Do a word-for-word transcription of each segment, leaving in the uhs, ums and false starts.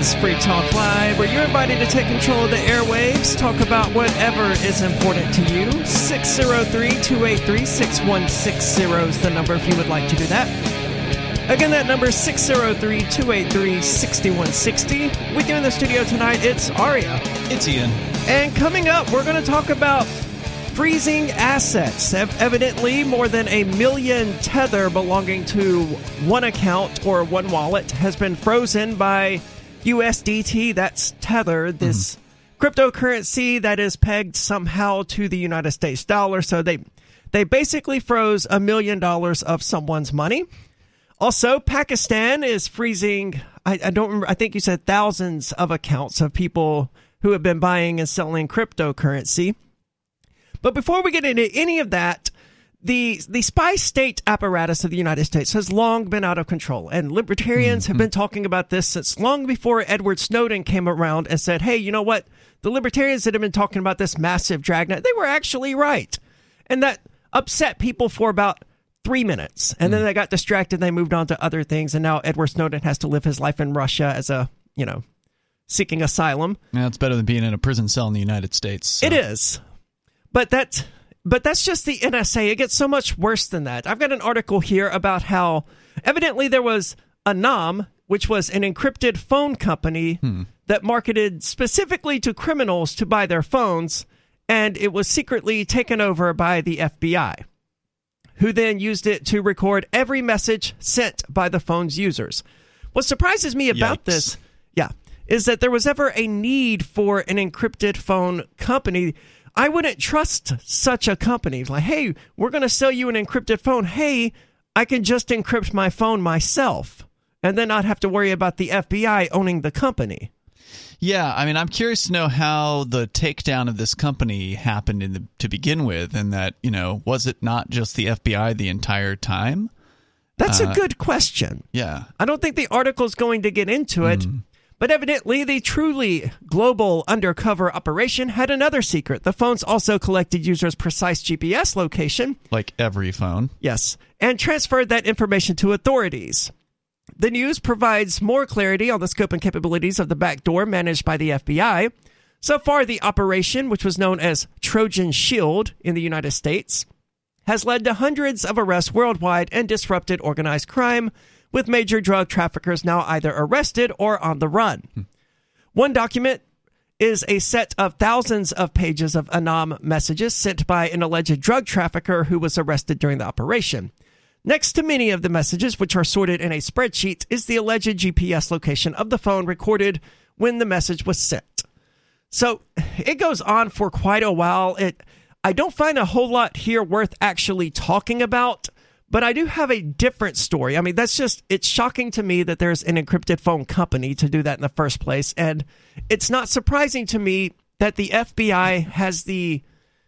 is Free Talk Live, where you're invited to take control of the airwaves, talk about whatever is important to you. six oh three, two eight three, six one six zero is the number if you would like to do that. Again, that number is six oh three, two eight three, six one six zero. With you in the studio tonight, it's Aria. It's Ian. And coming up, we're going to talk about freezing assets. Evidently, more than a million Tether belonging to one account or one wallet has been frozen by U S D T. That's Tether, this mm-hmm. cryptocurrency that is pegged somehow to the United States dollar. So they they basically froze a million dollars of someone's money. Also, Pakistan is freezing, I, I don't remember, I think you said thousands of accounts of people who have been buying and selling cryptocurrency. But before we get into any of that, the the spy state apparatus of the United States has long been out of control. And libertarians mm-hmm. have been talking about this since long before Edward Snowden came around and said, hey, you know what? The libertarians that have been talking about this massive dragnet, they were actually right. And that upset people for about three minutes. And mm. then they got distracted and they moved on to other things. And now Edward Snowden has to live his life in Russia as a, you know, seeking asylum. Yeah, it's better than being in a prison cell in the United States. So. It is. But that's, but that's just the N S A. It gets so much worse than that. I've got an article here about how evidently there was Anom, which was an encrypted phone company hmm. that marketed specifically to criminals to buy their phones, and it was secretly taken over by the F B I, who then used it to record every message sent by the phone's users. What surprises me about Yikes. this, yeah, is that there was ever a need for an encrypted phone company. I wouldn't trust such a company. Like, hey, we're going to sell you an encrypted phone. Hey, I can just encrypt my phone myself and then not have to worry about the F B I owning the company. Yeah, I mean, I'm curious to know how the takedown of this company happened in the, to begin with, and that, you know, was it not just the F B I the entire time? That's uh, a good question. Yeah. I don't think the article's going to get into it. Mm. But evidently, the truly global undercover operation had another secret. The phones also collected users' precise G P S location. Like every phone. Yes. And transferred that information to authorities. The news provides more clarity on the scope and capabilities of the backdoor managed by the F B I. So far, the operation, which was known as Trojan Shield in the United States, has led to hundreds of arrests worldwide and disrupted organized crime, with major drug traffickers now either arrested or on the run. Hmm. One document is a set of thousands of pages of Anom messages sent by an alleged drug trafficker who was arrested during the operation. Next to many of the messages, which are sorted in a spreadsheet, is the alleged G P S location of the phone recorded when the message was sent. So it goes on for quite a while. It, I don't find a whole lot here worth actually talking about. But I do have a different story. I mean, that's just, it's shocking to me that there's an encrypted phone company to do that in the first place. And it's not surprising to me that the F B I has the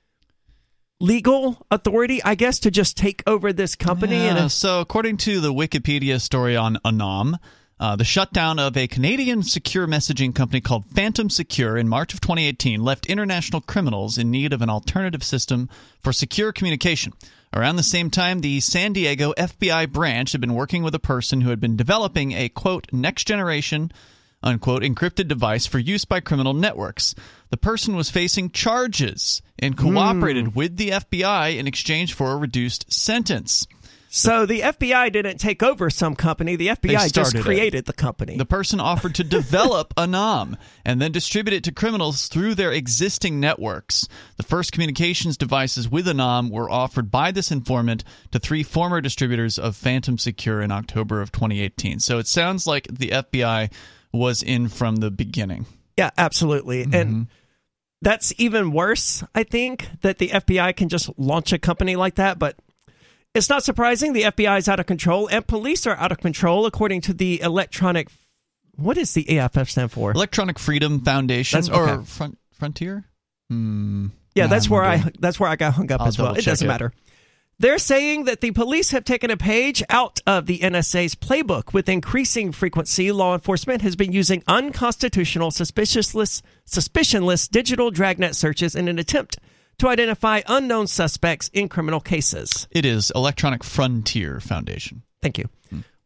legal authority, I guess, to just take over this company. Yeah, and so according to the Wikipedia story on Anom, uh, the shutdown of a Canadian secure messaging company called Phantom Secure in March of twenty eighteen left international criminals in need of an alternative system for secure communication. Around the same time, the San Diego F B I branch had been working with a person who had been developing a, quote, next-generation, unquote, encrypted device for use by criminal networks. The person was facing charges and cooperated mm. with the F B I in exchange for a reduced sentence. So the F B I didn't take over some company. The F B I just created it. the company. The person offered to develop Anom and then distribute it to criminals through their existing networks. The first communications devices with Anom were offered by this informant to three former distributors of Phantom Secure in October of twenty eighteen. So it sounds like the F B I was in from the beginning. Yeah, absolutely. Mm-hmm. And that's even worse, I think, that the F B I can just launch a company like that. But it's not surprising. The F B I is out of control and police are out of control, according to the electronic. What does the A F F stand for? Electronic Freedom Foundation. That's, okay. Or front, Frontier? Hmm. Yeah, nah, that's where I that's where I got hung up I'll as well. It doesn't it. matter. They're saying that the police have taken a page out of the N S A's playbook. With increasing frequency, law enforcement has been using unconstitutional, suspicious, suspicionless digital dragnet searches in an attempt to identify unknown suspects in criminal cases. It is Electronic Frontier Foundation. Thank you. Hmm.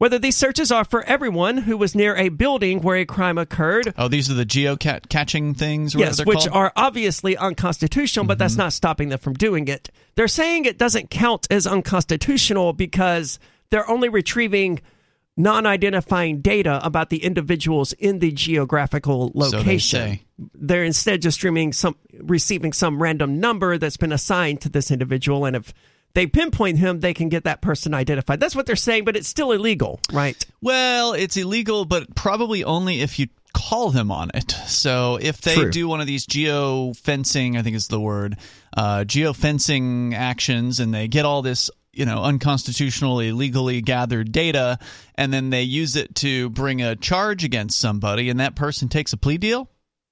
Whether these searches are for everyone who was near a building where a crime occurred. Oh, these are the geo-catching things? Or yes, they're which called? are obviously unconstitutional, but mm-hmm. that's not stopping them from doing it. They're saying it doesn't count as unconstitutional because they're only retrieving non-identifying data about the individuals in the geographical location. So they say. They're instead just streaming some, receiving some random number that's been assigned to this individual, and if they pinpoint him, they can get that person identified. That's what they're saying, but it's still illegal, right? Well, it's illegal, but probably only if you call them on it. So if they True. do one of these geo-fencing, I think is the word, uh, geo-fencing actions, and they get all this, you know, unconstitutional, illegally gathered data, and then they use it to bring a charge against somebody, and that person takes a plea deal,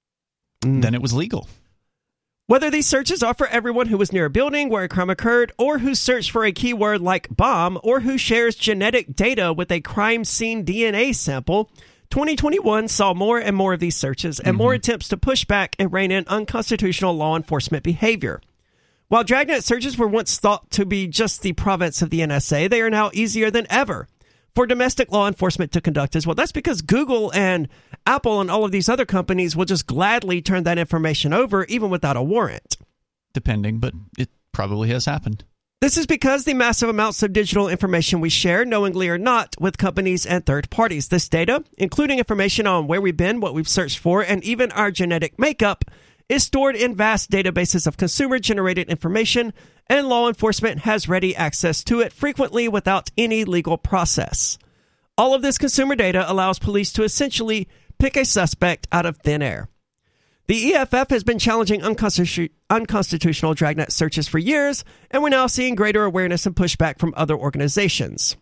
mm. then it was legal. Whether these searches are for everyone who was near a building where a crime occurred, or who searched for a keyword like bomb, or who shares genetic data with a crime scene D N A sample, twenty twenty-one saw more and more of these searches and mm-hmm. more attempts to push back and rein in unconstitutional law enforcement behavior. While dragnet searches were once thought to be just the province of the N S A, they are now easier than ever for domestic law enforcement to conduct as well. That's because Google and Apple and all of these other companies will just gladly turn that information over, even without a warrant. Depending, but it probably has happened. This is because the massive amounts of digital information we share, knowingly or not, with companies and third parties. This data, including information on where we've been, what we've searched for, and even our genetic makeup, is stored in vast databases of consumer-generated information, and law enforcement has ready access to it, frequently without any legal process. All of this consumer data allows police to essentially pick a suspect out of thin air. The E F F has been challenging unconstitu- unconstitutional dragnet searches for years, and we're now seeing greater awareness and pushback from other organizations.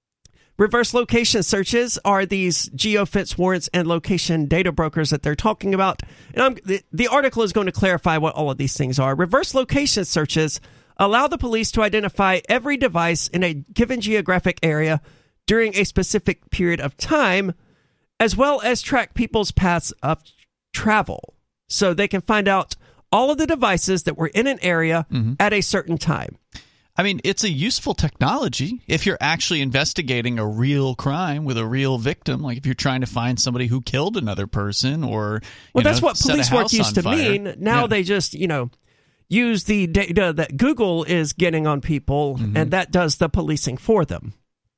Reverse location searches are these geofence warrants and location data brokers that they're talking about. And I'm, the, the article is going to clarify what all of these things are. Reverse location searches allow the police to identify every device in a given geographic area during a specific period of time, as well as track people's paths of travel. So they can find out all of the devices that were in an area mm-hmm. at a certain time. I mean, it's a useful technology if you're actually investigating a real crime with a real victim, like if you're trying to find somebody who killed another person or, well, you that's know, what set police a work house used to on fire. mean. Now yeah. they just, you know, use the data that Google is getting on people, mm-hmm. and that does the policing for them.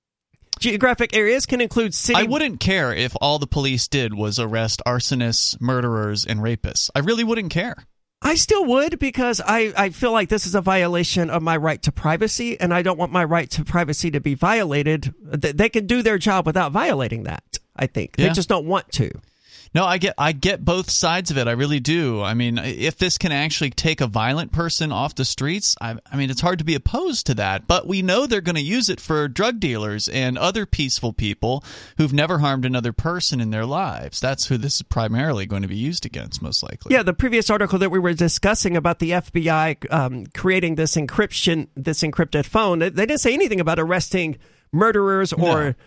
Geographic areas can include city... I wouldn't care if all the police did was arrest arsonists, murderers, and rapists. I really wouldn't care. I still would, because I, I feel like this is a violation of my right to privacy, and I don't want my right to privacy to be violated. They can do their job without violating that, I think. Yeah. They just don't want to. No, I get I get both sides of it. I really do. I mean, if this can actually take a violent person off the streets, I, I mean, it's hard to be opposed to that. But we know they're going to use it for drug dealers and other peaceful people who've never harmed another person in their lives. That's who this is primarily going to be used against, most likely. Yeah, the previous article that we were discussing about the F B I um, creating this encryption, this encrypted phone, they didn't say anything about arresting murderers or... No.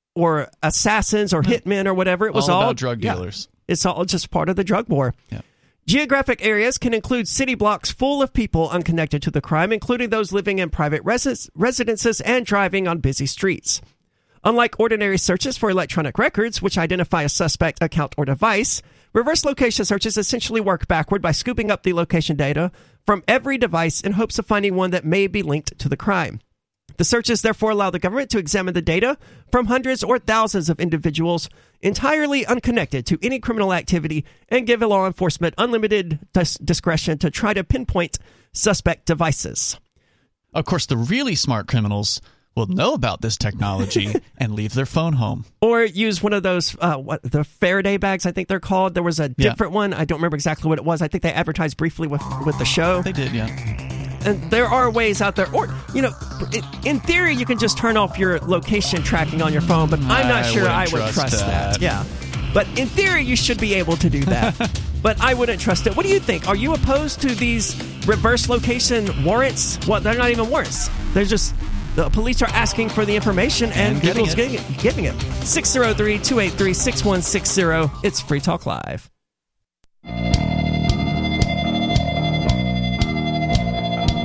or assassins or hitmen or whatever. It was all, all about drug dealers. Yeah, it's all just part of the drug war. Yeah. Geographic areas can include city blocks full of people unconnected to the crime, including those living in private res- residences and driving on busy streets. Unlike ordinary searches for electronic records, which identify a suspect, account, or device, reverse location searches essentially work backward by scooping up the location data from every device in hopes of finding one that may be linked to the crime. The searches therefore allow the government to examine the data from hundreds or thousands of individuals entirely unconnected to any criminal activity and give law enforcement unlimited dis- discretion to try to pinpoint suspect devices. Of course, the really smart criminals will know about this technology and leave their phone home. Or use one of those, uh, what the Faraday bags, I think they're called. There was a different yeah. one. I don't remember exactly what it was. I think they advertised briefly with, with the show. They did, yeah. And there are ways out there, or, you know, in theory, you can just turn off your location tracking on your phone, but I'm not I sure I would trust trust that. that. Yeah. But in theory, you should be able to do that. But I wouldn't trust it. What do you think? Are you opposed to these reverse location warrants? Well, they're not even warrants. They're just, the police are asking for the information, and, and Google's getting it. Giving it. six oh three, two eight three, six one six zero. It's Free Talk Live.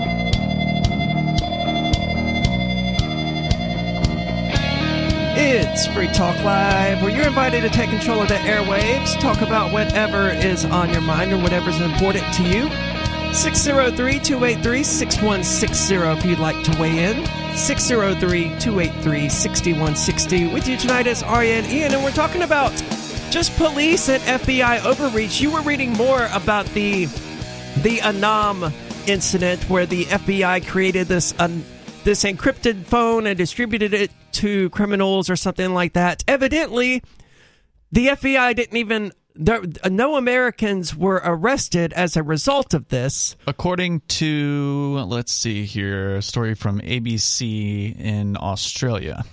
It's It's Free Talk Live, where you're invited to take control of the airwaves, talk about whatever is on your mind or whatever's important to you. six oh three, two eight three, six one six zero if you'd like to weigh in. six oh three, two eight three, six one six zero. With you tonight is Aria and Ian, and we're talking about just police and F B I overreach. You were reading more about the the Anam incident where the F B I created this un, this encrypted phone and distributed it to criminals or something like that. Evidently, the F B I didn't even... There, no Americans were arrested as a result of this. According to, let's see here, a story from A B C in Australia.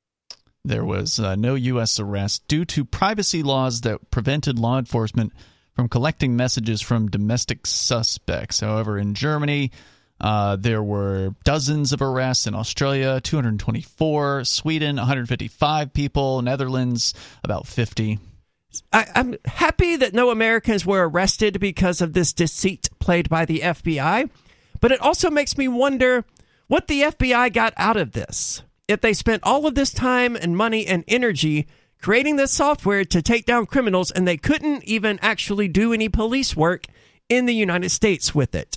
There was uh, no U S arrest due to privacy laws that prevented law enforcement from collecting messages from domestic suspects. However, in Germany, uh, there were dozens of arrests. In Australia, two hundred twenty-four. Sweden, one hundred fifty-five people. Netherlands, about fifty. I, I'm happy that no Americans were arrested because of this deceit played by the F B I, but it also makes me wonder what the F B I got out of this. If they spent all of this time and money and energy creating this software to take down criminals and they couldn't even actually do any police work in the United States with it.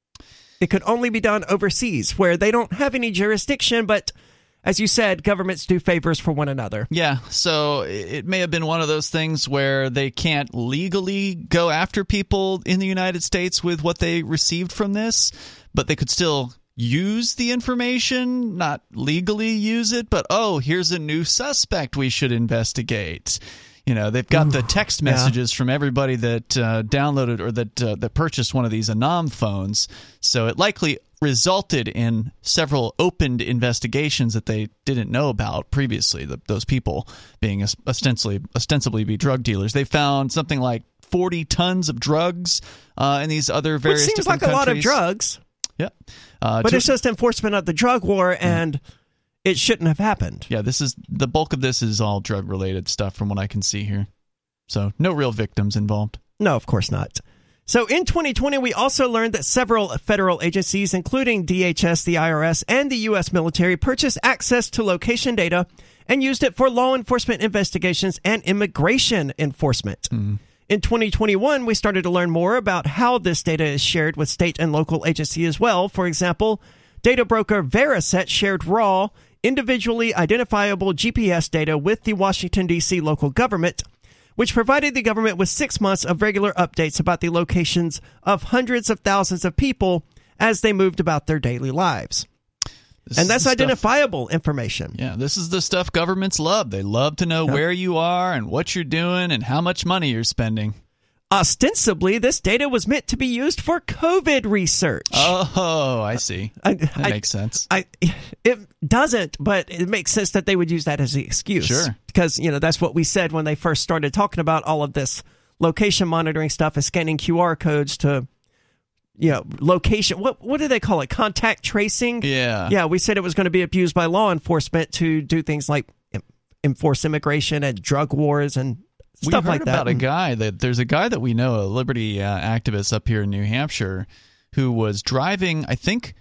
It could only be done overseas where they don't have any jurisdiction, but as you said, governments do favors for one another. Yeah, so it may have been one of those things where they can't legally go after people in the United States with what they received from this, but they could still use the information, not legally use it, but, oh, here's a new suspect we should investigate. You know, they've got Ooh, the text messages yeah. from everybody that uh, downloaded or that uh, that purchased one of these Anam phones, so it likely resulted in several opened investigations that they didn't know about previously, the, those people being ostensibly, ostensibly be drug dealers. They found something like forty tons of drugs uh, in these other various Which seems different like a countries. lot of drugs. Yeah. Uh, but to, it's just enforcement of the drug war, and mm. it shouldn't have happened. Yeah, this is the bulk of this is all drug-related stuff from what I can see here. So no real victims involved. No, of course not. So in twenty twenty, we also learned that several federal agencies, including D H S, the I R S, and the U S military, purchased access to location data and used it for law enforcement investigations and immigration enforcement. Mm. In twenty twenty-one, we started to learn more about how this data is shared with state and local agencies as well. For example, data broker Veriset shared raw, individually identifiable G P S data with the Washington, D C local government, which provided the government with six months of regular updates about the locations of hundreds of thousands of people as they moved about their daily lives. This and that's identifiable stuff, information. Yeah, this is the stuff governments love. They love to know yep. where you are and what you're doing and how much money you're spending. Ostensibly, this data was meant to be used for COVID research. Oh, I see. I, that I, makes sense. I, it doesn't, but it makes sense that they would use that as the excuse. Sure. Because, you know, that's what we said when they first started talking about all of this location monitoring stuff and scanning Q R codes to, you know, location. What what do they call it? Contact tracing? Yeah. Yeah, we said it was going to be abused by law enforcement to do things like enforce immigration and drug wars and stuff we heard like that. About a guy that there's a guy that we know, a liberty uh, activist up here in New Hampshire, who was driving, I think,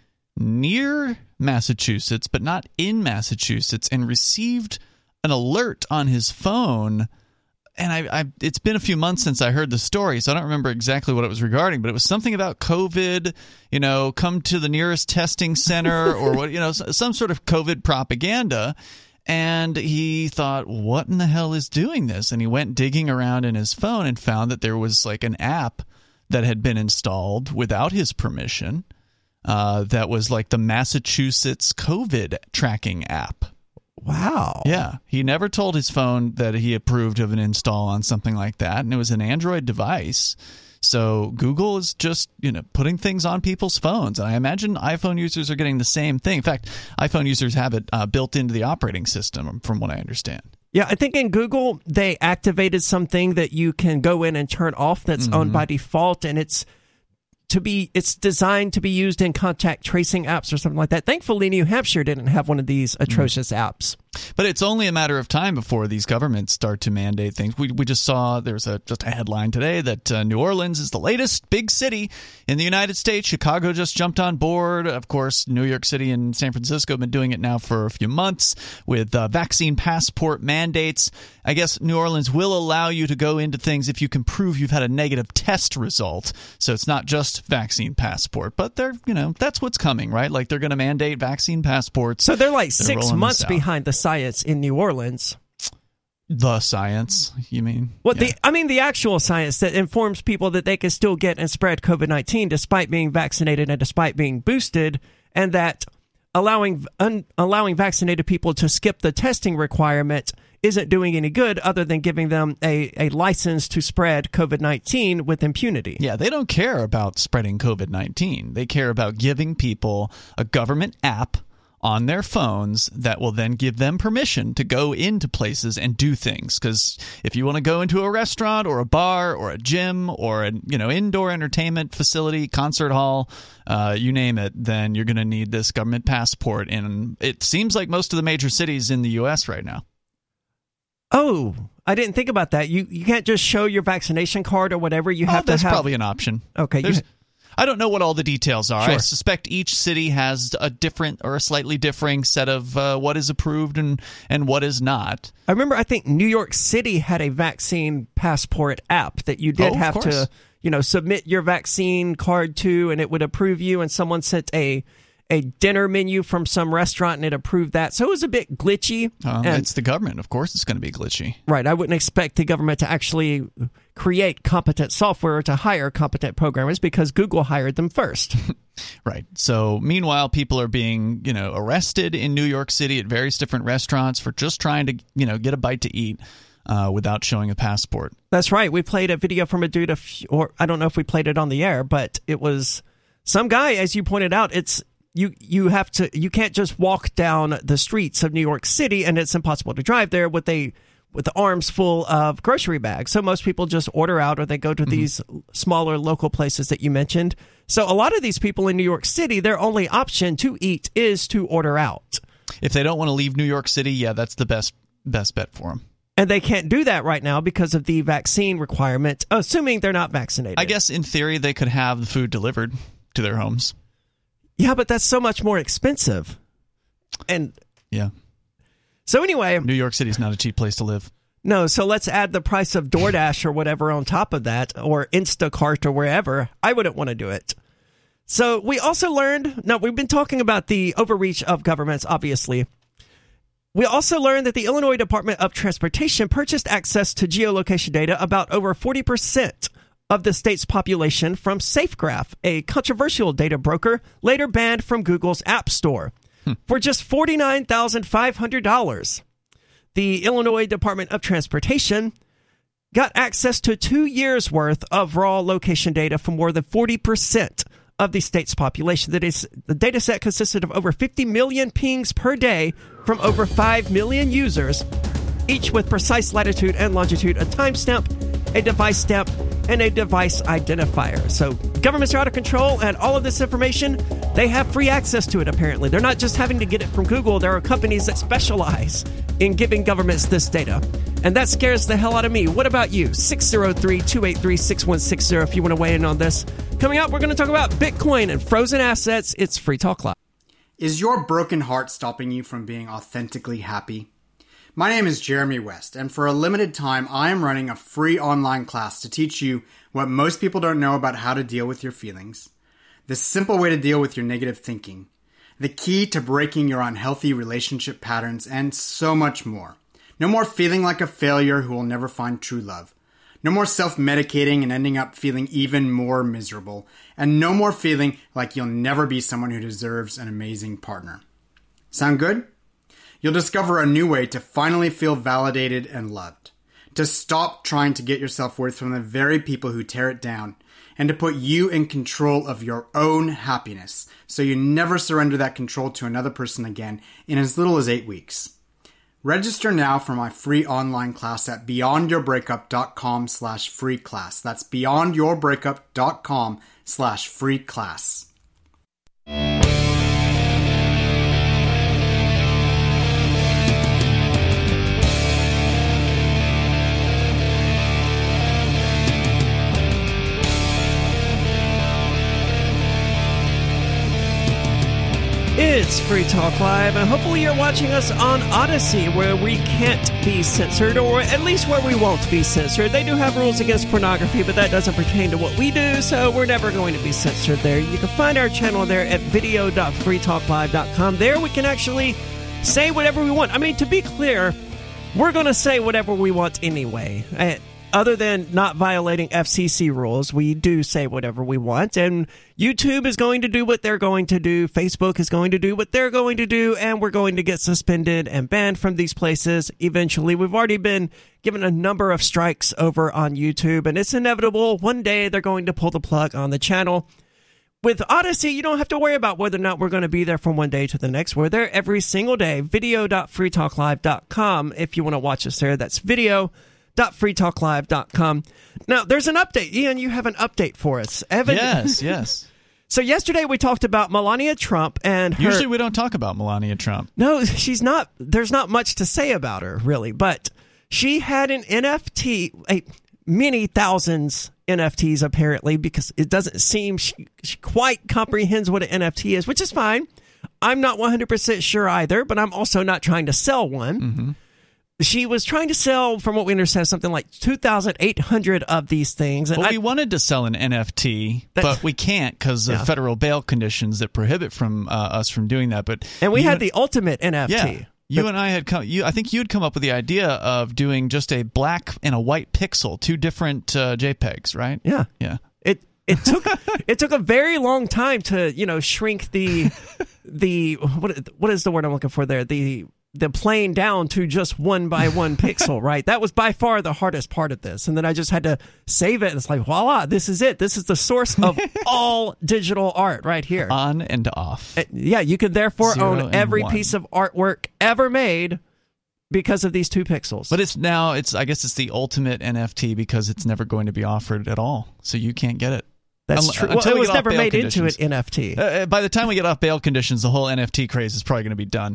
near Massachusetts, but not in Massachusetts, and received an alert on his phone. And I, I, it's been a few months since I heard the story, so I don't remember exactly what it was regarding, but it was something about COVID, you know, come to the nearest testing center or what, you know, some sort of COVID propaganda. And he thought, what in the hell is doing this? And he went digging around in his phone and found that there was like an app that had been installed without his permission uh, that was like the Massachusetts COVID tracking app. Wow. Yeah. He never told his phone that he approved of an install on something like that. And it was an Android device. So Google is just, you know, putting things on people's phones. And I imagine iPhone users are getting the same thing. In fact, iPhone users have it uh, built into the operating system, from what I understand. Yeah, I think in Google, they activated something that you can go in and turn off that's mm-hmm. owned by default. And it's to be, it's designed to be used in contact tracing apps or something like that. Thankfully, New Hampshire didn't have one of these atrocious mm. apps. But it's only a matter of time before these governments start to mandate things. We we just saw there's a just a headline today that uh, New Orleans is the latest big city in the United States. Chicago just jumped on board. Of course, New York City and San Francisco have been doing it now for a few months with uh, vaccine passport mandates. I guess New Orleans will allow you to go into things if you can prove you've had a negative test result. So it's not just vaccine passport, but they're, you know, that's what's coming, right? Like they're going to mandate vaccine passports. So they're like they're six months behind the science in New Orleans. The science, you mean? Well, yeah. the I mean the actual science that informs people that they can still get and spread COVID nineteen despite being vaccinated and despite being boosted, and that allowing un, allowing vaccinated people to skip the testing requirement isn't doing any good other than giving them a, a license to spread COVID nineteen with impunity. Yeah, they don't care about spreading COVID nineteen. They care about giving people a government app on their phones that will then give them permission to go into places and do things. Because if you want to go into a restaurant or a bar or a gym or an you know indoor entertainment facility, concert hall, uh, you name it, then you're going to need this government passport. And it seems like most of the major cities in the U S right now. Oh, I didn't think about that. You you can't just show your vaccination card or whatever. You oh, have to that's have... probably an option. Okay. You... I don't know what all the details are. Sure. I suspect each city has a different or a slightly differing set of uh, what is approved and, and what is not. I remember I think New York City had a vaccine passport app that you did oh, have to, you know, submit your vaccine card to, and it would approve you, and someone sent a a dinner menu from some restaurant and it approved that. So it was a bit glitchy. Um, and, it's the government. Of course it's going to be glitchy. Right. I wouldn't expect the government to actually create competent software or to hire competent programmers because Google hired them first. Right. So meanwhile, people are being, you know, arrested in New York City at various different restaurants for just trying to, you know, get a bite to eat uh, without showing a passport. That's right. We played a video from a dude, a few, or I don't know if we played it on the air, but it was some guy, as you pointed out, it's You you have to you can't just walk down the streets of New York City, and it's impossible to drive there with a with the arms full of grocery bags. So most people just order out, or they go to mm-hmm. these smaller local places that you mentioned. So a lot of these people in New York City, their only option to eat is to order out. If they don't want to leave New York City, yeah, that's the best best bet for them. And they can't do that right now because of the vaccine requirement, assuming they're not vaccinated. I guess in theory they could have the food delivered to their homes. Yeah, but that's so much more expensive. And yeah. So anyway, New York City is not a cheap place to live. No, so let's add the price of DoorDash or whatever on top of that, or Instacart or wherever. I wouldn't want to do it. So we also learned, now we've been talking about the overreach of governments, obviously. We also learned that the Illinois Department of Transportation purchased access to geolocation data about over forty percent of the state's population from SafeGraph, a controversial data broker later banned from Google's App Store, hmm. for just forty-nine thousand five hundred dollars. The Illinois Department of Transportation got access to two years' worth of raw location data from more than forty percent of the state's population. That is, the data set consisted of over fifty million pings per day from over five million users, each with precise latitude and longitude, a timestamp, a device stamp, and a device identifier. So governments are out of control, and all of this information, they have free access to it, apparently. They're not just having to get it from Google. There are companies that specialize in giving governments this data. And that scares the hell out of me. What about you? six oh three, two eight three, six one six oh if you want to weigh in on this. Coming up, we're going to talk about Bitcoin and frozen assets. It's Free Talk Live. Is your broken heart stopping you from being authentically happy? My name is Jeremy West, and for a limited time, I am running a free online class to teach you what most people don't know about how to deal with your feelings, the simple way to deal with your negative thinking, the key to breaking your unhealthy relationship patterns, and so much more. No more feeling like a failure who will never find true love. No more self-medicating and ending up feeling even more miserable. And no more feeling like you'll never be someone who deserves an amazing partner. Sound good? You'll discover a new way to finally feel validated and loved. To stop trying to get your self-worth from the very people who tear it down. And to put you in control of your own happiness, so you never surrender that control to another person again in as little as eight weeks. Register now for my free online class at beyondyourbreakup.com slash free class. That's beyondyourbreakup.com slash free class. It's Free Talk Live, and hopefully you're watching us on Odyssey, where we can't be censored, or at least where we won't be censored. They do have rules against pornography, but that doesn't pertain to what we do, so we're never going to be censored there. You can find our channel there at video dot free talk live dot com. There we can actually say whatever we want. I mean, to be clear, we're going to say whatever we want anyway. Uh, Other than not violating F C C rules, we do say whatever we want, and YouTube is going to do what they're going to do, Facebook is going to do what they're going to do, and we're going to get suspended and banned from these places eventually. We've already been given a number of strikes over on YouTube, and it's inevitable. One day they're going to pull the plug on the channel. With Odyssey, you don't have to worry about whether or not we're going to be there from one day to the next. We're there every single day. video dot free talk live dot com if you want to watch us there. That's video dot free talk live dot com. Now, there's an update. Ian, you have an update for us. Evan, yes, yes. So yesterday we talked about Melania Trump and her... Usually we don't talk about Melania Trump. No, she's not... There's not much to say about her, really. But she had an N F T... A, many thousands N F Ts, apparently, because it doesn't seem she, she quite comprehends what an N F T is, which is fine. I'm not one hundred percent sure either, but I'm also not trying to sell one. Mm-hmm. She was trying to sell, from what we understand, something like two thousand eight hundred of these things. And well, I, we wanted to sell an N F T, that, but we can't because of yeah. federal bail conditions that prohibit from uh, us from doing that. But and we you, had the ultimate N F T. Yeah, you and I had come. You, I think you had come up with the idea of doing just a black and a white pixel, two different uh, JPEGs, right? Yeah, yeah. It it took it took a very long time to you know shrink the the what what is the word I'm looking for there the. the plane down to just one by one pixel, right? That was by far the hardest part of this. And then I just had to save it. And it's like, voila, this is it. This is the source of all digital art right here. On and off. Uh, yeah, you could therefore Zero own every one. piece of artwork ever made because of these two pixels. But it's now, it's I guess it's the ultimate N F T because it's never going to be offered at all. So you can't get it. That's Unle- true. Until Well, it we was get off never bail made conditions. into an N F T. Uh, by the time we get off bail conditions, the whole N F T craze is probably going to be done.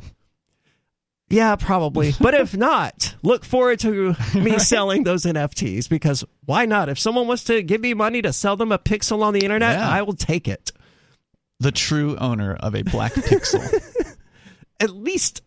Yeah, probably. But if not, look forward to me right. selling those N F Ts, because why not? If someone wants to give me money to sell them a pixel on the internet, yeah. I will take it. The true owner of a black pixel. At least,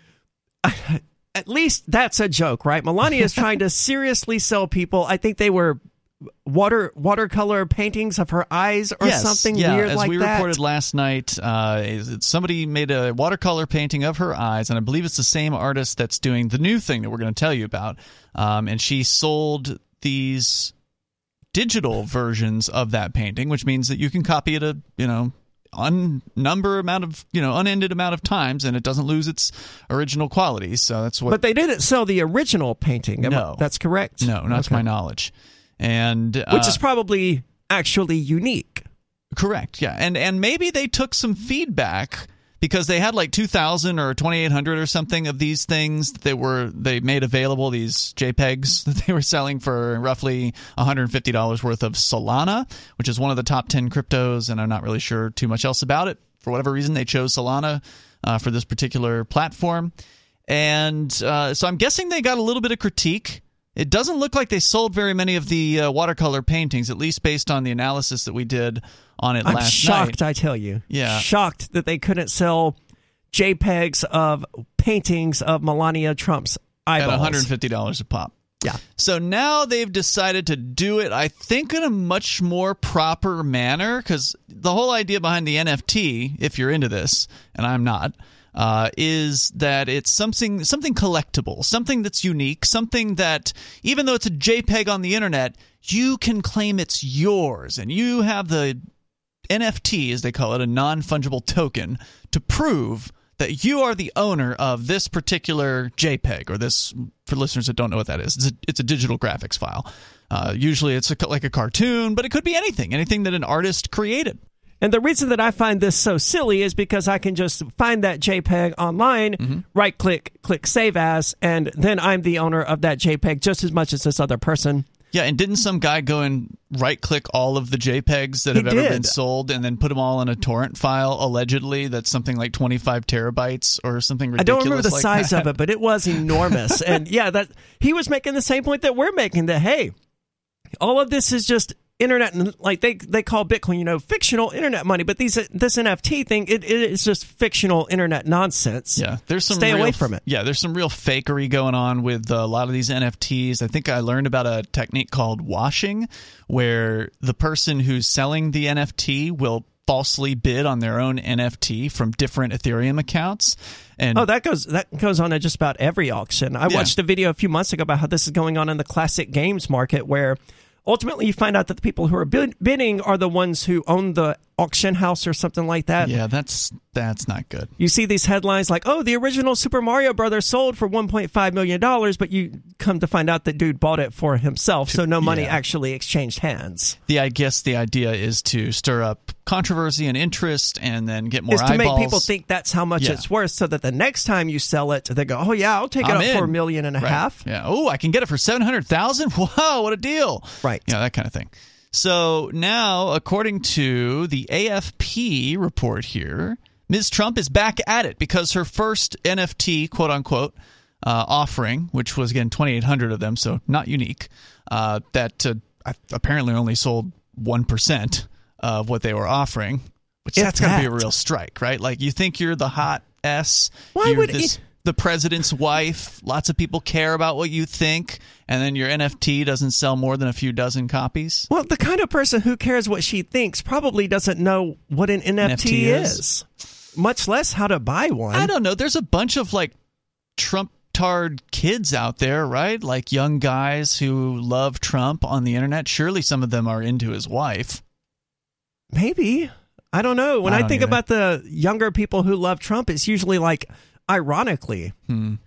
at least that's a joke, right? Melania is trying to seriously sell people. I think they were water watercolor paintings of her eyes or yes, something yeah, weird as like we that. reported last night, uh, somebody made a watercolor painting of her eyes, and I believe it's the same artist that's doing the new thing that we're going to tell you about. Um, and she sold these digital versions of that painting, which means that you can copy it a you know un number amount of you know unended amount of times, and it doesn't lose its original qualities. So that's what. But they didn't sell the original painting. Am No, I, that's correct. No, not okay. to my knowledge. And uh, which is probably actually unique. Correct, yeah. And and maybe they took some feedback because they had like two thousand or twenty-eight hundred or something of these things that were they made available, these JPEGs that they were selling for roughly one hundred fifty dollars worth of Solana, which is one of the top ten cryptos, and I'm not really sure too much else about it. For whatever reason, they chose Solana uh, for this particular platform. And uh, so I'm guessing they got a little bit of critique. It doesn't look like they sold very many of the uh, watercolor paintings, at least based on the analysis that we did on it I'm last shocked, night. I tell you. Yeah. Shocked that they couldn't sell JPEGs of paintings of Melania Trump's eyeballs. At one hundred fifty dollars a pop. Yeah. So now they've decided to do it, I think, in a much more proper manner, because the whole idea behind the N F T, if you're into this, and I'm not, Uh, is that it's something something collectible, something that's unique, something that, even though it's a JPEG on the internet, you can claim it's yours, and you have the N F T, as they call it, a non-fungible token, to prove that you are the owner of this particular JPEG, or this, for listeners that don't know what that is, it's a, it's a digital graphics file. Uh, usually it's a, like a cartoon, but it could be anything, anything that an artist created. And the reason that I find this so silly is because I can just find that JPEG online, mm-hmm. right-click, click Save As, and then I'm the owner of that JPEG just as much as this other person. Yeah, and didn't some guy go and right-click all of the JPEGs that have he ever did. been sold and then put them all in a torrent file, allegedly? That's something like twenty-five terabytes or something ridiculous. I don't remember the like size that. of it, but it was enormous. And yeah, that he was making the same point that we're making, that, hey, all of this is just internet, like they they call Bitcoin, you know, fictional internet money, but these this N F T thing, it, it is just fictional internet nonsense. Yeah, there's some stay real, away from it. Yeah, there's some real fakery going on with a lot of these N F Ts. I think I learned about a technique called washing, where the person who's selling the N F T will falsely bid on their own N F T from different Ethereum accounts. And oh, that goes that goes on at just about every auction. I yeah. watched a video a few months ago about how this is going on in the classic games market, where ultimately you find out that the people who are bid- bidding are the ones who own the auction house or something like that. Yeah, that's that's not good. You see these headlines like, oh, the original Super Mario Brothers sold for one point five million dollars, but you come to find out that dude bought it for himself, so no money yeah. actually exchanged hands. The I guess the idea is to stir up controversy and interest and then get more is to eyeballs. make people think that's how much yeah. it's worth, so that the next time you sell it, they go, oh yeah, I'll take it I'm up in. for a million and a right. half. Yeah. Oh, I can get it for seven hundred thousand dollars? Whoa, what a deal. Right. Yeah, that kind of thing. So now, according to the A F P report here, Miz Trump is back at it because her first N F T, quote unquote, uh, offering, which was, again, twenty-eight hundred of them, so not unique, uh, that uh, apparently only sold one percent of what they were offering, which If that's got to be a that. real strike, right? Like, you think you're the hot S, Why you're would this, it- the president's wife, lots of people care about what you think, and then your N F T doesn't sell more than a few dozen copies? Well, the kind of person who cares what she thinks probably doesn't know what an N F T, N F T is. is, much less how to buy one. I don't know. There's a bunch of like Trump-tard kids out there, right? Like young guys who love Trump on the internet. Surely some of them are into his wife. Maybe. I don't know. When I I, don't think either. about the younger people who love Trump, it's usually like ironically. Hmm.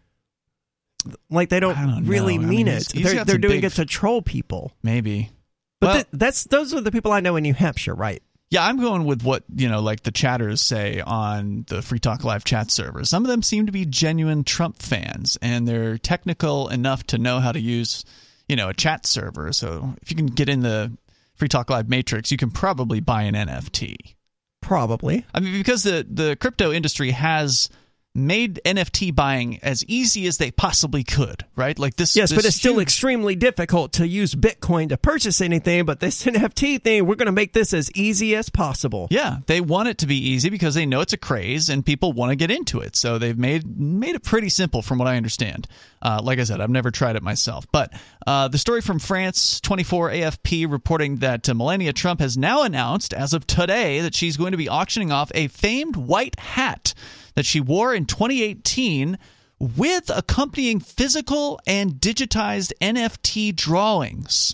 Like they don't, I don't really know. I mean, mean, it. he's- he's they're got they're some doing big- it to troll people. Maybe. But Well- th- that's those are the people I know in New Hampshire, right? Yeah, I'm going with what, you know, like the chatters say on the Free Talk Live chat server. Some of them seem to be genuine Trump fans, and they're technical enough to know how to use, you know, a chat server. So if you can get in the Free Talk Live matrix, you can probably buy an N F T. Probably. I mean, because the, the crypto industry has made N F T buying as easy as they possibly could, right? Like this. Yes, this but it's still huge- extremely difficult to use Bitcoin to purchase anything. But this N F T thing, we're going to make this as easy as possible. Yeah, they want it to be easy because they know it's a craze and people want to get into it. So they've made made it pretty simple, from what I understand. Uh, like I said, I've never tried it myself. But uh, the story from France twenty-four A F P reporting that uh, Melania Trump has now announced, as of today, that she's going to be auctioning off a famed white hat that she wore in twenty eighteen with accompanying physical and digitized N F T drawings.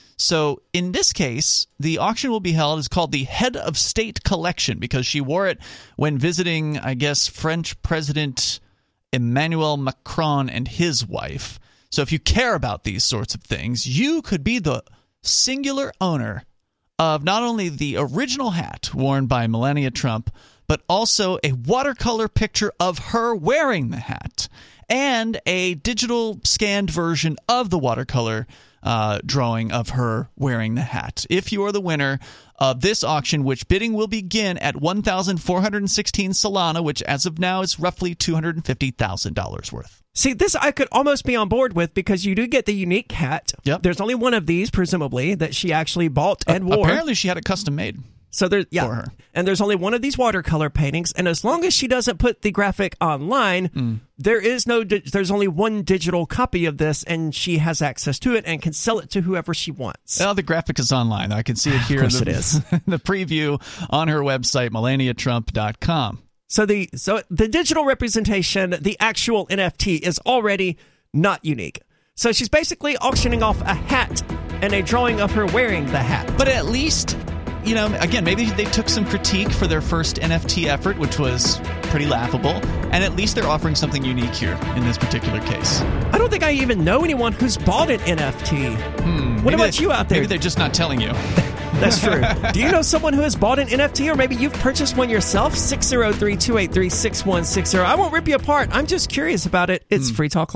So in this case, the auction will be held. It's called the Head of State Collection because she wore it when visiting, I guess, French President Emmanuel Macron and his wife. So if you care about these sorts of things, you could be the singular owner of not only the original hat worn by Melania Trump, but also a watercolor picture of her wearing the hat and a digital scanned version of the watercolor uh, drawing of her wearing the hat. If you are the winner of this auction, which bidding will begin at one thousand four hundred sixteen Solana, which as of now is roughly two hundred fifty thousand dollars worth. See, this I could almost be on board with because you do get the unique hat. Yep. There's only one of these, presumably, that she actually bought and wore. Apparently she had it custom made. So there, yeah, for her. And there's only one of these watercolor paintings, and as long as she doesn't put the graphic online, mm. there is no. Di- there's only one digital copy of this, and she has access to it and can sell it to whoever she wants. Well, the graphic is online. I can see it here. Of course in the, it is. the preview on her website, melania trump dot com. So the so the digital representation, the actual N F T, is already not unique. So she's basically auctioning off a hat and a drawing of her wearing the hat. But at least, you know, again, maybe they took some critique for their first N F T effort, which was pretty laughable, and at least they're offering something unique here in this particular case. I don't think I even know anyone who's bought an N F T. Hmm, what about they, you out there? Maybe they're just not telling you. That's true. Do you know someone who has bought an N F T, or maybe you've purchased one yourself? six oh three, two eight three, six one six zero. I won't rip you apart. I'm just curious about it. It's mm. Free Talk.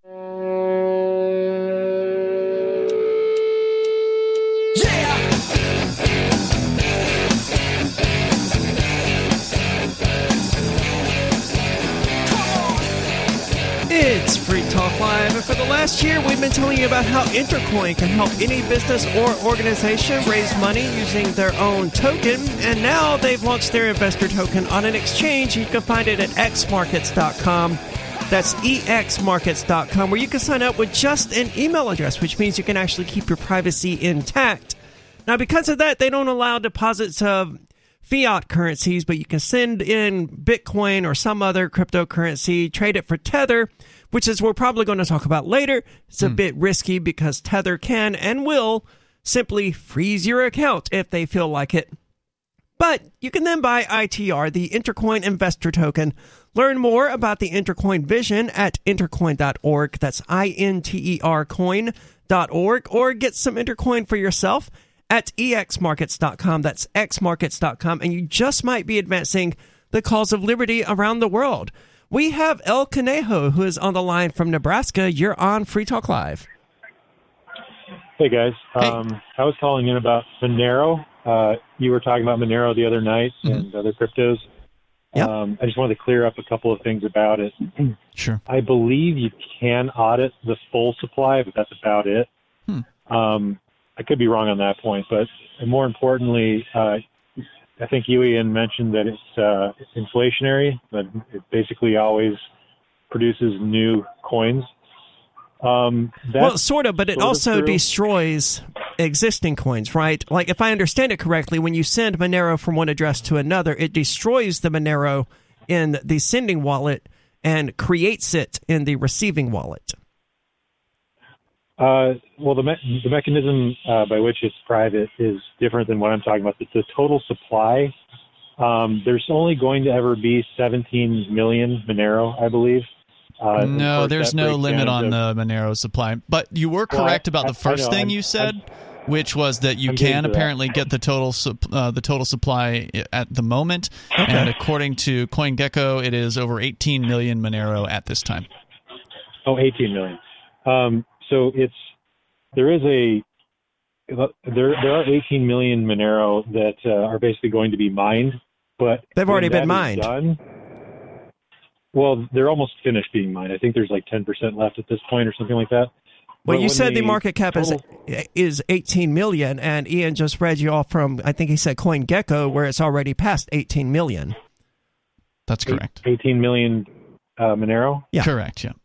It's Free Talk Live, and for the last year, we've been telling you about how Intercoin can help any business or organization raise money using their own token, and now they've launched their investor token on an exchange. You can find it at x markets dot com. That's e x markets dot com, where you can sign up with just an email address, which means you can actually keep your privacy intact. Now, because of that, they don't allow deposits of fiat currencies, but you can send in Bitcoin or some other cryptocurrency, trade it for Tether, which is we're probably going to talk about later. It's a mm. bit risky because Tether can and will simply freeze your account if they feel like it. But you can then buy I T R, the Intercoin Investor Token. Learn more about the Intercoin vision at intercoin dot org. That's I N T E R coin dot org. Or get some Intercoin for yourself at e x markets dot com. That's x markets dot com. And you just might be advancing the cause of liberty around the world. We have El Conejo, who is on the line from Nebraska. You're on Free Talk Live. Hey, guys. Hey. Um, I was calling in about Monero. Uh, you were talking about Monero the other night mm-hmm. and other cryptos. Yep. Um, I just wanted to clear up a couple of things about it. Sure. I believe you can audit the full supply, but that's about it. Hmm. Um, I could be wrong on that point, but more importantly, uh, I think you, Ian, mentioned that it's uh, inflationary, that it basically always produces new coins. Um, well, sort of, but it sort also of destroys existing coins, right? Like, if I understand it correctly, when you send Monero from one address to another, it destroys the Monero in the sending wallet and creates it in the receiving wallet. Uh, well, the me- the mechanism uh, by which it's private is different than what I'm talking about. The, the total supply, um, there's only going to ever be seventeen million Monero, I believe. Uh, no, there's no limit on the Monero supply. But you were correct well, I, about the first I, I know, thing I'm, you said, I'm, which was that you I'm can apparently get the total su- uh, the total supply at the moment. Okay. And according to CoinGecko, it is over eighteen million Monero at this time. Oh, eighteen million. Um, so it's there is a there there are eighteen million Monero that uh, are basically going to be mined, but they've already been mined. Done, well, they're almost finished being mined. I think there's like ten percent left at this point or something like that. Well, but you said the market cap total, is is eighteen million, and Ian just read you off from, I think he said CoinGecko, where it's already past eighteen million. That's correct. eighteen million uh, Monero? Yeah. Correct, yeah.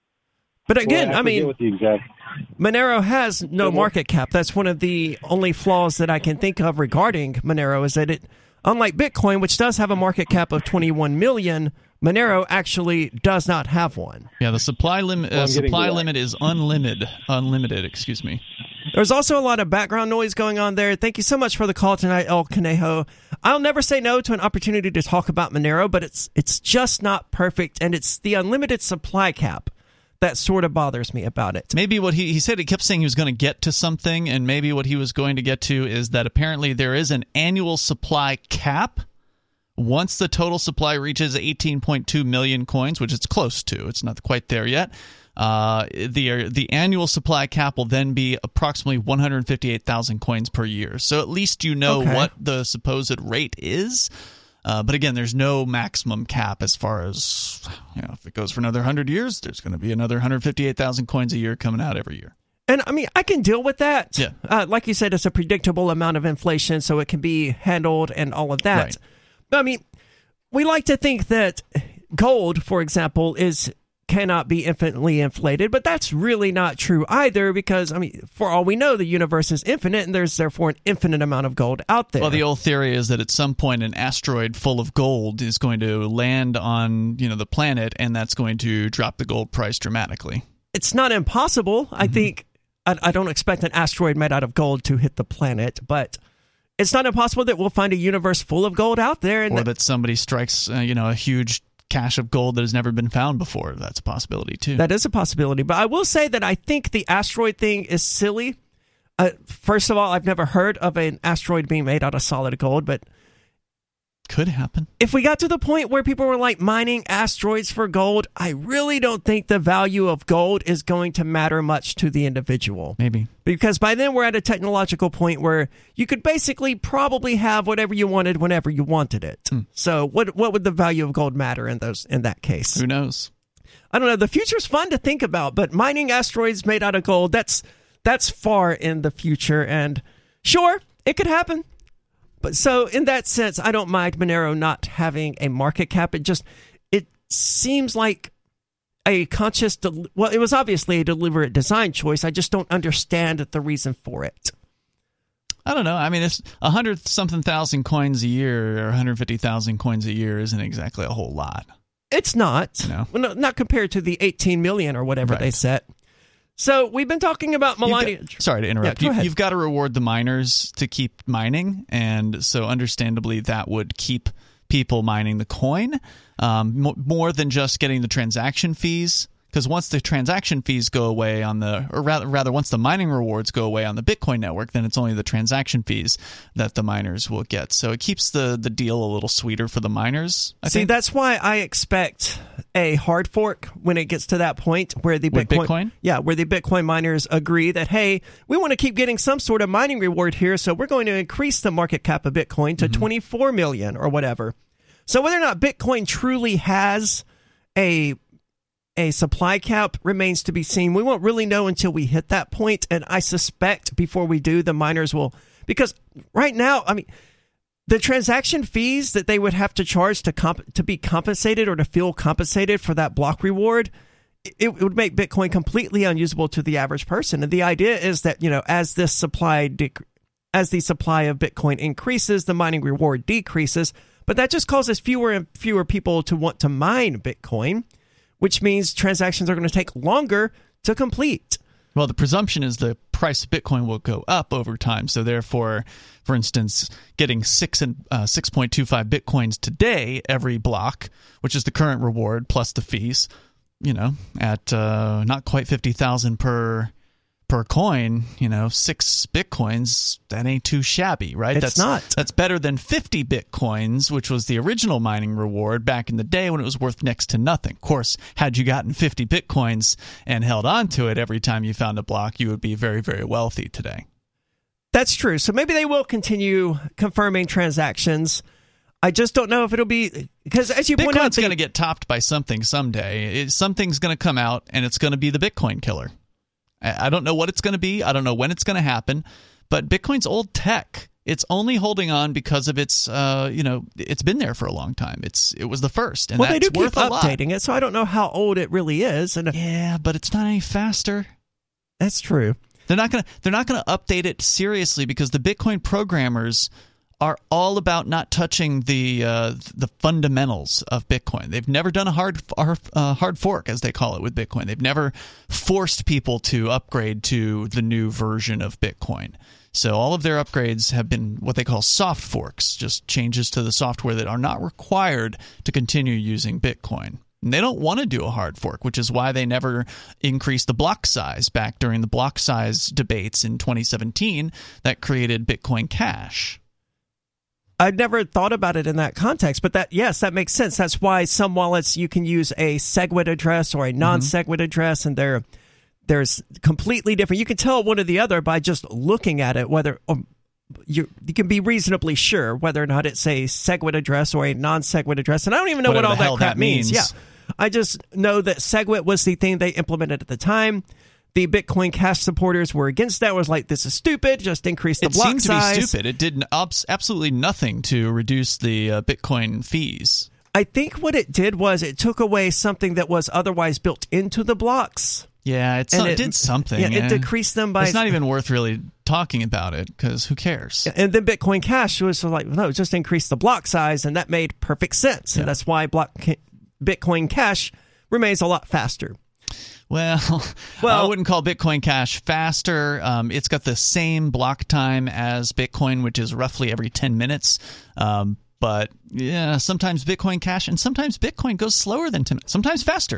But again, well, I, I mean, what the exact... Monero has no market cap. That's one of the only flaws that I can think of regarding Monero, is that it, unlike Bitcoin, which does have a market cap of twenty-one million, Monero actually does not have one. Yeah, the supply limit uh, supply limit is unlimited. Unlimited, excuse me. There's also a lot of background noise going on there. Thank you so much for the call tonight, El Conejo. I'll never say no to an opportunity to talk about Monero, but it's it's just not perfect, and it's the unlimited supply cap that sort of bothers me about it. Maybe what he, he said, he kept saying he was going to get to something, and maybe what he was going to get to is that apparently there is an annual supply cap. Once the total supply reaches eighteen point two million coins, which it's close to, it's not quite there yet, uh, the the annual supply cap will then be approximately one hundred fifty-eight thousand coins per year. So at least you know okay. what the supposed rate is. Uh, but again, there's no maximum cap as far as, you know, if it goes for another one hundred years, there's going to be another one hundred fifty-eight thousand coins a year coming out every year. And, I mean, I can deal with that. Yeah. Uh, like you said, it's a predictable amount of inflation, so it can be handled and all of that. Right. But, I mean, we like to think that gold, for example, is cannot be infinitely inflated, but that's really not true either, because, I mean, for all we know, the universe is infinite, and there's therefore an infinite amount of gold out there. Well, the old theory is that at some point an asteroid full of gold is going to land on, you know, the planet, and that's going to drop the gold price dramatically. It's not impossible. Mm-hmm. I think, I, I don't expect an asteroid made out of gold to hit the planet, but it's not impossible that we'll find a universe full of gold out there. And or that somebody strikes, uh, you know, a huge cache of gold that has never been found before. That's a possibility too. That is a possibility. But I will say that I think the asteroid thing is silly. Uh, first of all, I've never heard of an asteroid being made out of solid gold, but could happen. If we got to the point where people were like mining asteroids for gold, I really don't think the value of gold is going to matter much to the individual. Maybe. Because by then we're at a technological point where you could basically probably have whatever you wanted whenever you wanted it. Mm. So what what would the value of gold matter in those in that case? Who knows? I don't know. The future's fun to think about, but mining asteroids made out of gold, that's that's far in the future, and sure, it could happen. But so in that sense, I don't mind Monero not having a market cap. It just, it seems like a conscious, del- well, it was obviously a deliberate design choice. I just don't understand the reason for it. I don't know. I mean, it's a hundred something thousand coins a year or one hundred fifty thousand coins a year isn't exactly a whole lot. It's not. No. Well, no, not compared to the eighteen million or whatever right. they set. So we've been talking about Melania. Got, sorry to interrupt. Yeah, go you, ahead. You've got to reward the miners to keep mining, and so understandably that would keep people mining the coin um, more than just getting the transaction fees. Because once the transaction fees go away on the, or rather, rather, once the mining rewards go away on the Bitcoin network, then it's only the transaction fees that the miners will get. So it keeps the, the deal a little sweeter for the miners. I See, think. that's why I expect a hard fork when it gets to that point where the With Bitcoin, Bitcoin? yeah, where the Bitcoin miners agree that, hey, we want to keep getting some sort of mining reward here, so we're going to increase the market cap of Bitcoin to mm-hmm. twenty-four million or whatever. So whether or not Bitcoin truly has a A supply cap remains to be seen. We won't really know until we hit that point, and I suspect before we do, the miners will, because right now, I mean, the transaction fees that they would have to charge to comp- to be compensated or to feel compensated for that block reward, it, it would make Bitcoin completely unusable to the average person. And the idea is that, you know, as this supply dec- as the supply of Bitcoin increases, the mining reward decreases, but that just causes fewer and fewer people to want to mine Bitcoin, which means transactions are going to take longer to complete. Well, the presumption is the price of Bitcoin will go up over time. So therefore, for instance, getting six and uh, six point two five Bitcoins today every block, which is the current reward plus the fees, you know, at uh, not quite fifty thousand per per coin, you know, six Bitcoins, that ain't too shabby, right? It's that's not. That's better than fifty Bitcoins, which was the original mining reward back in the day when it was worth next to nothing. Of course, had you gotten fifty Bitcoins and held on to it every time you found a block, you would be very, very wealthy today. That's true. So maybe they will continue confirming transactions. I just don't know if it'll be, because as you point out, Bitcoin's going to get topped by something someday. It, something's going to come out, and it's going to be the Bitcoin killer. I don't know what it's going to be. I don't know when it's going to happen. But Bitcoin's old tech. It's only holding on because of its, uh, you know, it's been there for a long time. It's It was the first, and well, that's they do worth keep a lot. updating it, so I don't know how old it really is. And yeah, but it's not any faster. That's true. They're not going to they're not going to update it seriously because the Bitcoin programmers are all about not touching the uh, the fundamentals of Bitcoin. They've never done a hard uh, hard fork, as they call it, with Bitcoin. They've never forced people to upgrade to the new version of Bitcoin. So all of their upgrades have been what they call soft forks, just changes to the software that are not required to continue using Bitcoin. And they don't want to do a hard fork, which is why they never increased the block size back during the block size debates in twenty seventeen that created Bitcoin Cash. I've never thought about it in that context, but that yes, that makes sense. That's why some wallets you can use a SegWit address or a non-SegWit mm-hmm. address, and they're there's completely different. You can tell one or the other by just looking at it, whether um, you you can be reasonably sure whether or not it's a SegWit address or a non-SegWit address. And I don't even know Whatever what all that crap that means. means. Yeah, I just know that SegWit was the thing they implemented at the time. The Bitcoin Cash supporters were against that. It was like, this is stupid. Just increase the it block size. It seemed to be size. stupid. It did absolutely nothing to reduce the uh, Bitcoin fees. I think what it did was it took away something that was otherwise built into the blocks. Yeah, it's And it, it- did something. Yeah, yeah. it decreased them by. It's not even worth really talking about it because who cares? And then Bitcoin Cash was like, no, just increase the block size, and that made perfect sense. Yeah. And that's why block Bitcoin Cash remains a lot faster. Well, Well- I wouldn't call Bitcoin Cash faster. Um, it's got the same block time as Bitcoin, which is roughly every ten minutes. Um, but yeah, sometimes Bitcoin Cash and sometimes Bitcoin goes slower than ten minutes, sometimes faster.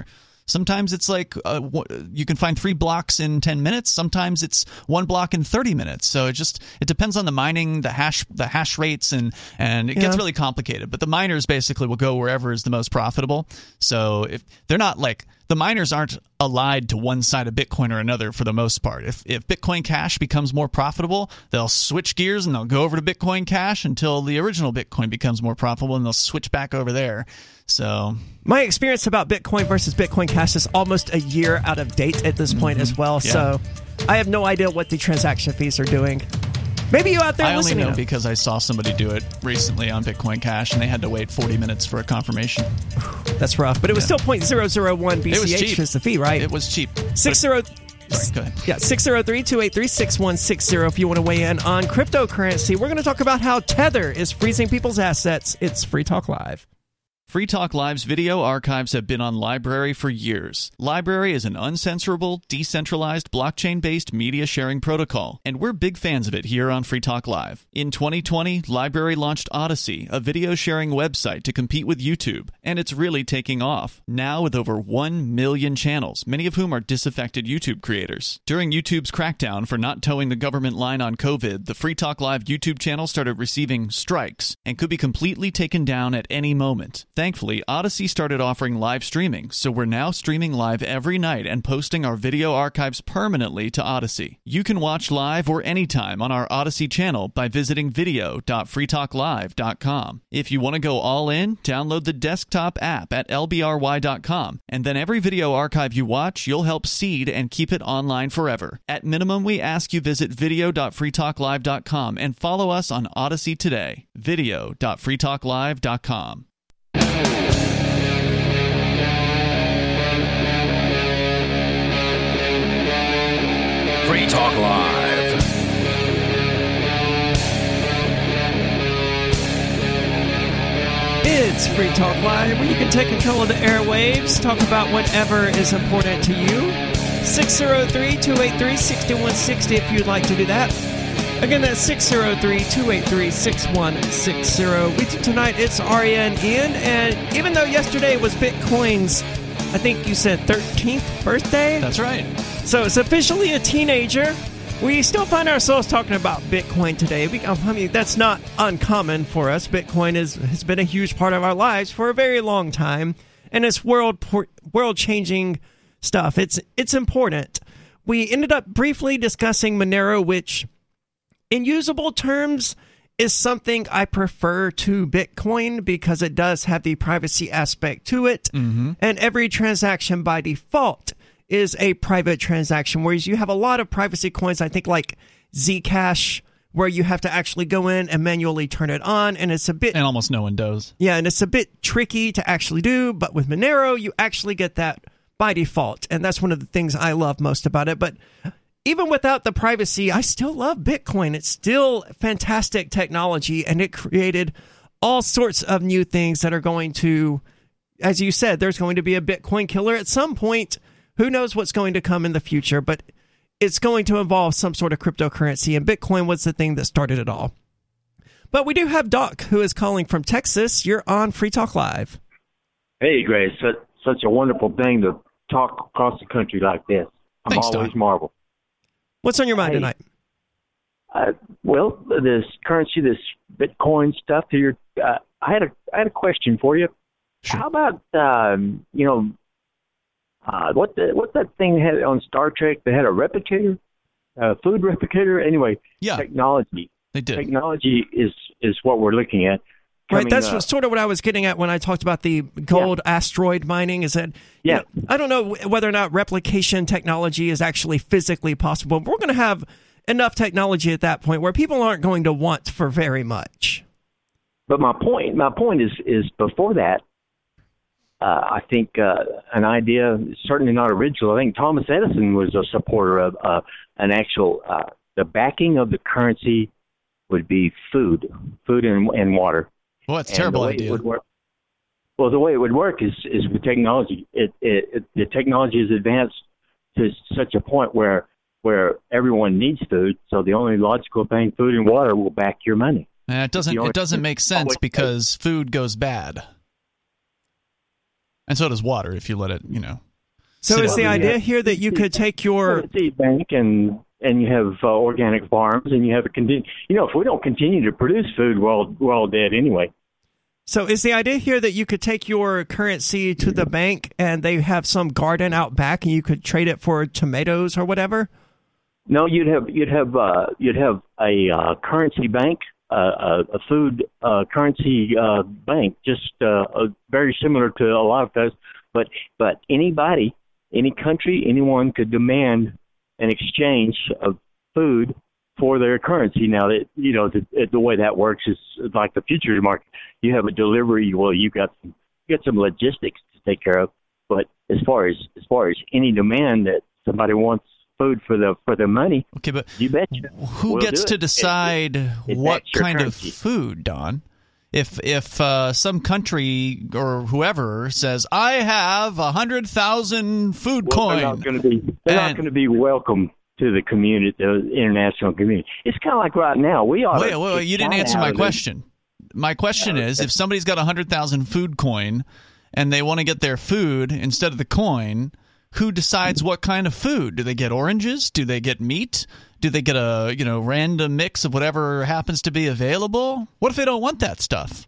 Sometimes it's like uh, you can find three blocks in ten minutes. Sometimes it's one block in thirty minutes. So it just it depends on the mining, the hash the hash rates, and and it yeah. gets really complicated. But the miners basically will go wherever is the most profitable. So if they're not like the miners aren't allied to one side of Bitcoin or another for the most part. If if Bitcoin Cash becomes more profitable, they'll switch gears and they'll go over to Bitcoin Cash until the original Bitcoin becomes more profitable, and they'll switch back over there. So my experience about Bitcoin versus Bitcoin Cash is almost a year out of date at this point mm-hmm. as well. Yeah. So I have no idea what the transaction fees are doing. Maybe you out there I listening. I only know because I saw somebody do it recently on Bitcoin Cash, and they had to wait forty minutes for a confirmation. That's rough, but it was yeah. still zero point zero zero one B C H is the fee, right? It was cheap. Six zero. Sorry, go ahead. Yeah, six zero three, two eight three, six one six zero if you want to weigh in on cryptocurrency. We're going to talk about how Tether is freezing people's assets. It's Free Talk Live. Free Talk Live's video archives have been on LBRY for years. LBRY is an uncensorable, decentralized, blockchain-based media sharing protocol, and we're big fans of it here on Free Talk Live. In twenty twenty, LBRY launched Odysee, a video sharing website to compete with YouTube, and it's really taking off, now with over one million channels, many of whom are disaffected YouTube creators. During YouTube's crackdown for not towing the government line on COVID, the Free Talk Live YouTube channel started receiving strikes and could be completely taken down at any moment. Thankfully, Odysee started offering live streaming, so we're now streaming live every night and posting our video archives permanently to Odysee. You can watch live or anytime on our Odysee channel by visiting video dot free talk live dot com. If you want to go all in, download the desktop app at L B R Y dot com, and then every video archive you watch, you'll help seed and keep it online forever. At minimum, we ask you visit video dot free talk live dot com and follow us on Odysee today. video dot free talk live dot com. Free Talk Live. It's Free Talk Live, where you can take control of the airwaves, talk about whatever is important to you. six zero three, two eight three, six one six zero if you'd like to do that. Again, that's six zero three, two eight three, six one six zero. With you tonight, it's Ariane Ian, and even though yesterday was Bitcoin's, I think you said thirteenth birthday? That's right. So it's officially a teenager. We still find ourselves talking about Bitcoin today. We, I mean, that's not uncommon for us. Bitcoin is, has been a huge part of our lives for a very long time, and it's world world-changing stuff. It's it's important. We ended up briefly discussing Monero, which, in usable terms, is something I prefer to Bitcoin because it does have the privacy aspect to it, mm-hmm. and every transaction by default is a private transaction, whereas you have a lot of privacy coins, I think like Zcash, where you have to actually go in and manually turn it on, and it's a bit... And almost no one does. Yeah, and it's a bit tricky to actually do, but with Monero, you actually get that by default, and that's one of the things I love most about it. But even without the privacy, I still love Bitcoin. It's still fantastic technology, and it created all sorts of new things that are going to, as you said, there's going to be a Bitcoin killer at some point. Who knows what's going to come in the future, but it's going to involve some sort of cryptocurrency, and Bitcoin was the thing that started it all. But we do have Doc, who is calling from Texas. You're on Free Talk Live. Hey, Grace. Such, such a wonderful thing to talk across the country like this. I'm Thanks, always Doc. marveled. What's on your mind hey, tonight? Uh, well, this currency, this Bitcoin stuff here, uh, I had a I had a question for you. Sure. How about, um, you know, Uh, what the, what's that thing had on Star Trek? They had a replicator, a food replicator. Anyway, Yeah. technology. They did. Technology is, is what we're looking at. Right, Coming, that's uh, sort of what I was getting at when I talked about the gold Yeah. asteroid mining. Is that you Yeah. know, I don't know whether or not replication technology is actually physically possible. But we're going to have enough technology at that point where people aren't going to want for very much. But my point, my point is, is before that, uh, I think uh, an idea, certainly not original. I think Thomas Edison was a supporter of uh, an actual, uh, the backing of the currency would be food, food and, and water. Well, that's a And terrible the way idea. It would work, well, the way it would work is, is with technology. It, it, it the technology is advanced to such a point where where everyone needs food. So the only logical thing, food and water, will back your money. Eh, it doesn't. only- It doesn't make sense because food goes bad, and so does water if you let it. You know. So sit is the down. idea here that you could take your seed bank and and you have uh, organic farms and you have a continue. You know, if we don't continue to produce food, we're all, we're all dead anyway. So is the idea here that you could take your currency to the bank and they have some garden out back and you could trade it for tomatoes or whatever? No, you'd have you'd have uh, you'd have a uh, currency bank, uh, a, a food uh, currency uh, bank, just uh, uh, very similar to a lot of those. But but anybody, any country, anyone could demand an exchange of food for their currency. Now, that you know the, the way that works is like the futures market. You have a delivery. Well, you got some, you got some logistics to take care of. But as far as as far as any demand that somebody wants food for the for their money, okay, but you betcha. Who We'll gets do to it. decide It- it- what that's your kind currency. of food, Don? If if uh, some country or whoever says, I have a hundred thousand food Well, coin, they're not going to be they're And- not going to be welcome to the community, the international community. It's kind of like right now. We ought wait, to wait, wait, kick you didn't China answer out my of it. question. My question Uh, is, if somebody's got a hundred thousand food coin and they want to get their food instead of the coin, who decides what kind of food? Do they get oranges? Do they get meat? Do they get a you know random mix of whatever happens to be available? What if they don't want that stuff?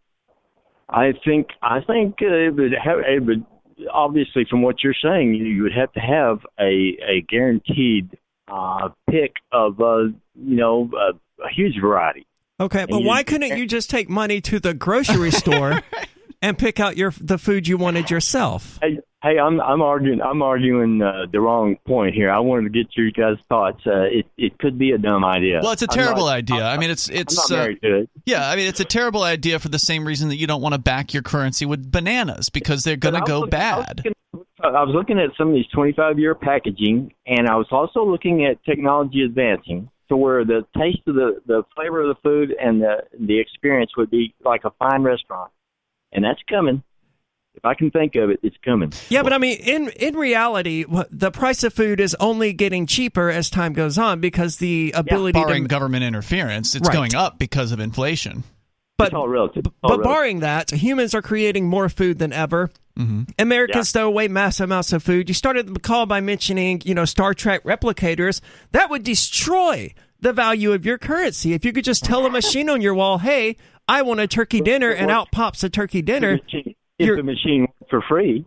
I think I think uh, it would have it would obviously from what you're saying you, you would have to have a a guaranteed uh, pick of uh, you know uh, a huge variety. Okay, but And you- why couldn't you just take money to the grocery store and pick out your the food you wanted yourself? Hey, hey, I'm I'm arguing I'm arguing uh, the wrong point here. I wanted to get your guys' thoughts. Uh, it it could be a dumb idea. Well, it's a I'm terrible not- idea. I'm I mean, it's it's not uh, married to it. yeah. I mean, it's a terrible idea for the same reason that you don't want to back your currency with bananas because they're going to But I was go looking- I was bad. looking- I was looking at some of these twenty-five year packaging, and I was also looking at technology advancing to where the taste of the, the flavor of the food and the the experience would be like a fine restaurant, and that's coming. If I can think of it, it's coming. Yeah, but I mean, in in reality, wh- the price of food is only getting cheaper as time goes on because the ability Barring to. government interference, it's Right. going up because of inflation. But It's all relative. It's all but relative. barring that, humans are creating more food than ever. Mm-hmm. Americans throw away massive amounts of food. You started the call by mentioning, you know, Star Trek replicators. That would destroy the value of your currency. If you could just tell a machine on your wall, hey, I want a turkey dinner, and out pops a turkey dinner. The machine- if You're- the machine worked for free,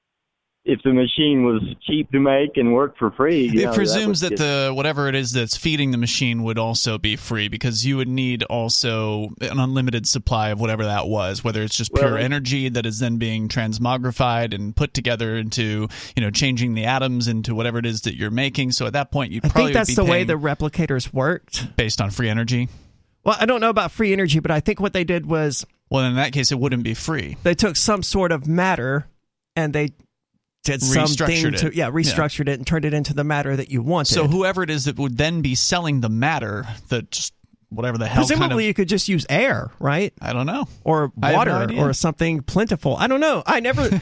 if the machine was cheap to make and worked for free, you know, It presumes that, that, would the whatever it is that's feeding the machine would also be free because you would need also an unlimited supply of whatever that was, whether it's just pure Well, energy that is then being transmogrified and put together into, you know, changing the atoms into whatever it is that you're making. So at that point, you I probably think that's would be the way paying the replicators worked. based on free energy. Well, I don't know about free energy, but I think what they did was Well, in that case, it wouldn't be free. they took some sort of matter and they did Restructured something to it. yeah restructured it and turned it into the matter that you wanted. So whoever it is that would then be selling the matter, that just whatever the hell presumably kind of, you could just use air, right? I don't know. Or I have no water idea. or something plentiful. I don't know. I never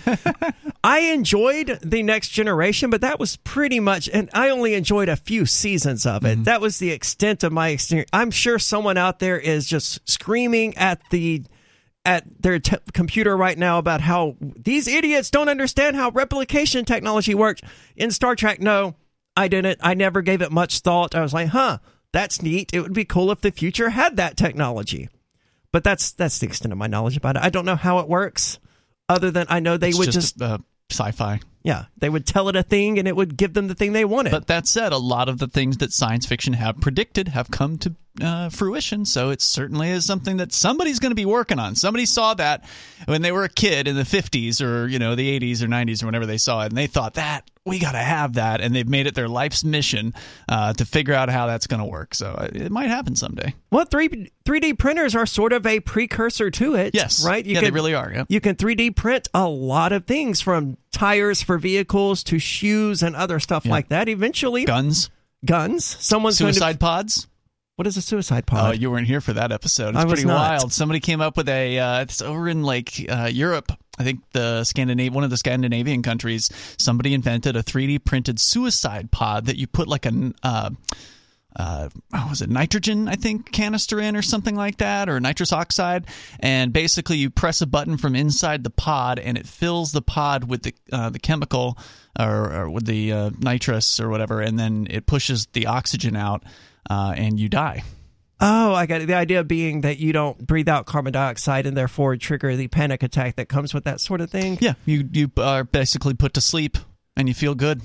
I enjoyed The Next Generation, but that was pretty much and I only enjoyed a few seasons of it. Mm-hmm. That was the extent of my experience. I'm sure someone out there is just screaming at the at their t- computer right now about how these idiots don't understand how replication technology works. In Star Trek, no, I didn't. I never gave it much thought. I was like, huh, that's neat. It would be cool if the future had that technology. But that's that's the extent of my knowledge about it. I don't know how it works, other than I know they It's would just, just, uh, sci-fi. yeah, they would tell it a thing and it would give them the thing they wanted. But that said, a lot of the things that science fiction have predicted have come to uh, fruition. So it certainly is something that somebody's going to be working on. Somebody saw that when they were a kid in the fifties or, you know, the eighties or nineties or whenever they saw it. And they thought that we got to have that. And they've made it their life's mission uh, to figure out how that's going to work. So it might happen someday. well, three, 3D printers are sort of a precursor to it. Yes. Right? You yeah, can, they really are. Yeah. You can three D print a lot of things from tires for vehicles to shoes and other stuff Yeah. like that. Eventually, Guns, guns. Someone's suicide going to. pods. What is a suicide Oh, pod? you weren't here for that episode. It's I was pretty not. wild. Somebody came up with a. Uh, it's over in like uh, Europe. I think the Scandinav- one of the Scandinavian countries. Somebody invented a three D printed suicide pod that you put like a. Uh, uh, oh, was it nitrogen, I think, canister in or something like that, or nitrous oxide. And basically you press a button from inside the pod and it fills the pod with the uh, the chemical or, or with the uh, nitrous or whatever, and then it pushes the oxygen out uh, and you die. Oh, I got it. The idea being that you don't breathe out carbon dioxide and therefore trigger the panic attack that comes with that sort of thing. Yeah, you, you are basically put to sleep and you feel good.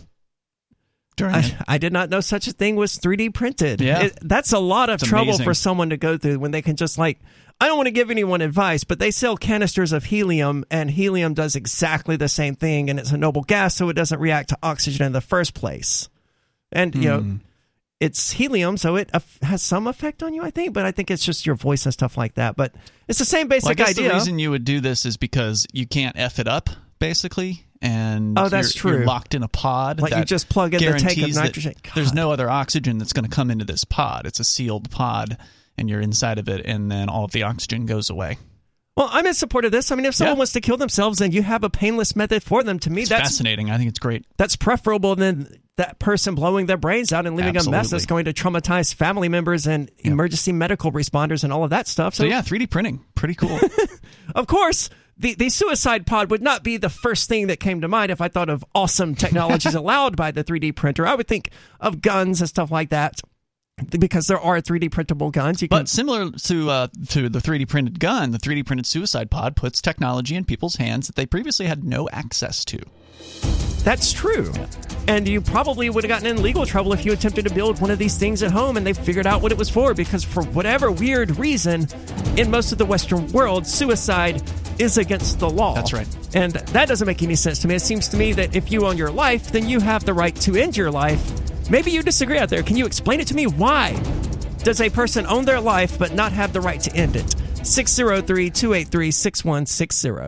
I, I did not know such a thing was three D printed. Yeah. It, that's a lot of It's trouble amazing. for someone to go through when they can just like, I don't want to give anyone advice, but they sell canisters of helium, and helium does exactly the same thing, and it's a noble gas, so it doesn't react to oxygen in the first place. And, you Hmm. know, it's helium, so it af- has some effect on you, I think, but I think it's just your voice and stuff like that. But it's the same basic well, I guess idea. the reason you would do this is because you can't F it up, basically. And Oh, that's you're, true. You're locked in a pod. Like you that just plug in the tank of guarantees that nitrogen. There's God. no other oxygen that's going to come into this pod. It's a sealed pod, and you're inside of it, and then all of the oxygen goes away. Well, I'm in support of this. I mean, if someone Yeah. wants to kill themselves and you have a painless method for them, to me, It's that's fascinating. I think it's great. that's preferable than that person blowing their brains out and leaving a mess that's Absolutely. going to traumatize family members and emergency medical responders and all of that stuff. So, yeah, three D printing. Pretty cool. Of course, the, the suicide pod would not be the first thing that came to mind if I thought of awesome technologies allowed by the three D printer. I would think of guns and stuff like that, because there are three D printable guns. You can, But similar to uh, to the three D printed gun, the three D printed suicide pod puts technology in people's hands that they previously had no access to. That's true. And you probably would have gotten in legal trouble if you attempted to build one of these things at home and they figured out what it was for, because for whatever weird reason, in most of the Western world, suicide is against the law. That's right. And that doesn't make any sense to me. It seems to me that if you own your life, then you have the right to end your life. Maybe you disagree out there. Can you explain it to me? Why does a person own their life but not have the right to end it? six oh three, two eight three, six one six zero.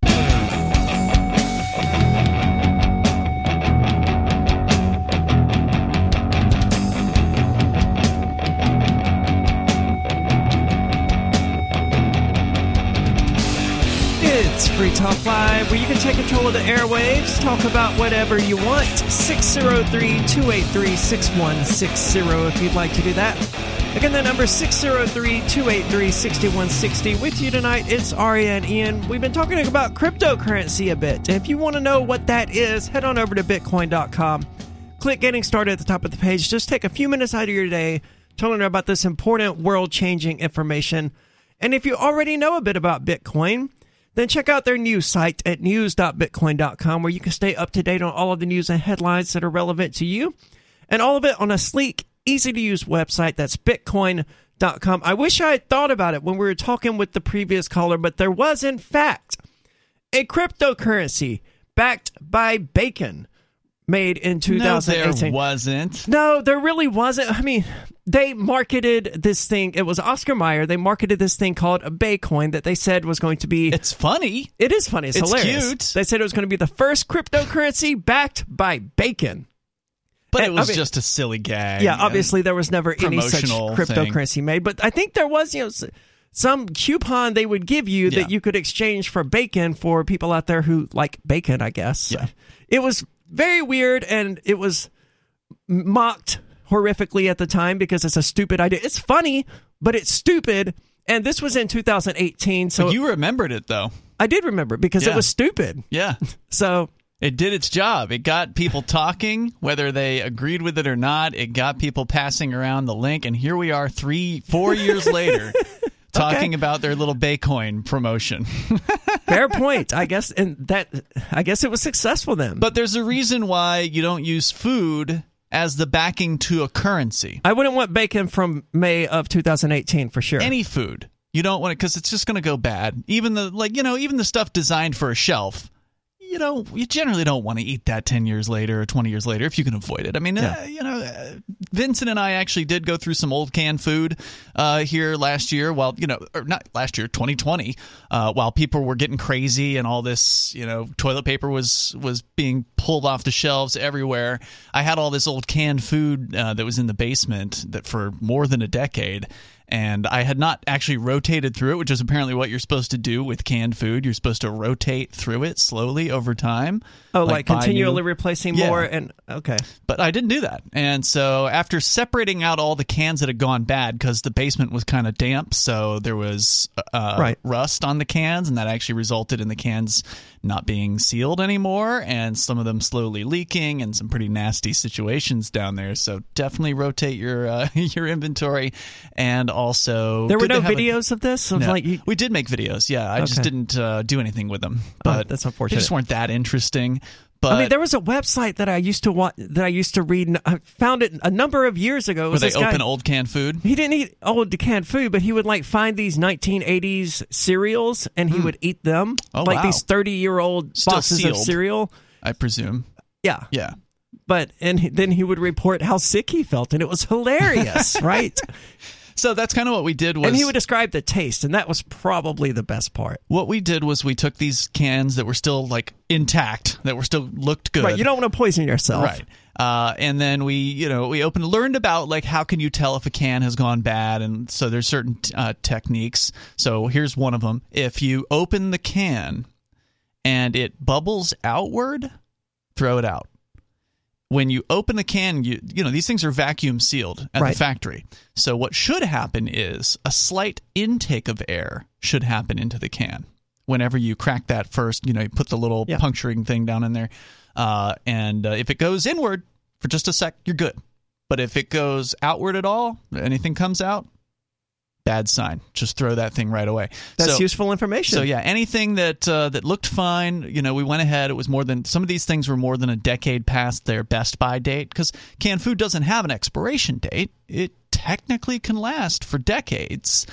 It's Free Talk Live, where you can take control of the airwaves, talk about whatever you want. six oh three, two eight three, six one six zero if you'd like to do that. Again, that number is six oh three, two eight three, six one six zero. With you tonight, it's Aria and Ian. We've been talking about cryptocurrency a bit. If you want to know what that is, head on over to bitcoin dot com. Click Getting Started at the top of the page. Just take a few minutes out of your day to learn about this important world-changing information. And if you already know a bit about Bitcoin, then check out their news site at news dot bitcoin dot com, where you can stay up to date on all of the news and headlines that are relevant to you, and all of it on a sleek, easy-to-use website. That's bitcoin dot com. I wish I had thought about it when we were talking with the previous caller, but there was, in fact, a cryptocurrency backed by bacon made in two thousand eighteen. No, there wasn't. No, there really wasn't. I mean, they marketed this thing. It was Oscar Mayer. They marketed this thing called a Bacoin that they said was going to be... It's funny. It is funny. It's, It's hilarious. cute. They said it was going to be the first cryptocurrency backed by bacon. But And, it was I mean, just a silly gag. Yeah, obviously there was never any such promotional cryptocurrency made. But I think there was, you know, s- some coupon they would give you Yeah. that you could exchange for bacon for people out there who like bacon, I guess. Yeah. It was very weird, and it was mocked horrifically at the time because it's a stupid idea. It's funny, but it's stupid. And this was in two thousand eighteen, so But you remembered it, though. I did remember because it Yeah. was stupid. Yeah. So It did its job. It got people talking, whether they agreed with it or not. It got people passing around the link, and here we are three, four years later, talking about their little Bacoin promotion. fair point, I guess. And that, I guess it was successful then. But there's a reason why you don't use food as the backing to a currency. I wouldn't want bacon from May of two thousand eighteen for sure. Any food. You don't want it because it's just going to go bad. Even the like, you know, even the stuff designed for a shelf. You know, you generally don't want to eat that ten years later or twenty years later if you can avoid it. I mean, Yeah. uh, you know, uh, Vincent and I actually did go through some old canned food uh, here last year while, you know, or not last year, twenty twenty, uh, while people were getting crazy and all this, you know, toilet paper was, was being pulled off the shelves everywhere. I had all this old canned food uh, that was in the basement that for more than a decade. And I had not actually rotated through it, which is apparently what you're supposed to do with canned food. You're supposed to rotate through it slowly over time. Oh, like, like continually new... replacing yeah. more? and Okay. But I didn't do that. And so after separating out all the cans that had gone bad, because the basement was kind of damp, so there was uh, right. rust on the cans, and that actually resulted in the cans not being sealed anymore, and some of them slowly leaking, and some pretty nasty situations down there. So definitely rotate your uh, your inventory. And also, there were no videos a, of this. Of no, like you, we did make videos. Yeah, I okay. just didn't uh, do anything with them. But oh, that's unfortunate. They just weren't that interesting. But I mean, there was a website that I used to watch, that I used to read. And I found it a number of years ago. It was where they this open guy, old canned food. He didn't eat old canned food, but he would like find these nineteen eighties cereals and he mm. would eat them. Oh, like wow. these thirty year old Still boxes sealed, of cereal. I presume. Yeah, yeah. But and he, then he would report how sick he felt, and it was hilarious, right? So that's kind of what we did was... And he would describe the taste, and that was probably the best part. What we did was we took these cans that were still, like, intact, that were still looked good. Right, you don't want to poison yourself. Right. Uh, and then we, you know, we opened, learned about, like, how can you tell if a can has gone bad, and so there's certain uh, techniques. So here's one of them. If you open the can and it bubbles outward, throw it out. When you open the can, you you know, these things are vacuum sealed at right. the factory. So what should happen is a slight intake of air should happen into the can. Whenever you crack that first, you know, you put the little yeah. puncturing thing down in there. Uh, and uh, if it goes inward for just a sec, you're good. But if it goes outward at all, anything comes out, bad sign. Just throw that thing right away. That's so, useful information. So yeah, anything that uh, that looked fine, you know, we went ahead. It was more than some of these things were more than a decade past their best by date, because canned food doesn't have an expiration date. It technically can last for decades.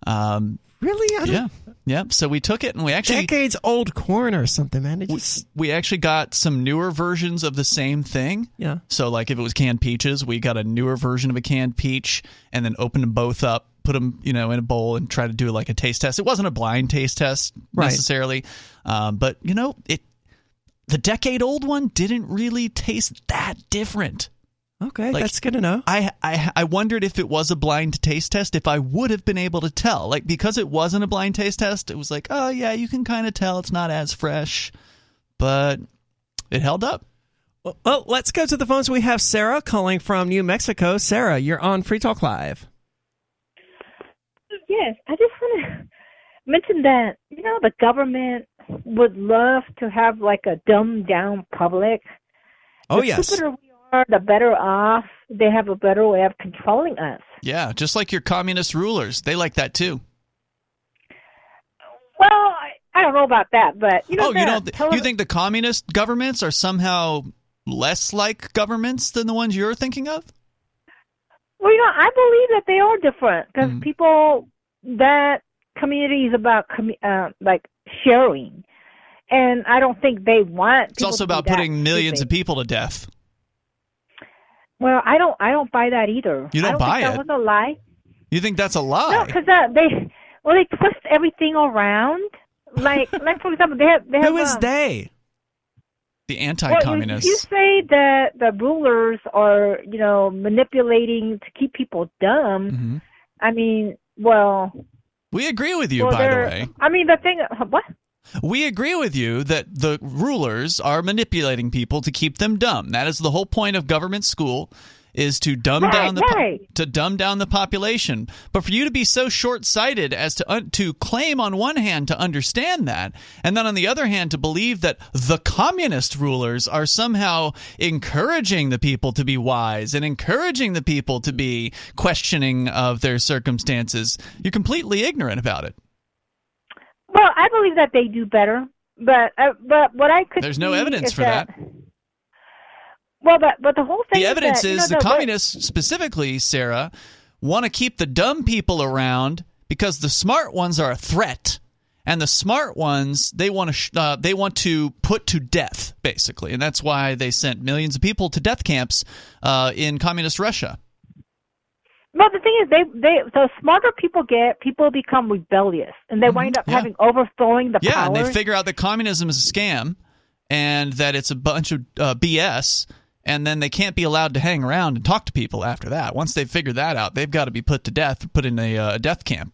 Um, really? I don't... Yeah. Yeah. So we took it and we actually decades old corn or something, man. It just... we, we actually got some newer versions of the same thing. Yeah. So like if it was canned peaches, we got a newer version of a canned peach and then opened them both up. Put them, you know, in a bowl and try to do like a taste test. It wasn't a blind taste test necessarily, right. um, but you know, it. The decade-old one didn't really taste that different. Okay, like, that's good to know. I, I I wondered if it was a blind taste test, if I would have been able to tell. Like because it wasn't a blind taste test, it was like, oh yeah, you can kind of tell it's not as fresh, but it held up. Well, let's go to the phones. We have Sarah calling from New Mexico. Sarah, you're on Free Talk Live. Yes, I just want to mention that, you know, the government would love to have like a dumbed down public. Oh, the yes. The stupider we are, the better off. They have a better way of controlling us. Yeah, just like your communist rulers. They like that too. Well, I, I don't know about that, but, you know. Oh, you don't th- tele- you think the communist governments are somehow less like governments than the ones you're thinking of? Well, you know, I believe that they are different because mm-hmm. people, that community is about com- uh, like sharing, and I don't think they want. It's also about putting millions of people to death. Well, I don't, I don't buy that either. You don't, I don't buy think it? That was a lie. You think that's a lie? No, because uh, they, well, they twist everything around. Like, like for example, they have, they have. Who is um, they? The anti-communists. Well, you, you say that the rulers are, you know, manipulating to keep people dumb. Mm-hmm. I mean, well... We agree with you, well, by the way. I mean, the thing... What? We agree with you that the rulers are manipulating people to keep them dumb. That is the whole point of government school, is to dumb right, down the right. po- to dumb down the population. But for you to be so short-sighted as to un- to claim on one hand to understand that, and then on the other hand to believe that the communist rulers are somehow encouraging the people to be wise and encouraging the people to be questioning of their circumstances, you're completely ignorant about it. Well, I believe that they do better, but uh, but what I could there's no evidence for that. that. Well, but but the whole thing. The evidence is, that, is you know, the, the communists specifically, Sarah, want to keep the dumb people around because the smart ones are a threat, and the smart ones they want to sh- uh, they want to put to death, basically, and that's why they sent millions of people to death camps uh, in communist Russia. Well, the thing is, they they the smarter people get, people become rebellious, and they mm-hmm. wind up yeah. having overthrowing the yeah, power. Yeah, and they figure out that communism is a scam and that it's a bunch of uh, B S. and then they can't be allowed to hang around and talk to people after that. Once they've figured that out, they've got to be put to death, put in a uh, death camp.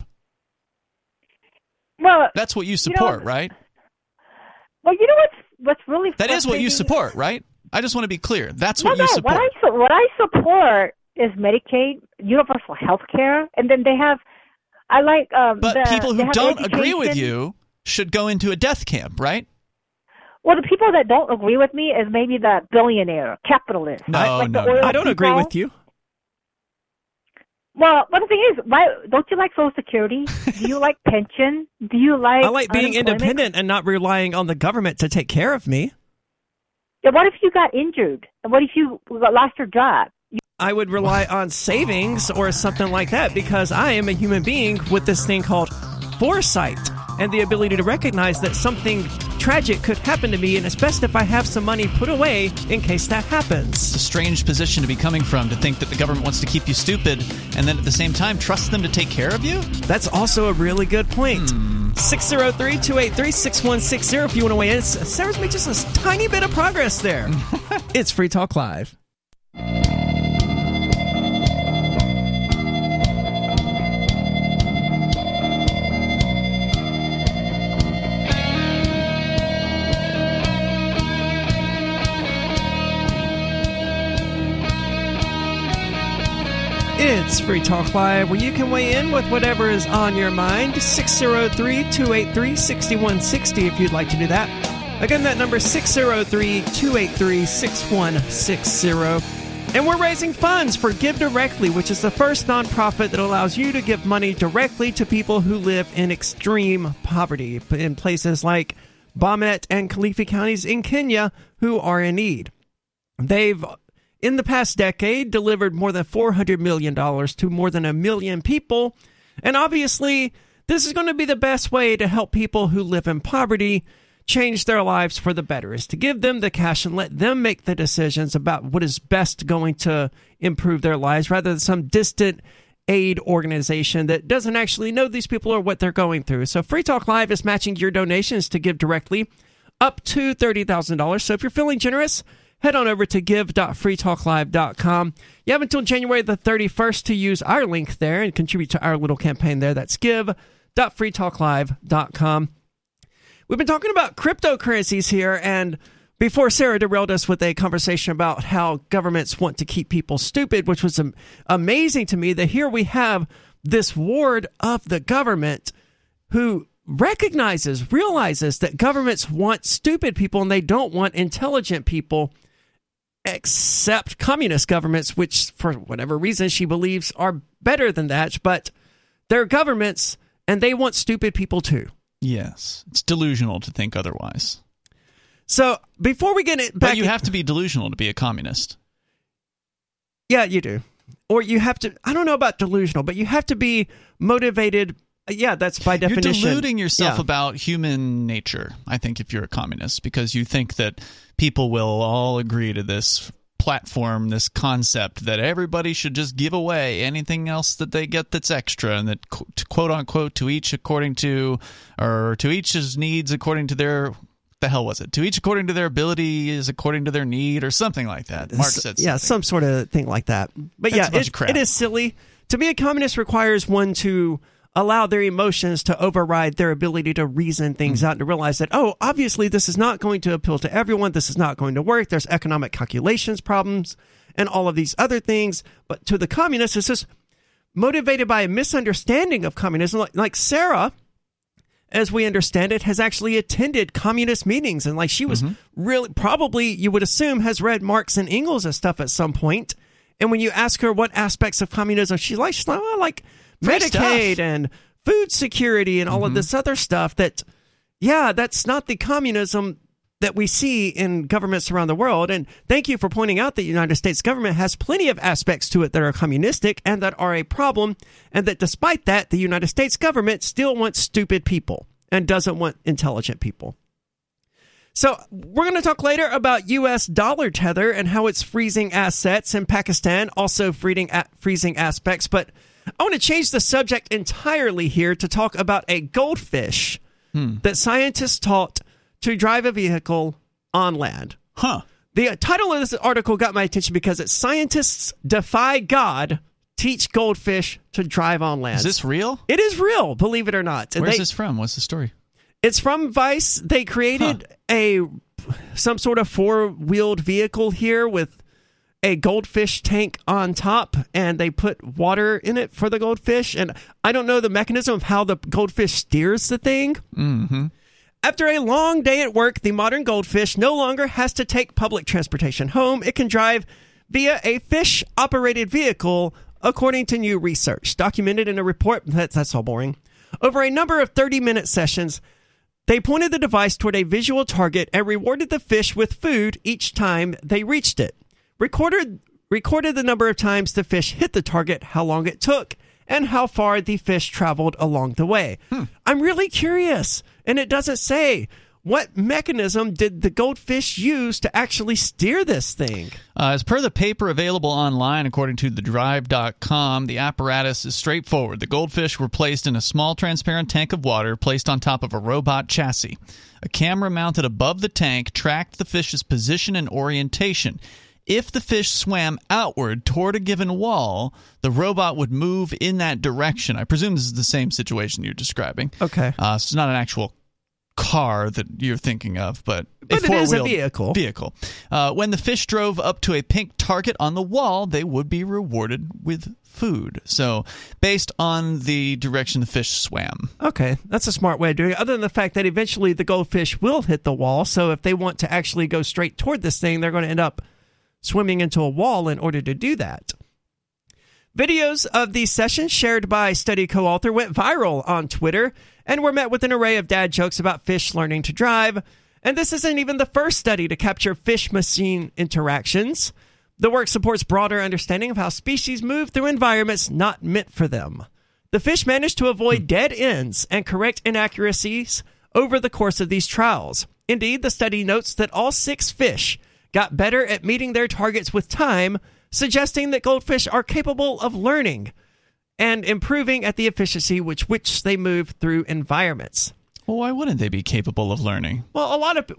Well, that's what you support, you know, right? Well, you know what's what's really that is what you support, right? I just want to be clear. That's no, what you no, support. What I, what I support is Medicaid, universal health care, and then they have. I like. Um, but the, people who don't education. agree with you should go into a death camp, right? Well, the people that don't agree with me is maybe the billionaire, capitalist. No, like no, the oil no. I don't people. agree with you. Well, but the thing is, why don't you like Social Security? Do you like pension? Do you like? I like being unemployment? independent and not relying on the government to take care of me. Yeah, what if you got injured? And what if you lost your job? You- I would rely on savings or something like that because I am a human being with this thing called foresight and the ability to recognize that something tragic could happen to me, and it's best if I have some money put away in case that happens. It's a strange position to be coming from, to think that the government wants to keep you stupid and then at the same time trust them to take care of you? That's also a really good point. Hmm. six oh three, two eight three, six one six zero if you want to weigh in. Sarah's made just a tiny bit of progress there. It's Free Talk Live. It's Free Talk Live, where you can weigh in with whatever is on your mind. six oh three, two eight three, six one six zero if you'd like to do that. Again, that number is six oh three, two eight three, six one six zero. And we're raising funds for Give Directly, which is the first nonprofit that allows you to give money directly to people who live in extreme poverty in places like Bomet and Kilifi counties in Kenya who are in need. They've in the past decade, delivered more than four hundred million dollars to more than a million people. And obviously, this is going to be the best way to help people who live in poverty change their lives for the better, is to give them the cash and let them make the decisions about what is best going to improve their lives, rather than some distant aid organization that doesn't actually know these people or what they're going through. So Free Talk Live is matching your donations to Give Directly up to thirty thousand dollars. So if you're feeling generous, head on over to give dot free talk live dot com. You have until January the thirty-first to use our link there and contribute to our little campaign there. That's give dot free talk live dot com. We've been talking about cryptocurrencies here, and before Sarah derailed us with a conversation about how governments want to keep people stupid, which was um, amazing to me, that here we have this ward of the government who recognizes, realizes that governments want stupid people and they don't want intelligent people, except communist governments, which for whatever reason she believes are better than that, but they're governments and they want stupid people too. Yes, it's delusional to think otherwise. So before we get it back, but you have to be delusional to be a communist. Yeah, you do. Or you have to, I don't know about delusional, but you have to be motivated. Yeah, that's by definition. You're deluding yourself yeah. about human nature, I think, if you're a communist, because you think that people will all agree to this platform, this concept that everybody should just give away anything else that they get that's extra, and that, quote unquote, to each according to, or to each's needs according to their, the hell was it? To each according to their ability is according to their need, or something like that. Mark said something. Yeah, some sort of thing like that. But That's yeah, a bunch it, of crap. it is silly. To be a communist requires one to allow their emotions to override their ability to reason things mm. out and to realize that, oh, obviously this is not going to appeal to everyone. This is not going to work. There's economic calculations problems and all of these other things. But to the communists, it's just motivated by a misunderstanding of communism. Like, like Sarah, as we understand it, has actually attended communist meetings. And like she was mm-hmm. really, probably, you would assume, has read Marx and Engels and stuff at some point. And when you ask her what aspects of communism she likes, she's like, well, I like Medicaid and food security and all mm-hmm. of this other stuff that, yeah, that's not the communism that we see in governments around the world. And thank you for pointing out that the United States government has plenty of aspects to it that are communistic and that are a problem, and that despite that, the United States government still wants stupid people and doesn't want intelligent people. So we're going to talk later about U S dollar tether and how it's freezing assets in Pakistan, also freezing, freezing aspects. But I want to change the subject entirely here to talk about a goldfish hmm. that scientists taught to drive a vehicle on land. Huh. The title of this article got my attention because it's Scientists Defy God, Teach Goldfish to Drive on Land. Is this real? It is real, believe it or not. Where's they, this from? What's the story? It's from Vice. They created huh. a some sort of four-wheeled vehicle here with a goldfish tank on top, and they put water in it for the goldfish. And I don't know the mechanism of how the goldfish steers the thing. Mm-hmm. After a long day at work, the modern goldfish no longer has to take public transportation home. It can drive via a fish-operated vehicle, according to new research. Documented in a report, that's, that's all boring. Over a number of thirty-minute sessions, they pointed the device toward a visual target and rewarded the fish with food each time they reached it. Recorded, recorded the number of times the fish hit the target, how long it took, and how far the fish traveled along the way. Hmm. I'm really curious, and it doesn't say. What mechanism did the goldfish use to actually steer this thing? Uh, as per the paper available online, according to the drive dot com, the apparatus is straightforward. The goldfish were placed in a small transparent tank of water placed on top of a robot chassis. A camera mounted above the tank tracked the fish's position and orientation. If the fish swam outward toward a given wall, the robot would move in that direction. I presume this is the same situation you're describing. Okay. Uh, so it's not an actual car that you're thinking of, but, but a it is a vehicle. Vehicle. Uh, when the fish drove up to a pink target on the wall, they would be rewarded with food. So, based on the direction the fish swam. Okay, that's a smart way of doing it. Other than the fact that eventually the goldfish will hit the wall, so if they want to actually go straight toward this thing, they're going to end up swimming into a wall in order to do that. Videos of the session shared by study co-author went viral on Twitter and were met with an array of dad jokes about fish learning to drive. And this isn't even the first study to capture fish-machine interactions. The work supports broader understanding of how species move through environments not meant for them. The fish managed to avoid dead ends and correct inaccuracies over the course of these trials. Indeed, the study notes that all six fish got better at meeting their targets with time, suggesting that goldfish are capable of learning and improving at the efficiency with which they move through environments. Well, why wouldn't they be capable of learning? Well, a lot of...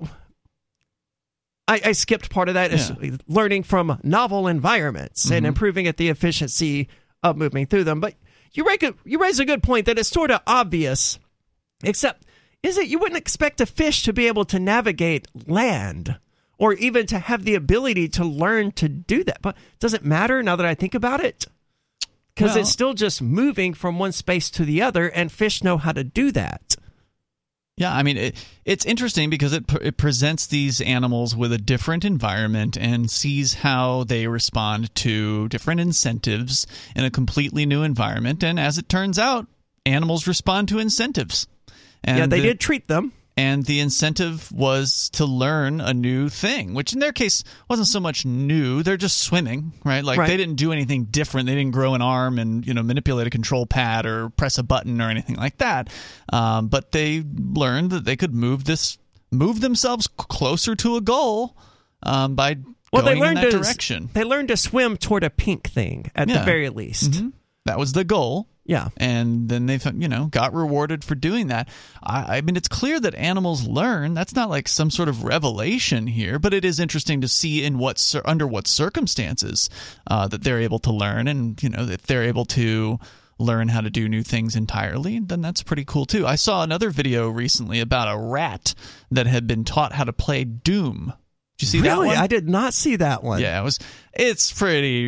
I, I skipped part of that. Is yeah. learning from novel environments mm-hmm. and improving at the efficiency of moving through them. But you raise, a, you raise a good point that it's sort of obvious, except is it you wouldn't expect a fish to be able to navigate land or even to have the ability to learn to do that. But does it matter now that I think about it? Because well, it's still just moving from one space to the other, and fish know how to do that. Yeah, I mean, it, it's interesting because it, it presents these animals with a different environment and sees how they respond to different incentives in a completely new environment. And as it turns out, animals respond to incentives. And yeah, they the, did treat them. And the incentive was to learn a new thing, which in their case wasn't so much new. They're just swimming, right? Like right. they didn't do anything different. They didn't grow an arm and, you know, manipulate a control pad or press a button or anything like that. Um, but they learned that they could move this, move themselves closer to a goal um, by well, going they learned in that to, direction. They learned to swim toward a pink thing at yeah. the very least. Mm-hmm. That was the goal. Yeah. And then they, you know, got rewarded for doing that. I, I mean, it's clear that animals learn. That's not like some sort of revelation here, but it is interesting to see in what under what circumstances uh, that they're able to learn. And, you know, if they're able to learn how to do new things entirely, then that's pretty cool, too. I saw another video recently about a rat that had been taught how to play Doom. Did you see really? that one? Really? I did not see that one. Yeah, it was. It's pretty...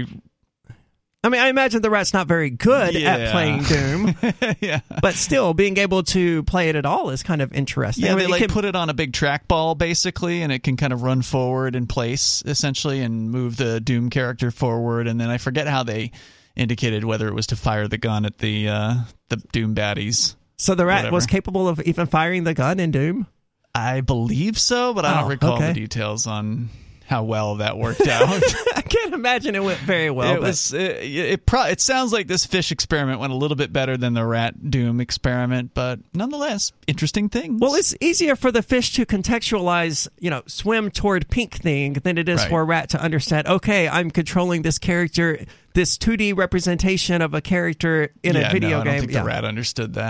I mean, I imagine the rat's not very good yeah. at playing Doom, yeah. but still, being able to play it at all is kind of interesting. Yeah, I mean, they like can... put it on a big trackball, basically, and it can kind of run forward in place, essentially, and move the Doom character forward. And then I forget how they indicated whether it was to fire the gun at the uh, the Doom baddies. So the rat whatever. was capable of even firing the gun in Doom? I believe so, but I oh, don't recall okay. the details on how well that worked out. I can't imagine it went very well. It but... was. It, it, pro- it sounds like this fish experiment went a little bit better than the rat Doom experiment, but nonetheless, interesting things. Well, it's easier for the fish to contextualize, you know, swim toward pink thing than it is right. for a rat to understand, okay, I'm controlling this character, this two D representation of a character in yeah, a video no, I game. don't think yeah. the rat understood that.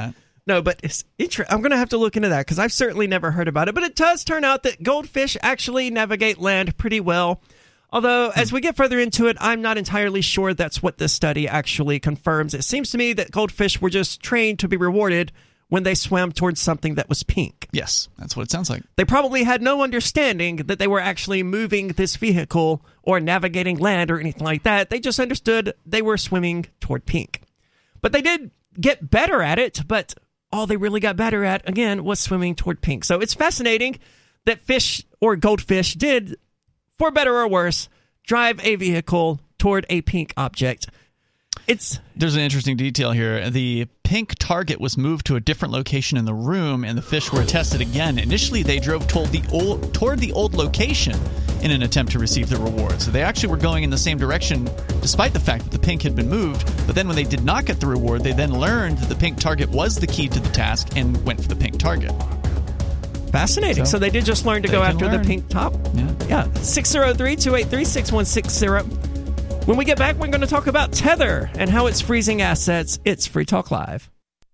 No, but it's inter- I'm going to have to look into that because I've certainly never heard about it. But it does turn out that goldfish actually navigate land pretty well. Although, as we get further into it, I'm not entirely sure that's what this study actually confirms. It seems to me that goldfish were just trained to be rewarded when they swam towards something that was pink. Yes, that's what it sounds like. They probably had no understanding that they were actually moving this vehicle or navigating land or anything like that. They just understood they were swimming toward pink. But they did get better at it, but all they really got better at, again, was swimming toward pink. So it's fascinating that fish or goldfish did, for better or worse, drive a vehicle toward a pink object. It's There's an interesting detail here. The pink target was moved to a different location in the room, and the fish were tested again. Initially, they drove toward the old, toward the old location in an attempt to receive the reward. So they actually were going in the same direction, despite the fact that the pink had been moved. But then when they did not get the reward, they then learned that the pink target was the key to the task and went for the pink target. Fascinating. So, so they did just learn to go after learn. the pink top? Yeah. Yeah. six oh three, two eight three, six one six zero. When we get back, we're going to talk about Tether and how it's freezing assets. It's Free Talk Live.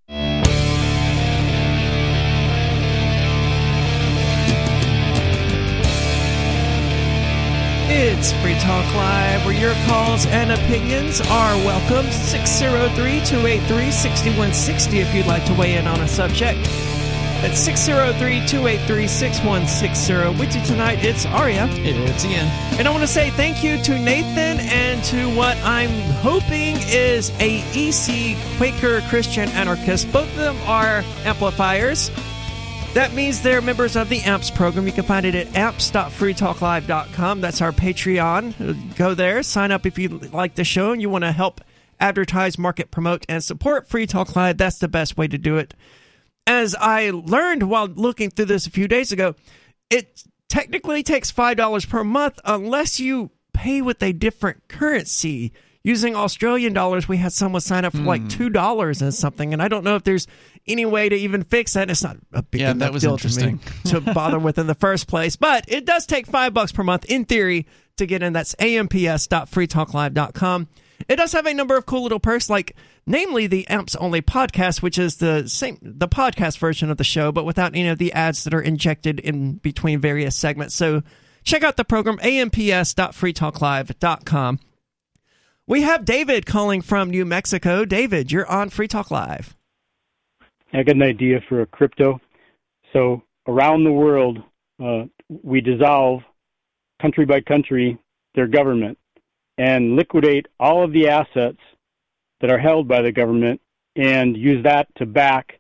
It's Free Talk Live, where your calls and opinions are welcome. six oh three, two eight three, six one six zero if you'd like to weigh in on a subject. That's six oh three, two eight three, six one six zero. With you tonight, it's Aria. It's Ian. And I want to say thank you to Nathan and to what I'm hoping is a E C Quaker Christian anarchist. Both of them are amplifiers. That means they're members of the A M P S program. You can find it at amps dot free talk live dot com. That's our Patreon. Go there, sign up if you like the show and you want to help advertise, market, promote, and support Free Talk Live. That's the best way to do it. As I learned while looking through this a few days ago, it technically takes five dollars per month unless you pay with a different currency. Using Australian dollars, we had someone sign up for mm. like two dollars and something, and I don't know if there's any way to even fix that. It's not a big yeah, enough that was deal interesting. to me to bother with in the first place. But it does take five bucks per month, in theory, to get in. That's amps dot free talk live dot com. It does have a number of cool little perks, like namely the A M P S Only podcast, which is the same the podcast version of the show, but without any of the ads that are injected in between various segments. So check out the program, amps dot free talk live dot com. We have David calling from New Mexico. David, you're on Free Talk Live. I got an idea for a crypto. So around the world, uh, we dissolve country by country their government and liquidate all of the assets that are held by the government and use that to back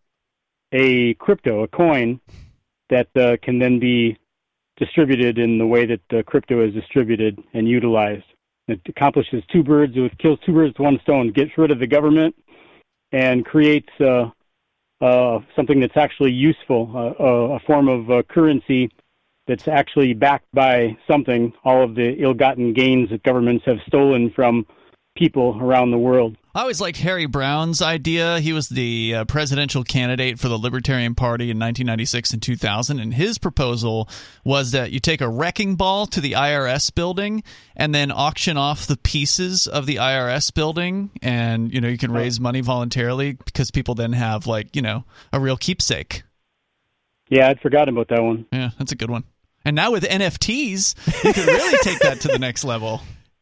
a crypto, a coin that uh, can then be distributed in the way that uh, crypto is distributed and utilized. It accomplishes two birds, it kills two birds with one stone, gets rid of the government and creates uh, uh, something that's actually useful, uh, a form of uh, currency that's actually backed by something, all of the ill-gotten gains that governments have stolen from people around the world. I always liked Harry Brown's idea. He was the uh, presidential candidate for the Libertarian Party in nineteen ninety-six and two thousand, and his proposal was that you take a wrecking ball to the I R S building and then auction off the pieces of the I R S building, and you know you can raise money voluntarily because people then have, like, you know, a real keepsake. Yeah, I'd forgotten about that one. Yeah, that's a good one. And now with N F Ts, you can really take that to the next level.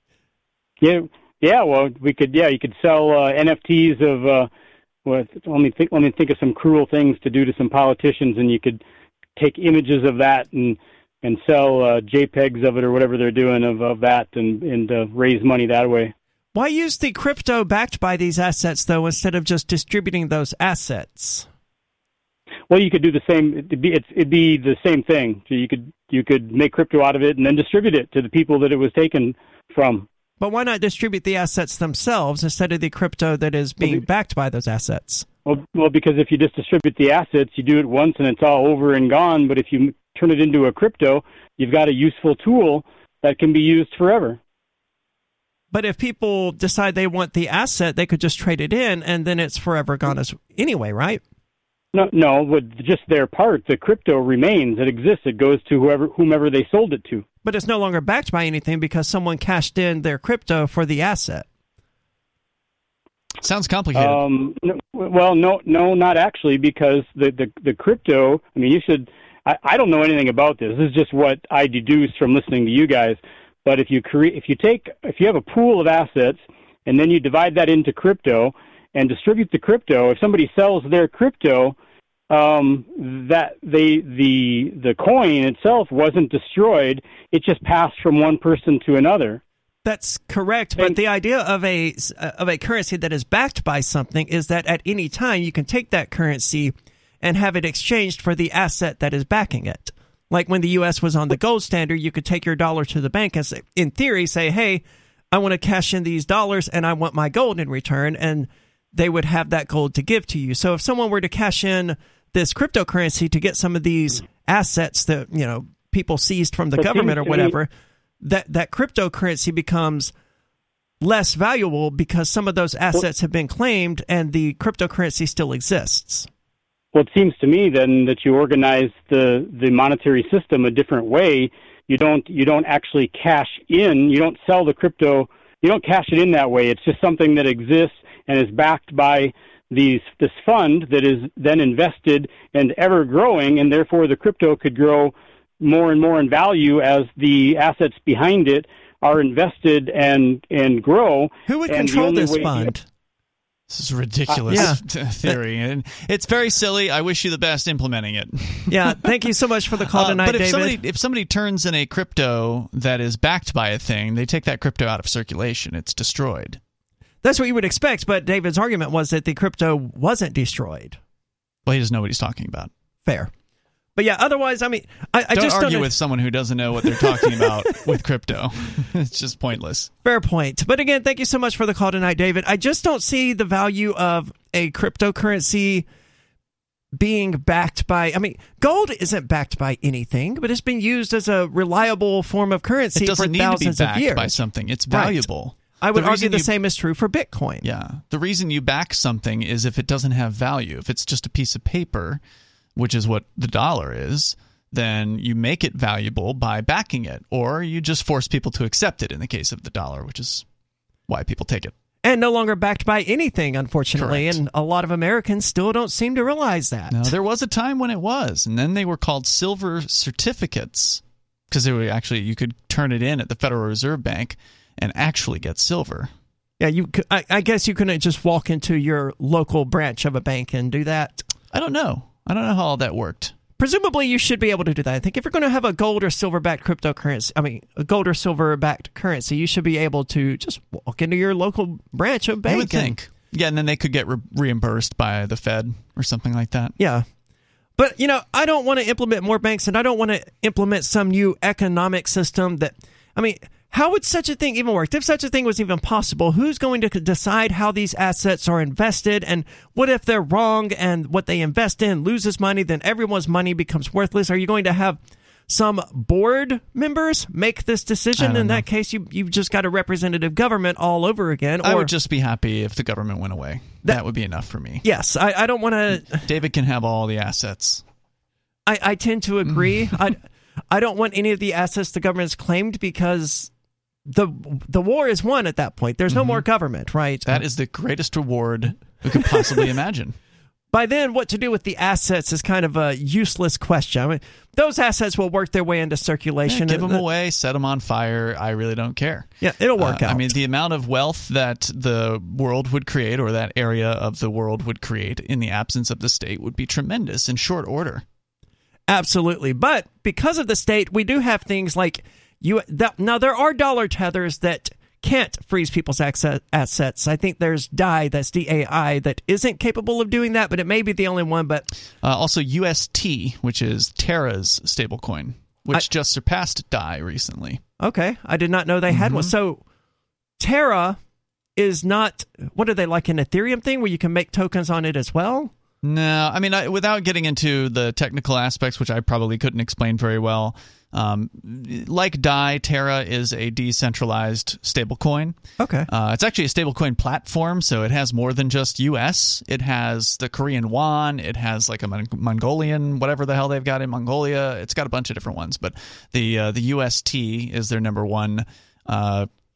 Yeah. Yeah, well, we could. Yeah, you could sell uh, N F Ts of. Uh, well, let me think. Let me think of some cruel things to do to some politicians, and you could take images of that and and sell uh, JPEGs of it or whatever they're doing of, of that, and and uh, raise money that way. Why use the crypto backed by these assets though, instead of just distributing those assets? Well, you could do the same. It'd be, it's, it'd be the same thing. So you could you could make crypto out of it and then distribute it to the people that it was taken from. But why not distribute the assets themselves instead of the crypto that is being well, backed by those assets? Well, well, because if you just distribute the assets, you do it once and it's all over and gone. But if you turn it into a crypto, you've got a useful tool that can be used forever. But if people decide they want the asset, they could just trade it in, and then it's forever gone as anyway, right? No, no, with just their part, the crypto remains. It exists. It goes to whoever, whomever they sold it to. But it's no longer backed by anything because someone cashed in their crypto for the asset. Sounds complicated. Um, no, well, no, no, not actually, because the, the, the crypto, I mean, you should, I, I don't know anything about this. This is just what I deduced from listening to you guys. But if you create, if you take, if you have a pool of assets and then you divide that into crypto and distribute the crypto, if somebody sells their crypto, um, that they, the, the coin itself wasn't destroyed. It just passed from one person to another. That's correct, but the idea of a of a currency that is backed by something is that at any time you can take that currency and have it exchanged for the asset that is backing it. Like when the U S was on the gold standard, you could take your dollar to the bank and say, in theory, say, hey, I want to cash in these dollars and I want my gold in return, and they would have that gold to give to you. So if someone were to cash in this cryptocurrency to get some of these assets that, you know, people seized from the But government or seems to whatever, me- that, that cryptocurrency becomes less valuable because some of those assets have been claimed and the cryptocurrency still exists. Well, it seems to me then that you organize the, the monetary system a different way. You don't you don't actually cash in. You don't sell the crypto. You don't cash it in that way. It's just something that exists and is backed by these this fund that is then invested and ever growing, and therefore the crypto could grow more and more in value as the assets behind it are invested and and grow. Who would and control this way- fund? This is a ridiculous Uh, t- theory, and it's very silly. I wish you the best implementing it. Yeah, thank you so much for the call Uh, tonight, but if David. somebody if somebody turns in a crypto that is backed by a thing, they take that crypto out of circulation. It's destroyed. That's what you would expect, but David's argument was that the crypto wasn't destroyed. Well, he doesn't know what he's talking about. Fair. But yeah, otherwise, I mean, I, I don't just argue don't with someone who doesn't know what they're talking about with crypto. It's just pointless. Fair point. But again, thank you so much for the call tonight, David. I just don't see the value of a cryptocurrency being backed by, I mean, gold isn't backed by anything, but it's been used as a reliable form of currency It for doesn't need to be thousands of backed years. by something. It's Right. valuable. I would The argue reason the you- same is true for Bitcoin. Yeah. The reason you back something is if it doesn't have value. If it's just a piece of paper, which is what the dollar is, then you make it valuable by backing it, or you just force people to accept it in the case of the dollar, which is why people take it. And no longer backed by anything, unfortunately. Correct. And a lot of Americans still don't seem to realize that. Now, there was a time when it was, and then they were called silver certificates because they were actually, you could turn it in at the Federal Reserve Bank and actually get silver. Yeah, you. c- I, I guess you couldn't just walk into your local branch of a bank and do that. I don't know. I don't know how all that worked. Presumably, you should be able to do that. I think if you're going to have a gold or silver-backed cryptocurrency, I mean, a gold or silver-backed currency, you should be able to just walk into your local branch of bank. I would and- think. Yeah, and then they could get re- reimbursed by the Fed or something like that. Yeah. But, you know, I don't want to implement more banks, and I don't want to implement some new economic system that, I mean, how would such a thing even work? If such a thing was even possible, who's going to decide how these assets are invested? And what if they're wrong and what they invest in loses money, then everyone's money becomes worthless? Are you going to have some board members make this decision? In know. that case, you, you've just got a representative government all over again. Or, I would just be happy if the government went away. That, That- would be enough for me. yes, I, I don't want to... David can have all the assets. I, I tend to agree. I, I don't want any of the assets the government's claimed because the the war is won at that point. There's no more government, right? That is the greatest reward we could possibly imagine. By then, what to do with the assets is kind of a useless question. I mean, those assets will work their way into Yeah, circulation. give them Uh, away, set them on fire. I really don't care. Yeah, it'll work Uh, out. I mean, the amount of wealth that the world would create, or that area of the world would create in the absence of the state, would be tremendous in short order. Absolutely. But because of the state, we do have things like you. That, now, there are dollar tethers that can't freeze people's access, assets. I think there's D A I, that's D A I, that isn't capable of doing that, but it may be the only one. But Uh, also, U S T, which is Terra's stablecoin, which I- just surpassed D A I recently. okay, I did not know they had one. So Terra is not, what are they, like an Ethereum thing where you can make tokens on it as well? No, I mean, I, without getting into the technical aspects, which I probably couldn't explain very well, um, like D A I, Terra is a decentralized stablecoin. Okay. Uh, it's actually a stablecoin platform, so it has more than just U S. It has the Korean won. It has like a Mon- Mongolian, whatever the hell they've got in Mongolia. It's got a bunch of different ones, but the uh, the U S T is their number one uh,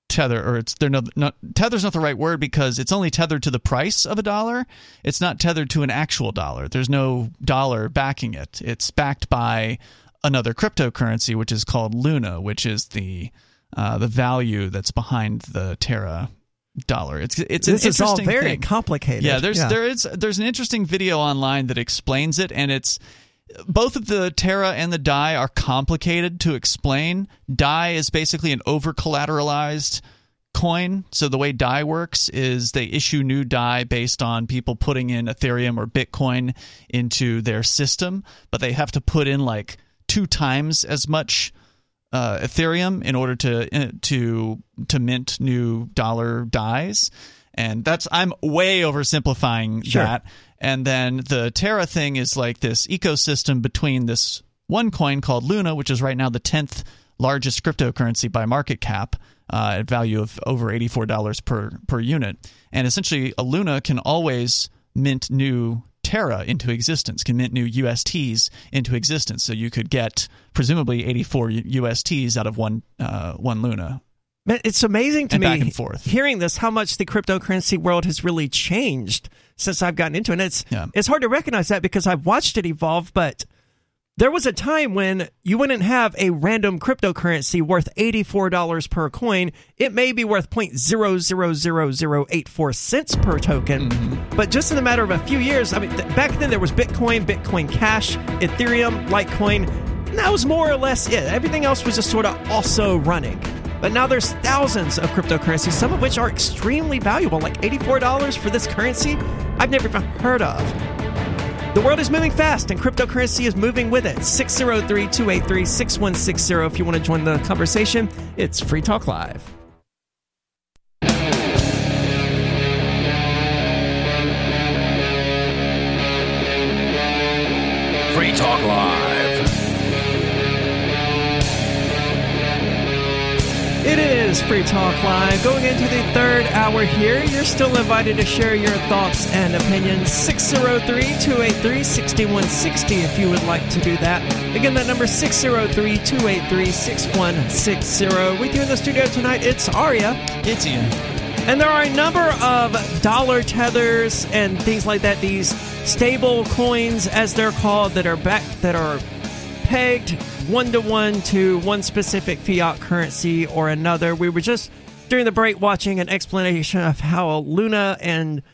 tether, or it's they're no, not tether's not the right word because it's only tethered to the price of a dollar. It's not tethered to an actual dollar. There's no dollar backing it. It's backed by another cryptocurrency, which is called Luna, which is the uh, the value that's behind the Terra dollar. It's it's an this is all interesting very thing. complicated. Yeah, there's yeah. there is there's an interesting video online that explains it, and it's both of the Terra and the D A I are complicated to explain. D A I is basically an over-collateralized coin. So the way D A I works is they issue new D A I based on people putting in Ethereum or Bitcoin into their system, but they have to put in like two times as much uh, Ethereum in order to uh, to to mint new dollar D A Is. And that's I'm way oversimplifying Sure. that. And then the Terra thing is like this ecosystem between this one coin called Luna, which is right now the tenth largest cryptocurrency by market cap, uh, at value of over eighty-four dollars per, per unit. And essentially, a Luna can always mint new Terra into existence, can mint new U S Ts into existence. So you could get presumably eighty-four U S Ts out of one uh, one Luna. Man, it's amazing to And me back and forth. hearing this, how much the cryptocurrency world has really changed since I've gotten into it. And it's, Yeah. it's hard to recognize that because I've watched it evolve, but there was a time when you wouldn't have a random cryptocurrency worth eighty-four dollars per coin. It may be worth zero point zero zero zero zero eight four cents per token, Mm-hmm. but just in a matter of a few years, I mean, th- back then there was Bitcoin, Bitcoin Cash, Ethereum, Litecoin, and that was more or less it. Everything else was just sort of also running. But now there's thousands of cryptocurrencies, some of which are extremely valuable, like eighty-four dollars for this currency I've never even heard of. The world is moving fast, and cryptocurrency is moving with it. six oh three, two eight three, six one six zero if you want to join the conversation. It's Free Talk Live. Free Talk Live. It is Free Talk Live. Going into the third hour here, you're still invited to share your thoughts and opinions. six oh three, two eight three, six one six zero if you would like to do that. Again, that number six oh three, two eight three, six one six zero. With you in the studio tonight, it's Aria. It's Ian. And there are a number of dollar tethers and things like that, these stable coins, as they're called, that are back that are pegged one-to-one to one specific fiat currency or another. We were just, during the break, watching an explanation of how Luna and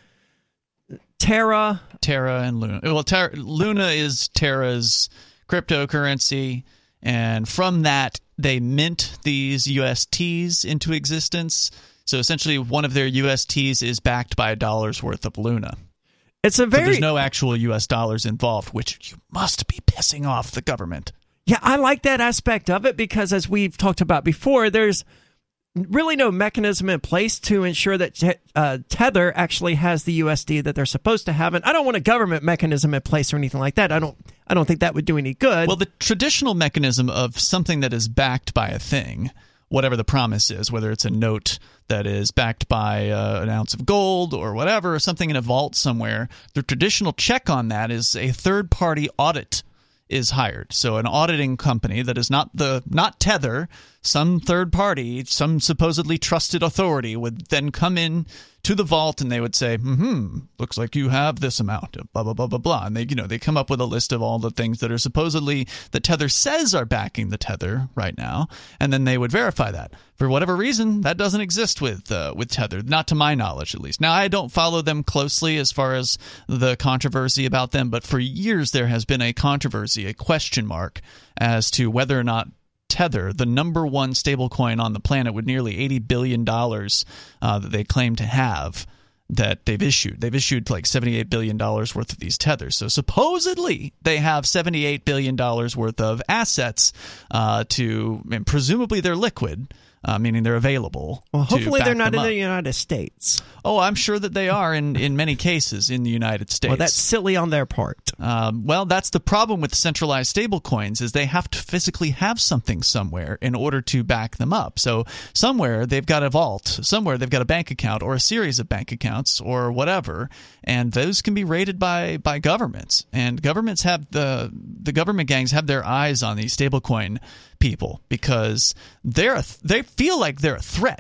Terra... Terra and Luna. Well, Ter- Luna is Terra's cryptocurrency, and from that, they mint these U S Ts into existence. So essentially, one of their U S Ts is backed by a dollar's worth of Luna. It's a very... So there's no actual U S dollars involved, which you must be pissing off the government. Yeah, I like that aspect of it because, as we've talked about before, there's really no mechanism in place to ensure that te- uh, Tether actually has the U S D that they're supposed to have. And I don't want a government mechanism in place or anything like that. I don't I don't think that would do any good. Well, the traditional mechanism of something that is backed by a thing, whatever the promise is, whether it's a note that is backed by uh, an ounce of gold or whatever, or something in a vault somewhere, the traditional check on that is a third-party audit is hired. So an auditing company that is not the not Tether, some third party, some supposedly trusted authority would then come in to the vault and they would say, hmm, looks like you have this amount of blah, blah, blah, blah, blah. And they, you know, they come up with a list of all the things that are supposedly that Tether says are backing the Tether right now. And then they would verify that. For whatever reason, that doesn't exist with uh, with Tether, not to my knowledge, at least. Now, I don't follow them closely as far as the controversy about them, but for years there has been a controversy, a question mark, as to whether or not Tether, the number one stablecoin on the planet with nearly eighty billion dollars uh, that they claim to have, that they've issued. They've issued like seventy-eight billion dollars worth of these tethers. So supposedly they have seventy-eight billion dollars worth of assets uh, to, and presumably they're liquid. Uh, meaning they're available. Well, hopefully to they're back not them in up. the United States. Oh, I'm sure that they are in, in many cases in the United States. Well, that's silly on their part. Um, well, that's the problem with centralized stablecoins is they have to physically have something somewhere in order to back them up. So somewhere they've got a vault, somewhere they've got a bank account or a series of bank accounts or whatever, and those can be raided by by governments. And governments have the the government gangs have their eyes on these stablecoin people because they're a, they feel like they're a threat.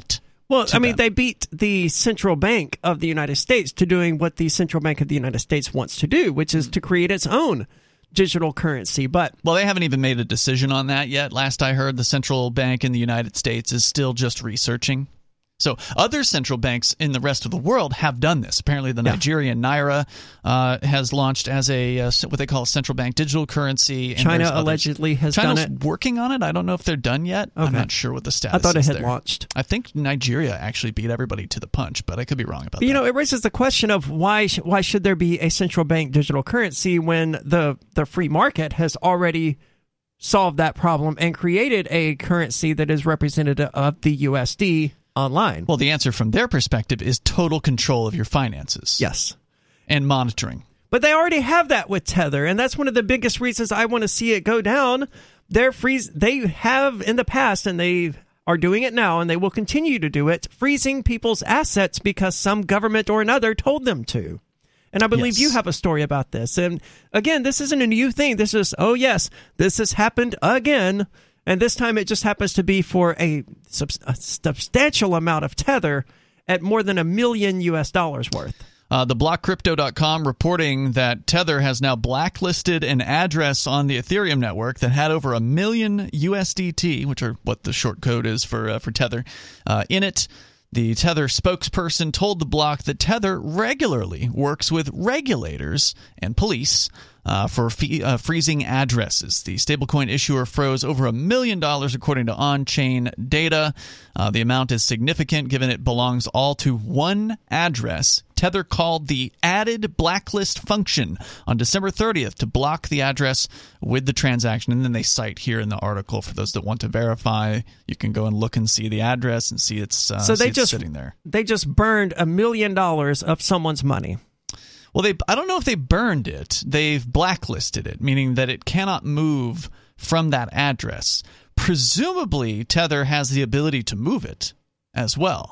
Well, to I mean, them. they beat the central bank of the United States to doing what the central bank of the United States wants to do, which is to create its own digital currency. But Well, they haven't even made a decision on that yet. Last I heard, the central bank in the United States is still just researching. So other central banks in the rest of the world have done this. Apparently, the Yeah. Nigerian Naira uh, has launched as a uh, what they call a central bank digital currency. And China there's others. allegedly has China's done it. working on it. I don't know if they're done yet. I'm Okay. not sure what the status I thought it is had there. launched. I think Nigeria actually beat everybody to the punch, but I could be wrong about But, you that. know, it raises the question of why sh- why should there be a central bank digital currency when the the free market has already solved that problem and created a currency that is representative of the U S D online? Well, the answer from their perspective is total control of your finances. Yes. And monitoring. But they already have that with Tether, and that's one of the biggest reasons I want to see it go down. They're freeze. They have in the past, and they are doing it now, and they will continue to do it, freezing people's assets because some government or another told them to. And I believe Yes. you have a story about this. And again, this isn't a new thing. This is, oh yes, this has happened again. And this time it just happens to be for a, sub- a substantial amount of Tether at more than a million U S dollars worth. Uh, the block crypto dot com reporting that Tether has now blacklisted an address on the Ethereum network that had over a million U S D T, which are what the short code is for uh, for Tether, uh, in it. The Tether spokesperson told the block that Tether regularly works with regulators and police uh, for fee- uh, freezing addresses. The stablecoin issuer froze over a million dollars according to on-chain data. Uh, the amount is significant given it belongs all to one address. Tether called the added blacklist function on December thirtieth to block the address with the transaction. And then they cite here in the article, for those that want to verify, you can go and look and see the address and see it's, uh, So see they it's just sitting there. They just burned a million dollars of someone's money. Well, they I don't know if they burned it. They've blacklisted it, meaning that it cannot move from that address. Presumably, Tether has the ability to move it as well.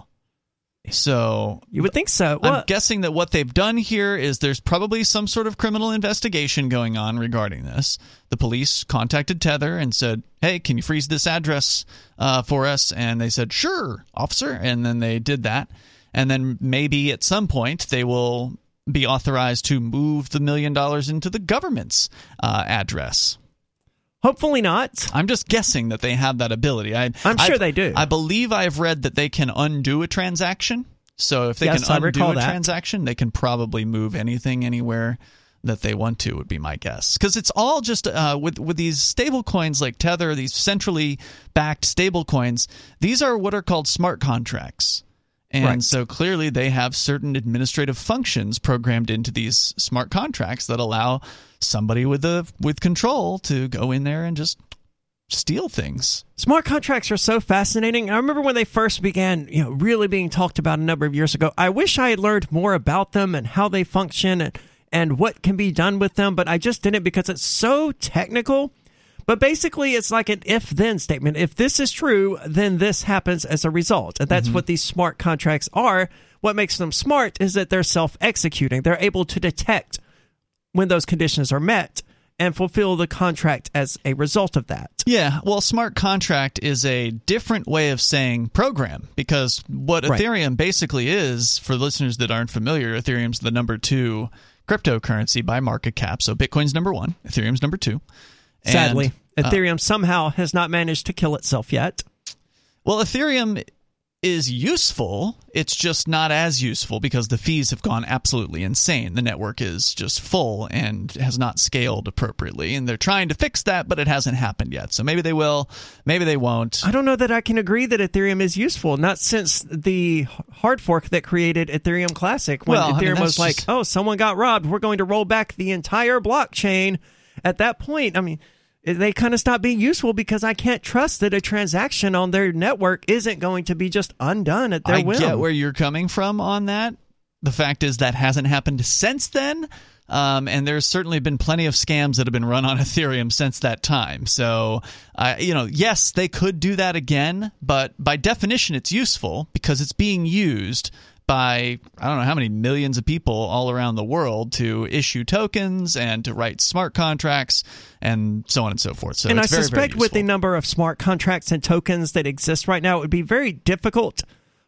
So You would think so. I'm Well, guessing that what they've done here is there's probably some sort of criminal investigation going on regarding this. The police contacted Tether and said, hey, can you freeze this address uh, for us? And they said, sure, officer. And then they did that. And then maybe at some point they will be authorized to move the million dollars into the government's uh, address. hopefully not. I'm just guessing that they have that ability. I, I'm sure I've- they do. I believe I've read that they can undo a transaction. So if they Yes, I can undo recall a that. transaction, they can probably move anything anywhere that they want to, would be my guess. Because it's all just uh, with with these stable coins like Tether, these centrally backed stable coins, these are what are called smart contracts. And Right. so clearly they have certain administrative functions programmed into these smart contracts that allow somebody with a with control to go in there and just steal things. Smart contracts are so fascinating. I remember when they first began, you know, really being talked about a number of years ago. I wish I had learned more about them and how they function and, and what can be done with them, but I just didn't because it's so technical. But basically, it's like an if-then statement. If this is true, then this happens as a result. And that's Mm-hmm. what these smart contracts are. What makes them smart is that they're self-executing. They're able to detect when those conditions are met and fulfill the contract as a result of that. Yeah, well, smart contract is a different way of saying program, because what Right. Ethereum basically is, for listeners that aren't familiar, Ethereum's the number two cryptocurrency by market cap. So Bitcoin's number one, Ethereum's number two. And, Sadly, uh, Ethereum somehow has not managed to kill itself yet. well, Ethereum is useful. It's just not as useful because the fees have gone absolutely insane. The network is just full and has not scaled appropriately. And they're trying to fix that, but it hasn't happened yet. So maybe they will, maybe they won't. I don't know that I can agree that Ethereum is useful, not since the hard fork that created Ethereum Classic, when Well, I mean, Ethereum was that's like, just- oh, someone got robbed, we're going to roll back the entire blockchain. At that point, I mean, they kind of stopped being useful because I can't trust that a transaction on their network isn't going to be just undone at their I will. get where you're coming from on that. The fact is that hasn't happened since then. Um, and there's certainly been plenty of scams that have been run on Ethereum since that time. So, uh, you know, yes, they could do that again, but by definition, it's useful because it's being used by, I don't know how many millions of people all around the world to issue tokens and to write smart contracts and so on and so forth. So and I it's very, suspect very with the useful. number of smart contracts and tokens that exist right now, it would be very difficult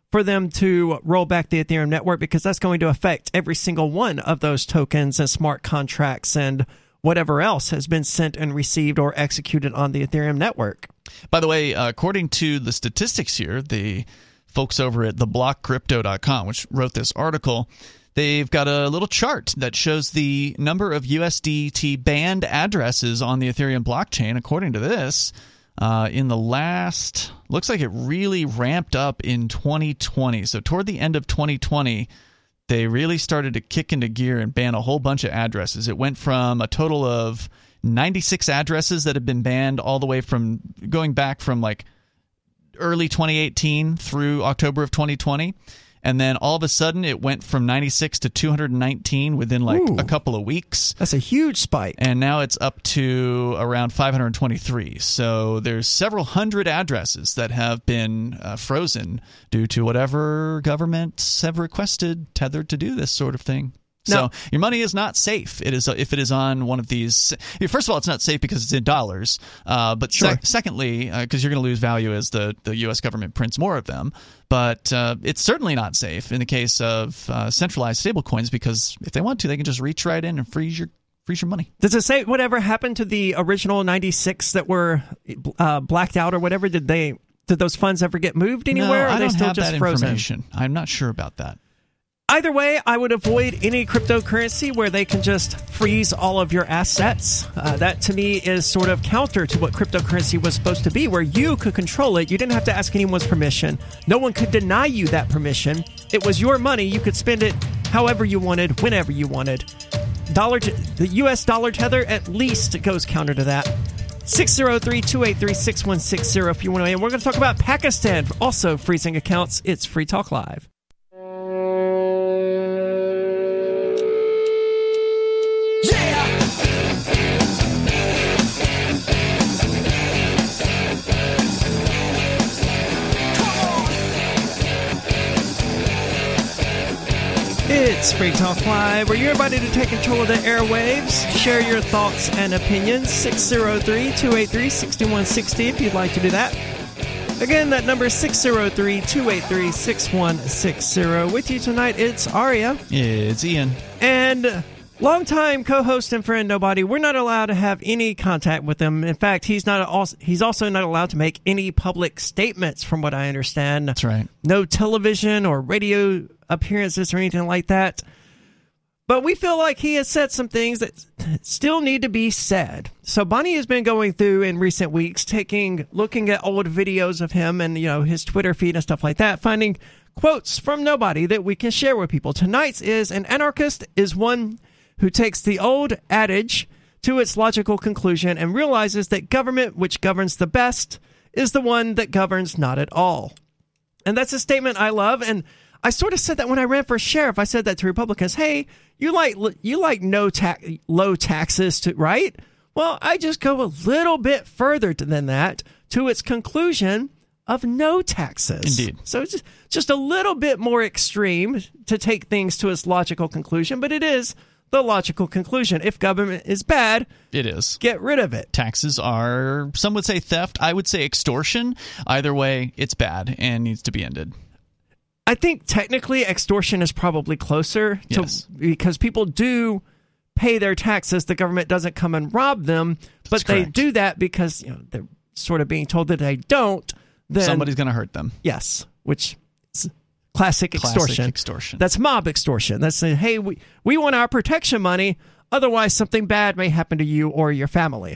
for them to roll back the Ethereum network, because that's going to affect every single one of those tokens and smart contracts and whatever else has been sent and received or executed on the Ethereum network. By the way, uh, according to the statistics here, the folks over at the block crypto dot com, which wrote this article, they've got a little chart that shows the number of U S D T banned addresses on the Ethereum blockchain. According to this, uh, in the last, looks like it really ramped up in twenty twenty. So toward the end of twenty twenty, they really started to kick into gear and ban a whole bunch of addresses. It went from a total of ninety-six addresses that had been banned all the way from going back from like early twenty eighteen through October of twenty twenty. And then all of a sudden it went from ninety-six to two hundred nineteen within like Ooh, a couple of weeks. That's a huge spike. And now it's up to around five hundred twenty-three. So there's several hundred addresses that have been uh, frozen due to whatever governments have requested Tether to do this sort of thing. So no. your money is not safe. It is if it is on one of these. First of all, it's not safe because it's in dollars. Uh, but sure. sec- secondly, because uh, you're going to lose value as the, the U S government prints more of them. But uh, it's certainly not safe in the case of uh, centralized stablecoins, because if they want to, they can just reach right in and freeze your freeze your money. Does it say whatever happened to the original ninety-six that were uh, blacked out or whatever? Did they did those funds ever get moved anywhere? No, or I are they don't still have just that frozen? information. I'm not sure about that. Either way, I would avoid any cryptocurrency where they can just freeze all of your assets. Uh, that, to me, is sort of counter to what cryptocurrency was supposed to be, where you could control it. You didn't have to ask anyone's permission. No one could deny you that permission. It was your money. You could spend it however you wanted, whenever you wanted. Dollar, the U S dollar tether, at least it goes counter to that. six oh three, two eight three, six one six zero if you want to. And we're going to talk about Pakistan also freezing accounts. It's Free Talk Live. It's Free Talk Live, where you're invited to take control of the airwaves. Share your thoughts and opinions. six oh three, two eight three, six one six zero if you'd like to do that. Again, that number is six oh three, two eight three, six one six zero. With you tonight, it's Aria. It's Ian. And longtime co-host and friend Nobody. We're not allowed to have any contact with him. In fact, he's not. Also, he's also not allowed to make any public statements, from what I understand. That's right. No television or radio appearances or anything like that. But we feel like he has said some things that still need to be said. So Bonnie has been going through in recent weeks, taking, looking at old videos of him and, you know, his Twitter feed and stuff like that, finding quotes from Nobody that we can share with people. Tonight's is: an anarchist is one who takes the old adage to its logical conclusion and realizes that government which governs the best is the one that governs not at all. And that's a statement I love, and I sort of said that when I ran for sheriff. I said that to Republicans. Hey, you like you like no tax, low taxes, to, right? Well, I just go a little bit further than that to its conclusion of no taxes. Indeed. So it's just, just a little bit more extreme to take things to its logical conclusion, but it is the logical conclusion. If government is bad, it is. Get rid of it. Taxes are, some would say theft. I would say extortion. Either way, it's bad and needs to be ended. I think technically extortion is probably closer to, yes. because people do pay their taxes. The government doesn't come and rob them, but That's they correct. do that because, you know, they're sort of being told that they don't. Then somebody's going to hurt them. Yes, which is classic, classic extortion. extortion. That's mob extortion. That's saying, hey, we, we want our protection money, otherwise something bad may happen to you or your family.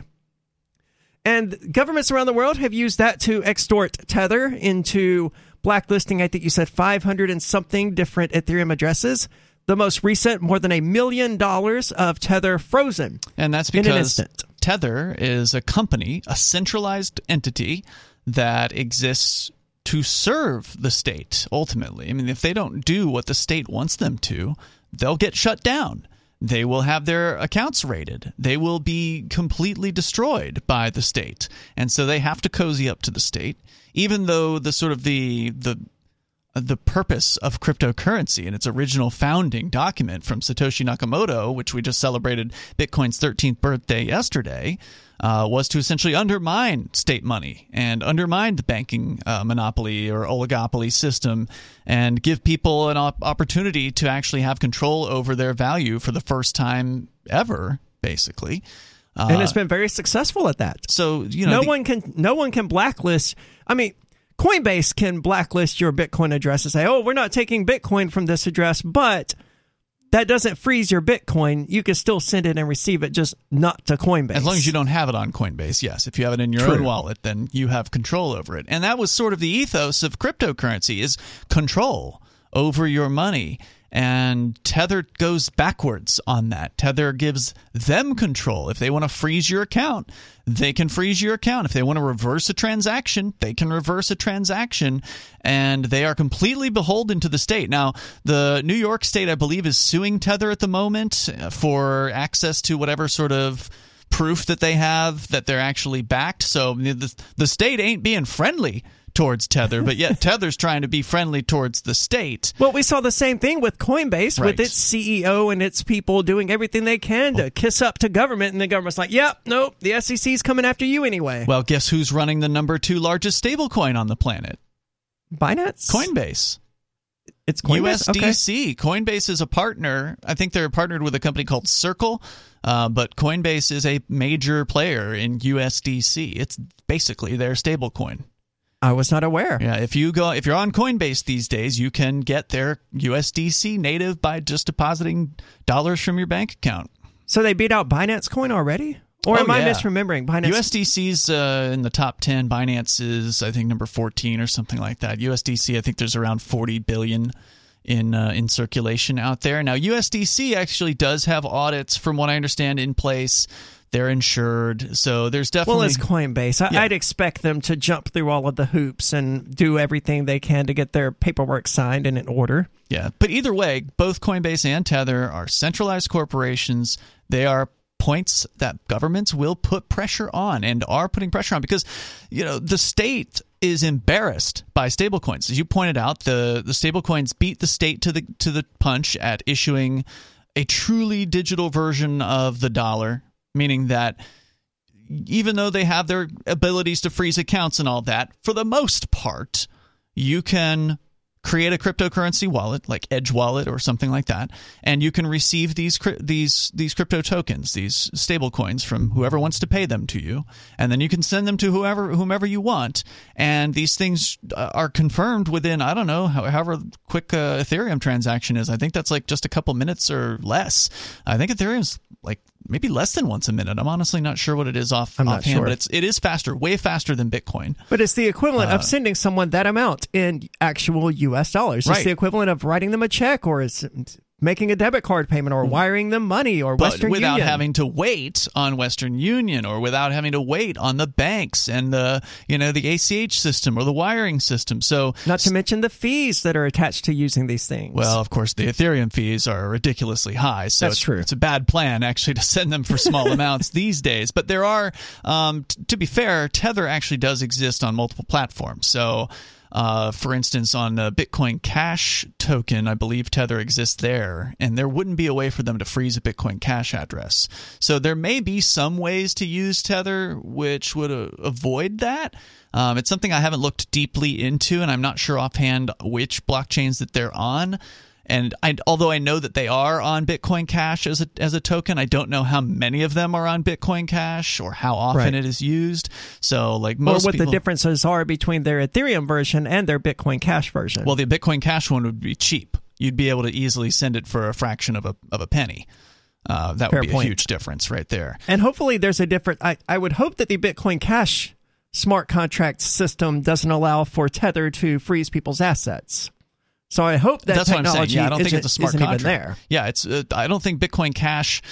And governments around the world have used that to extort Tether into blacklisting, I think you said five hundred and something different Ethereum addresses. The most recent, more than a million dollars of Tether frozen. And that's in an because instant. Tether is a company, a centralized entity that exists to serve the state, ultimately. I mean, if they don't do what the state wants them to, they'll get shut down. They will have their accounts raided. They will be completely destroyed by the state. And so they have to cozy up to the state, even though the sort of the the the purpose of cryptocurrency in its original founding document from Satoshi Nakamoto, which we just celebrated Bitcoin's thirteenth birthday yesterday, uh, was to essentially undermine state money and undermine the banking uh, monopoly or oligopoly system and give people an op- opportunity to actually have control over their value for the first time ever, basically. Uh, and it's been very successful at that. So, you know, no the, one can no one can blacklist. I mean, Coinbase can blacklist your Bitcoin address and say, oh, we're not taking Bitcoin from this address, but that doesn't freeze your Bitcoin. You can still send it and receive it, just not to Coinbase. As long as you don't have it on Coinbase, yes. If you have it in your True. own wallet, then you have control over it. And that was sort of the ethos of cryptocurrency, is control over your money. And Tether goes backwards on that. Tether gives them control. If they want to freeze your account, they can freeze your account. If they want to reverse a transaction, they can reverse a transaction. And they are completely beholden to the state. Now, the New York state, I believe, is suing Tether at the moment for access to whatever sort of proof that they have that they're actually backed. So the, the state ain't being friendly towards Tether, but yet Tether's trying to be friendly towards the state. Well, we saw the same thing with Coinbase, Right. with its C E O and its people doing everything they can to kiss up to government, and the government's like, yep, nope, the S E C's coming after you anyway. Well, guess who's running the number two largest stablecoin on the planet? Binance? Coinbase. It's Coinbase? U S D C. Okay. Coinbase is a partner. I think they're partnered with a company called Circle, uh, but Coinbase is a major player in U S D C. It's basically their stablecoin. I was not aware. Yeah, if you go, if you're on Coinbase these days, you can get their U S D C native by just depositing dollars from your bank account. So they beat out Binance Coin already? Or Oh, am I yeah. misremembering? Binance. U S D C's uh, in the top ten. Binance is, I think, number fourteen or something like that. U S D C, I think there's around forty billion in uh, in circulation out there. Now, U S D C actually does have audits, from what I understand, in place. They're insured, so there's definitely... Well, it's Coinbase. I, Yeah. I'd expect them to jump through all of the hoops and do everything they can to get their paperwork signed and in order. Yeah, but either way, both Coinbase and Tether are centralized corporations. They are points that governments will put pressure on and are putting pressure on because, you know, the state is embarrassed by stablecoins. As you pointed out, the, the stablecoins beat the state to the to the punch at issuing a truly digital version of the dollar, meaning that even though they have their abilities to freeze accounts and all that, for the most part, you can create a cryptocurrency wallet like Edge Wallet or something like that, and you can receive these these these crypto tokens, these stable coins, from whoever wants to pay them to you, and then you can send them to whoever whomever you want. And these things are confirmed within, I don't know, however quick a Ethereum transaction is. I think that's like just a couple minutes or less. I think Ethereum's like maybe less than once a minute. I'm honestly not sure what it is off I'm not offhand, sure. but it's it is faster, way faster than Bitcoin. But it's the equivalent Uh, of sending someone that amount in actual U S dollars. Right. It's the equivalent of writing them a check, or it's making a debit card payment, or wiring them money, or But Western without Union. having to wait on Western Union, or without having to wait on the banks and the you know the A C H system or the wiring system. So Not to mention the fees that are attached to using these things. well, of course, the Ethereum fees are ridiculously high. So That's it's, true. It's a bad plan actually to send them for small amounts these days. But there are, um, t- to be fair, Tether actually does exist on multiple platforms. So. Uh, for instance, on the Bitcoin Cash token, I believe Tether exists there, and there wouldn't be a way for them to freeze a Bitcoin Cash address. So there may be some ways to use Tether which would uh, avoid that. Um, it's something I haven't looked deeply into, and I'm not sure offhand which blockchains that they're on. And I, although I know that they are on Bitcoin Cash as a as a token, I don't know how many of them are on Bitcoin Cash or how often Right. it is used. So, like or most what people, the differences are between their Ethereum version and their Bitcoin Cash version. well, the Bitcoin Cash one would be cheap. You'd be able to easily send it for a fraction of a of a penny. Uh, that Fair would be point. a huge difference right there. And hopefully there's a different... I, I would hope that the Bitcoin Cash smart contract system doesn't allow for Tether to freeze people's assets. So I hope that That's what I'm saying. technology Yeah, I don't think isn't, it's a smart isn't contract. even there. Yeah, it's. Uh, I don't think Bitcoin Cash.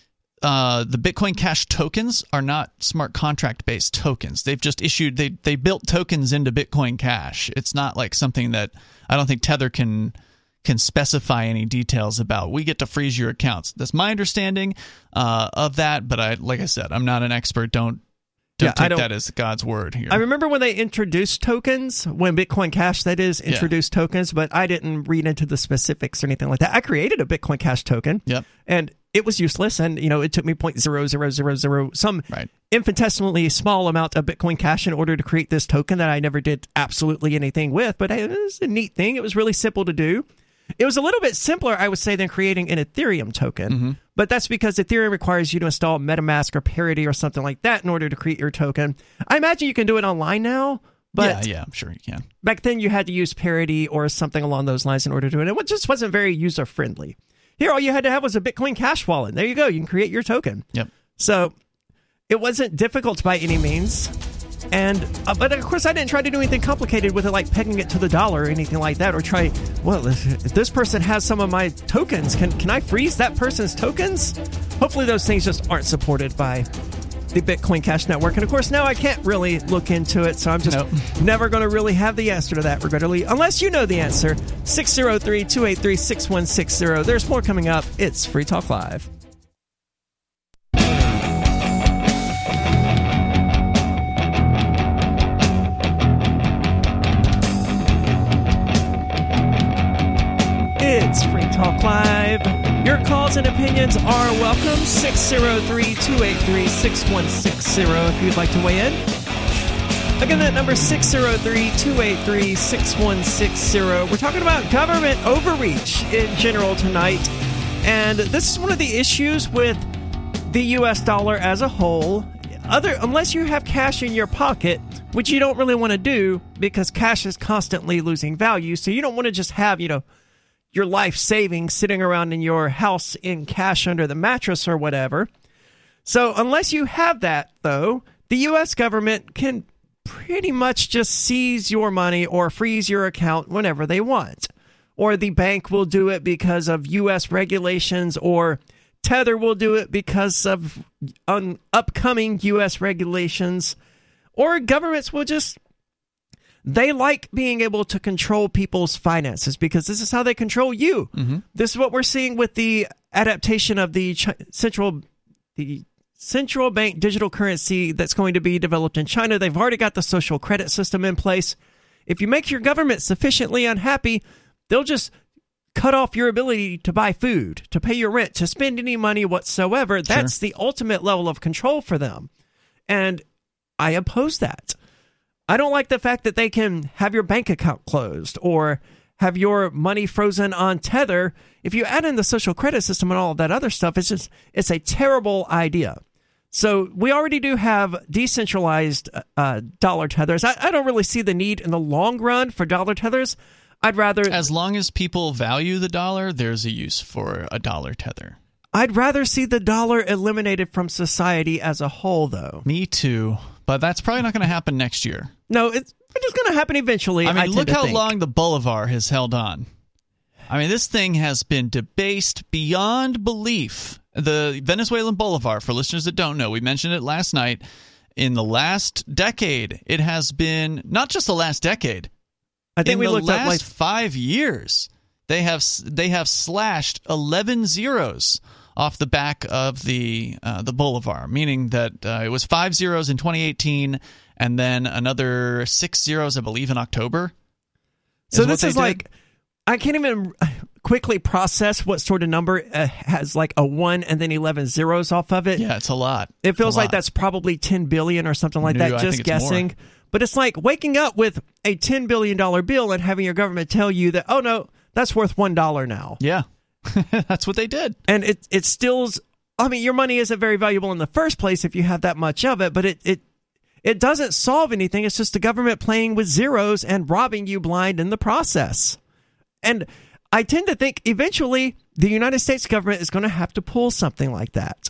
Uh, the Bitcoin Cash tokens are not smart contract based tokens. They've just issued. They they built tokens into Bitcoin Cash. It's not like something that I don't think Tether can can specify any details about. We get to freeze your accounts. That's my understanding uh, of that. But I, like I said, I'm not an expert. Don't Don't Yeah, I take don't- that as God's word here. I remember when they introduced tokens, when Bitcoin Cash, that is, introduced tokens, but I didn't read into the specifics or anything like that. I created a Bitcoin Cash token, Yep. and it was useless, and you know it took me zero point zero zero zero zero some Right. infinitesimally small amount of Bitcoin Cash in order to create this token that I never did absolutely anything with, but it was a neat thing. It was really simple to do. It was a little bit simpler, I would say, than creating an Ethereum token, Mm-hmm. but that's because Ethereum requires you to install MetaMask or Parity or something like that in order to create your token. I imagine you can do it online now, but yeah, yeah, I'm sure you can. back then you had to use Parity or something along those lines in order to do it. It just wasn't very user-friendly. Here, all you had to have was a Bitcoin Cash wallet. There you go. You can create your token. Yep. So it wasn't difficult by any means. And uh, but of course, I didn't try to do anything complicated with it, like pegging it to the dollar or anything like that, or try, well, if, if this person has some of my tokens, can can I freeze that person's tokens? Hopefully those things just aren't supported by the Bitcoin Cash network. And of course, now I can't really look into it, so I'm just Nope. never going to really have the answer to that, regrettably, unless you know the answer. six oh three, two eight three, six one six zero. There's more coming up. It's Free Talk Live. It's Free Talk Live. Your calls and opinions are welcome. six oh three, two eight three, six one six zero if you'd like to weigh in. Again, that number six oh three, two eight three, six one six zero. We're talking about government overreach in general tonight. And this is one of the issues with the U S dollar as a whole. Other, unless you have cash in your pocket, which you don't really want to do because cash is constantly losing value. So you don't want to just have, you know, your life savings sitting around in your house in cash under the mattress or whatever. So unless you have that, though, the U S government can pretty much just seize your money or freeze your account whenever they want. Or the bank will do it because of U S regulations, or Tether will do it because of un- upcoming U S regulations, or governments will just... They like being able to control people's finances because this is how they control you. Mm-hmm. This is what we're seeing with the adaptation of the Ch- central the central bank digital currency that's going to be developed in China. They've already got the social credit system in place. If you make your government sufficiently unhappy, they'll just cut off your ability to buy food, to pay your rent, to spend any money whatsoever. That's the ultimate level of control for them. And I oppose that. I don't like the fact that they can have your bank account closed or have your money frozen on Tether. If you add in the social credit system and all of that other stuff, it's just it's a terrible idea. So we already do have decentralized uh, dollar tethers. I, I don't really see the need in the long run for dollar tethers. I'd rather... As long as people value the dollar, there's a use for a dollar tether. I'd rather see the dollar eliminated from society as a whole, though. Me too. But that's probably not going to happen next year. No, it's, it's going to happen eventually. I mean, I look to how think. long the Bolivar has held on. I mean, this thing has been debased beyond belief. The Venezuelan Bolivar, for listeners that don't know, we mentioned it last night. In the last decade, it has been, not just the last decade, I think in we the looked last at like five years, they have they have slashed eleven zeros off the back of the uh, the Bolivar, meaning that uh, it was five zeros in twenty eighteen, and then another six zeros, I believe, in October. So is this what is they like, did. I can't even quickly process what sort of number uh, has like a one and then eleven zeros off of it. Yeah, it's a lot. It feels a like lot. that's probably ten billion or something like No, that, I just think it's more. guessing. But it's like waking up with a ten billion dollars bill and having your government tell you that, oh no, that's worth one dollar now. Yeah, that's what they did. And it it stills, I mean, your money isn't very valuable in the first place if you have that much of it, but it, it, it doesn't solve anything. It's just the government playing with zeros and robbing you blind in the process. And I tend to think eventually the United States government is going to have to pull something like that.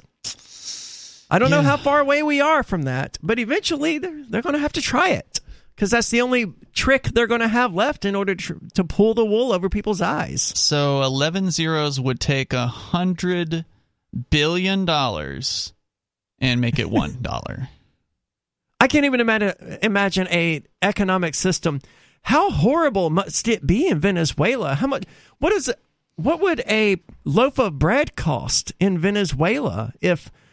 I don't Yeah. know how far away we are from that, but eventually they're, they're going to have to try it because that's the only trick they're going to have left in order to, to pull the wool over people's eyes. So eleven zeros would take a hundred billion dollars and make it one dollar. I can't even imagine imagine a economic system. How horrible must it be in Venezuela? How much? What is it? What would a loaf of bread cost in Venezuela if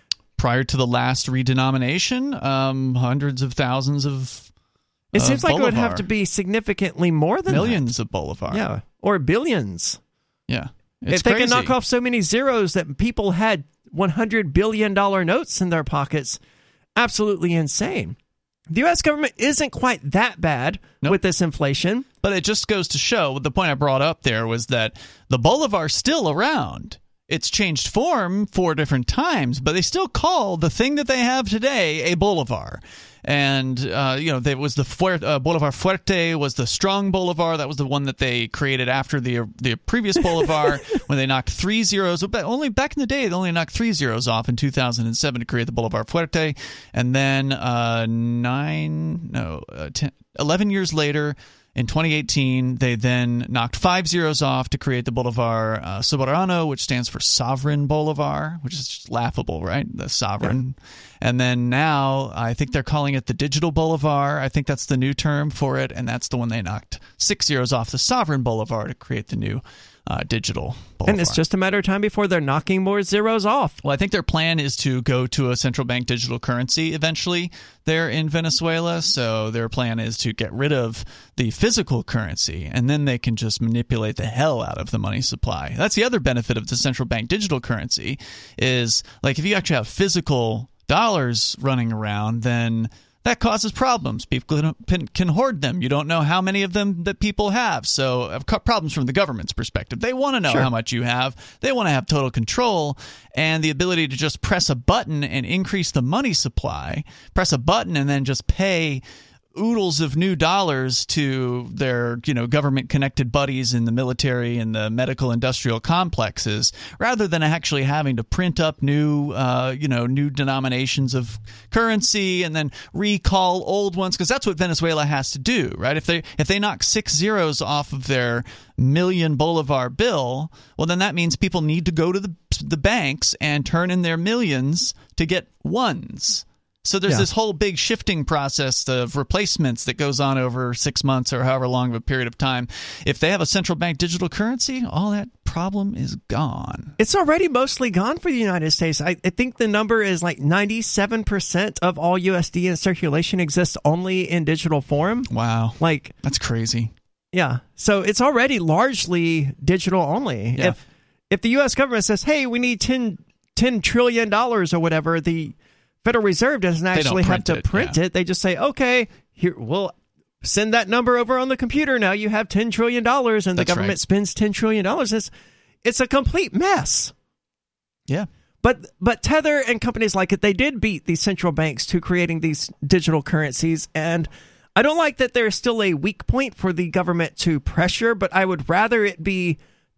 prior to the last redenomination, um, hundreds of thousands of It uh, seems like Bolivar. it would have to be significantly more than millions that. of Bolivar. Yeah, or billions. Yeah. It's if they crazy. can knock off so many zeros that people had one hundred billion dollars notes in their pockets, absolutely insane. The U S government isn't quite that bad nope. with this inflation. But it just goes to show, the point I brought up there was that the Bolivar's still around. It's changed form four different times, but they still call the thing that they have today a Bolivar. And, uh, you know, there was the Fuerte, uh, Bolivar Fuerte was the strong Bolivar. That was the one that they created after the the previous Bolivar when they knocked three zeros. Only back in the day, they only knocked three zeros off in two thousand seven to create the Bolivar Fuerte. And then uh, nine, no, uh, ten, eleven years later, in twenty eighteen, they then knocked five zeros off to create the Bolivar uh, Soberano, which stands for Sovereign Bolivar, which is just laughable, right? The sovereign. Yeah. And then now I think they're calling it the Digital Bolivar. I think that's the new term for it, and that's the one they knocked six zeros off the Sovereign Bolivar to create the new uh, Digital Bolivar. And it's just a matter of time before they're knocking more zeros off. Well, I think their plan is to go to a central bank digital currency eventually there in Venezuela. So their plan is to get rid of the physical currency, and then they can just manipulate the hell out of the money supply. That's the other benefit of the central bank digital currency is, like, if you actually have physical dollars running around, then that causes problems. People can, can hoard them. You don't know how many of them that people have. So uh, problems from the government's perspective. They want to know sure. how much you have. They want to have total control, and the ability to just press a button and increase the money supply, press a button and then just pay oodles of new dollars to their, you know, government-connected buddies in the military and the medical industrial complexes, rather than actually having to print up new, uh, you know, new denominations of currency and then recall old ones, because that's what Venezuela has to do, right? If they if they knock six zeros off of their million Bolivar bill, well, then that means people need to go to the the banks and turn in their millions to get ones. So there's yeah. this whole big shifting process of replacements that goes on over six months or however long of a period of time. If they have a central bank digital currency, all that problem is gone. It's already mostly gone for the United States. I, I think the number is like ninety-seven percent of all U S D in circulation exists only in digital form. Wow. Like, that's crazy. Yeah. So it's already largely digital only. Yeah. If if the U S government says, hey, we need ten, ten trillion dollars or whatever, the Federal Reserve doesn't actually have to it, print yeah. it. They just say, okay, here we'll send that number over on the computer. Now you have ten trillion dollars, and That's the government right. spends ten trillion dollars. It's, it's a complete mess. Yeah. But but Tether and companies like it, they did beat these central banks to creating these digital currencies. And I don't like that there's still a weak point for the government to pressure, but I would rather it be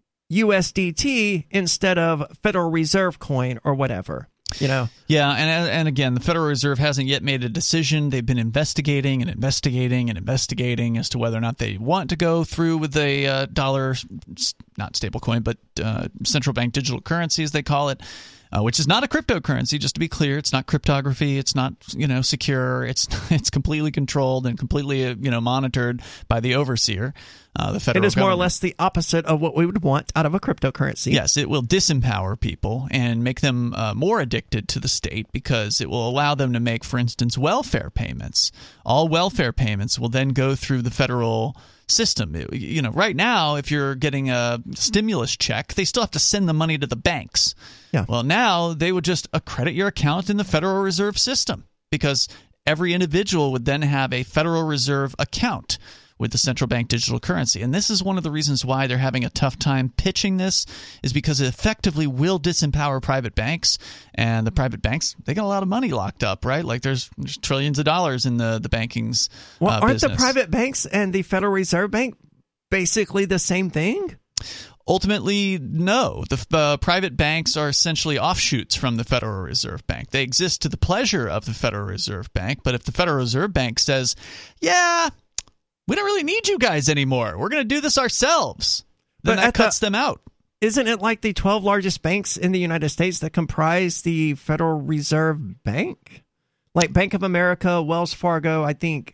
U S D T instead of Federal Reserve coin or whatever. You know, yeah, and and again, the Federal Reserve hasn't yet made a decision. They've been investigating and investigating and investigating as to whether or not they want to go through with a uh, dollar, not stablecoin, but uh, central bank digital currency, as they call it, uh, which is not a cryptocurrency. Just to be clear, it's not cryptography. It's not, you know, secure. It's it's completely controlled and completely uh, you know monitored by the overseer. Uh, the federal it is more government. or less the opposite of what we would want out of a cryptocurrency. Yes, it will disempower people and make them uh, more addicted to the state, because it will allow them to make, for instance, welfare payments. All welfare payments will then go through the federal system. It, you know, right now, if you're getting a stimulus check, they still have to send the money to the banks. Yeah. Well, now they would just accredit your account in the Federal Reserve System, because every individual would then have a Federal Reserve account with the central bank digital currency. And this is one of the reasons why they're having a tough time pitching this, is because it effectively will disempower private banks. And the private banks, they got a lot of money locked up, right? Like there's, there's trillions of dollars in the, the banking's Well, uh, aren't business. the private banks and the Federal Reserve Bank basically the same thing? Ultimately, no. The uh, private banks are essentially offshoots from the Federal Reserve Bank. They exist to the pleasure of the Federal Reserve Bank. But if the Federal Reserve Bank says, yeah, we don't really need you guys anymore, we're going to do this ourselves, then But that at cuts the- them out. Isn't it like the twelve largest banks in the United States that comprise the Federal Reserve Bank? Like Bank of America, Wells Fargo, I think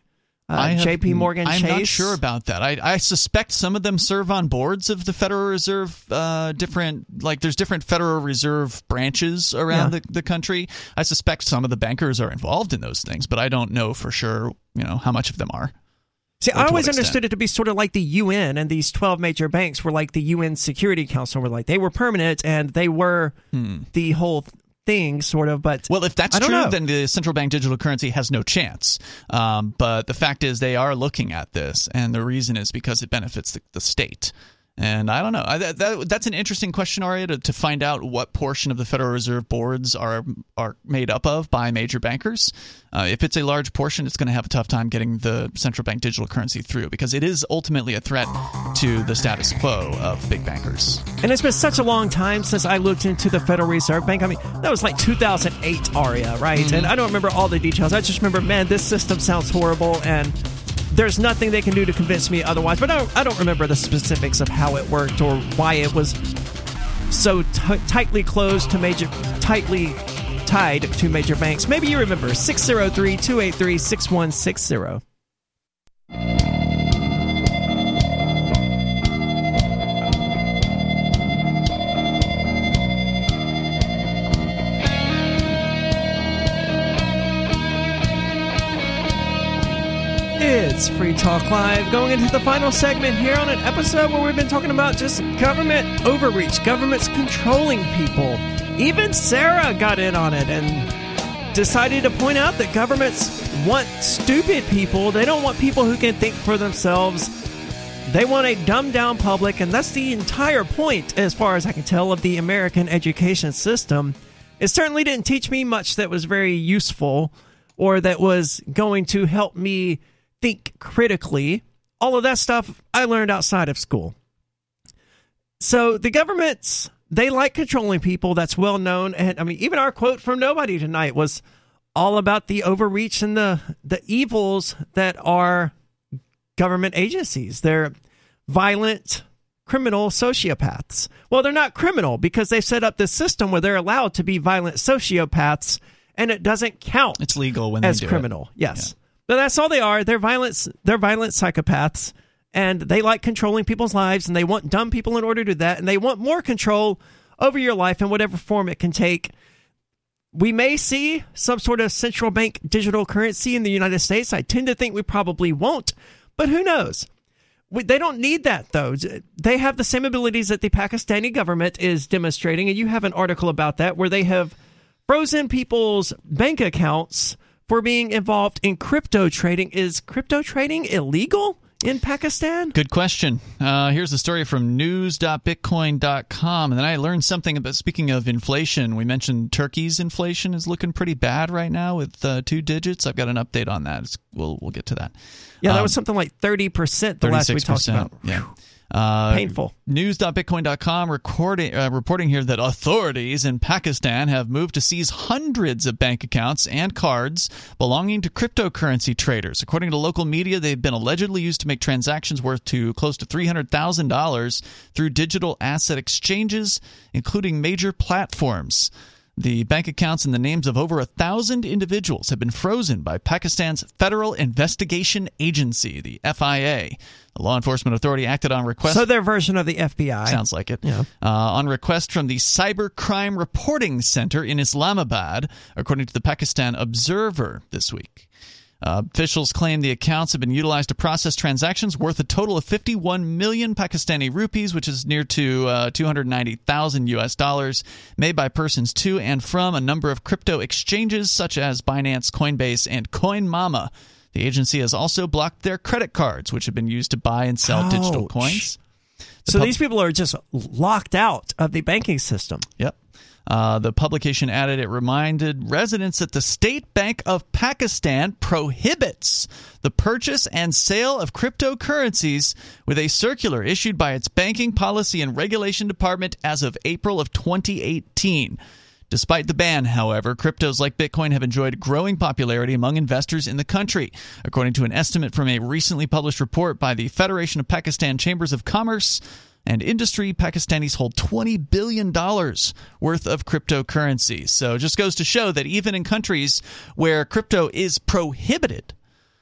uh, J P Morgan I'm Chase. I'm not sure about that. I, I suspect some of them serve on boards of the Federal Reserve. Uh, different, like there's different Federal Reserve branches around yeah. the, the country. I suspect some of the bankers are involved in those things, but I don't know for sure. You know how much of them are. See, I always understood it to be sort of like the U N, and these twelve major banks were like the U N Security Council, were like they were permanent and they were hmm. the whole thing, sort of. But well, if that's true, know. then the central bank digital currency has no chance. Um, but the fact is, they are looking at this, and the reason is because it benefits the, the state. And I don't know. I, that, that, that's an interesting question, Aria, to, to find out what portion of the Federal Reserve boards are are made up of by major bankers. Uh, if it's a large portion, it's going to have a tough time getting the central bank digital currency through because it is ultimately a threat to the status quo of big bankers. And it's been such a long time since I looked into the Federal Reserve Bank. I mean, that was like two thousand eight, Aria, right? Mm-hmm. And I don't remember all the details. I just remember, man, this system sounds horrible, and there's nothing they can do to convince me otherwise. But I don't, I don't remember the specifics of how it worked or why it was so t- tightly closed to major, tightly tied to major banks. Maybe you remember. six oh three, two eight three, six one six zero. It's Free Talk Live, going into the final segment here on an episode where we've been talking about just government overreach, government's controlling people. Even Sarah got in on it and decided to point out that governments want stupid people. They don't want people who can think for themselves. They want a dumbed-down public, and that's the entire point, as far as I can tell, of the American education system. It certainly didn't teach me much that was very useful or that was going to help me think critically. All of that stuff I learned outside of school. So the governments, they like controlling people. That's well known. And I mean, even our quote from Nobody tonight was all about the overreach and the, the evils that are government agencies. They're violent, criminal sociopaths. Well, they're not criminal because they set up this system where they're allowed to be violent sociopaths, and it doesn't count. It's legal when they as do criminal. It. Yes. Yeah. But that's all they are. They're violent, they're violent psychopaths, and they like controlling people's lives, and they want dumb people in order to do that, and they want more control over your life in whatever form it can take. We may see some sort of central bank digital currency in the United States. I tend to think we probably won't, but who knows? We, they don't need that, though. They have the same abilities that the Pakistani government is demonstrating, and you have an article about that where they have frozen people's bank accounts for being involved in crypto trading. Is crypto trading illegal in Pakistan? Good question. Uh, here's a story from news dot bitcoin dot com. And then I learned something about, speaking of inflation, we mentioned Turkey's inflation is looking pretty bad right now with uh, two digits. I've got an update on that. It's, we'll we'll get to that. Yeah, that um, was something like thirty percent the last we talked about. Yeah. Uh, Painful. news dot bitcoin dot com recording, uh, reporting here that authorities in Pakistan have moved to seize hundreds of bank accounts and cards belonging to cryptocurrency traders. According to local media, they've been allegedly used to make transactions worth to close to three hundred thousand dollars through digital asset exchanges, including major platforms. The bank accounts and the names of over a thousand individuals have been frozen by Pakistan's Federal Investigation Agency, the F I A. The law enforcement authority acted on request. So their version of the F B I. Sounds like it. Yeah. Uh, on request from the Cyber Crime Reporting Center in Islamabad, according to the Pakistan Observer this week. Uh, officials claim the accounts have been utilized to process transactions worth a total of fifty-one million Pakistani rupees, which is near to uh, two hundred ninety thousand U S dollars, made by persons to and from a number of crypto exchanges such as Binance, Coinbase, and CoinMama. The agency has also blocked their credit cards, which have been used to buy and sell Ouch. digital coins. The so pub- these people are just locked out of the banking system. Yep. Uh, the publication added it reminded residents that the State Bank of Pakistan prohibits the purchase and sale of cryptocurrencies with a circular issued by its Banking Policy and Regulation Department as of April of twenty eighteen. Despite the ban, however, cryptos like Bitcoin have enjoyed growing popularity among investors in the country. According to an estimate from a recently published report by the Federation of Pakistan Chambers of Commerce and Industry, Pakistanis hold twenty billion dollars worth of cryptocurrency. So it just goes to show that even in countries where crypto is prohibited,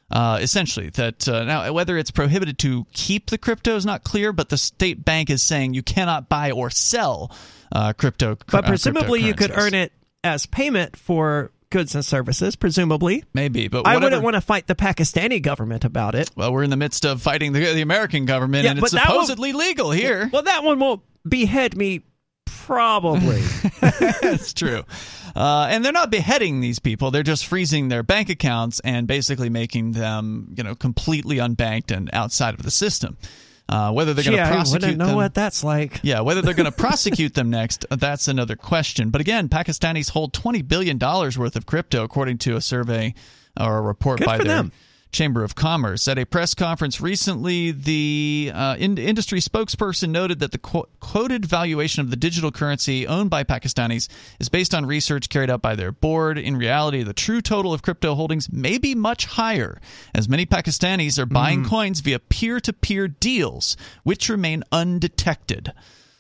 Uh, essentially, that uh, now whether it's prohibited to keep the crypto is not clear, but the state bank is saying you cannot buy or sell uh, crypto. But presumably, uh, you could earn it as payment for goods and services. Presumably, maybe. But I whatever. wouldn't want to fight the Pakistani government about it. Well, we're in the midst of fighting the, the American government, yeah, and it's supposedly will, legal here. Well, that one won't behead me. Probably. That's true. Uh, and they're not beheading these people. They're just freezing their bank accounts and basically making them, you know, completely unbanked and outside of the system. Uh, whether they're going to prosecute them. I wouldn't know them, what that's like. Yeah, whether they're going to prosecute them next, that's another question. But again, Pakistanis hold twenty billion dollars worth of crypto, according to a survey or a report Good by for their them. Chamber of Commerce. At a press conference recently, the uh, in- industry spokesperson noted that the qu- quoted valuation of the digital currency owned by Pakistanis is based on research carried out by their board. In reality, the true total of crypto holdings may be much higher, as many Pakistanis are buying mm. coins via peer-to-peer deals, which remain undetected.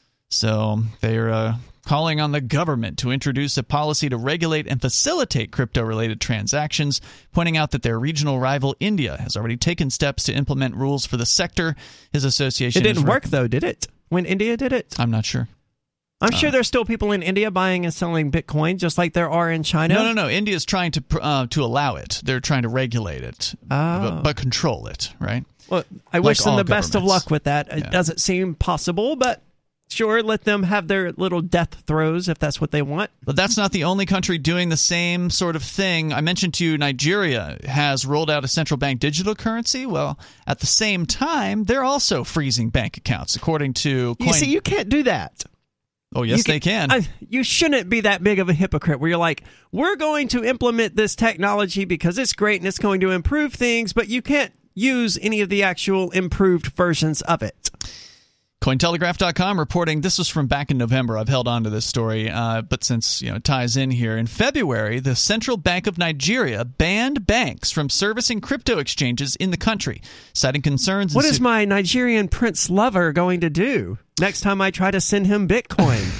So they're uh, calling on the government to introduce a policy to regulate and facilitate crypto-related transactions, pointing out that their regional rival India has already taken steps to implement rules for the sector. His association... It didn't re- work, though, did it? When India did it? I'm not sure. I'm uh, sure there's still people in India buying and selling Bitcoin, just like there are in China. No, no, no. India's trying to uh, to allow it. They're trying to regulate it, oh. but, but control it, right? Well, I like wish them the best of luck with that. It yeah. doesn't seem possible, but... Sure, let them have their little death throes if that's what they want. But that's not the only country doing the same sort of thing. I mentioned to you Nigeria has rolled out a central bank digital currency. Well, at the same time, they're also freezing bank accounts, according to Coin- You see, you can't do that. Oh, yes, can, they can. I, you shouldn't be that big of a hypocrite where you're like, we're going to implement this technology because it's great and it's going to improve things, but you can't use any of the actual improved versions of it. Cointelegraph dot com reporting, this was from back in November. I've held on to this story, uh, but since you know it ties in here. In February, the Central Bank of Nigeria banned banks from servicing crypto exchanges in the country, citing concerns... What is my Nigerian prince lover going to do next time I try to send him Bitcoin?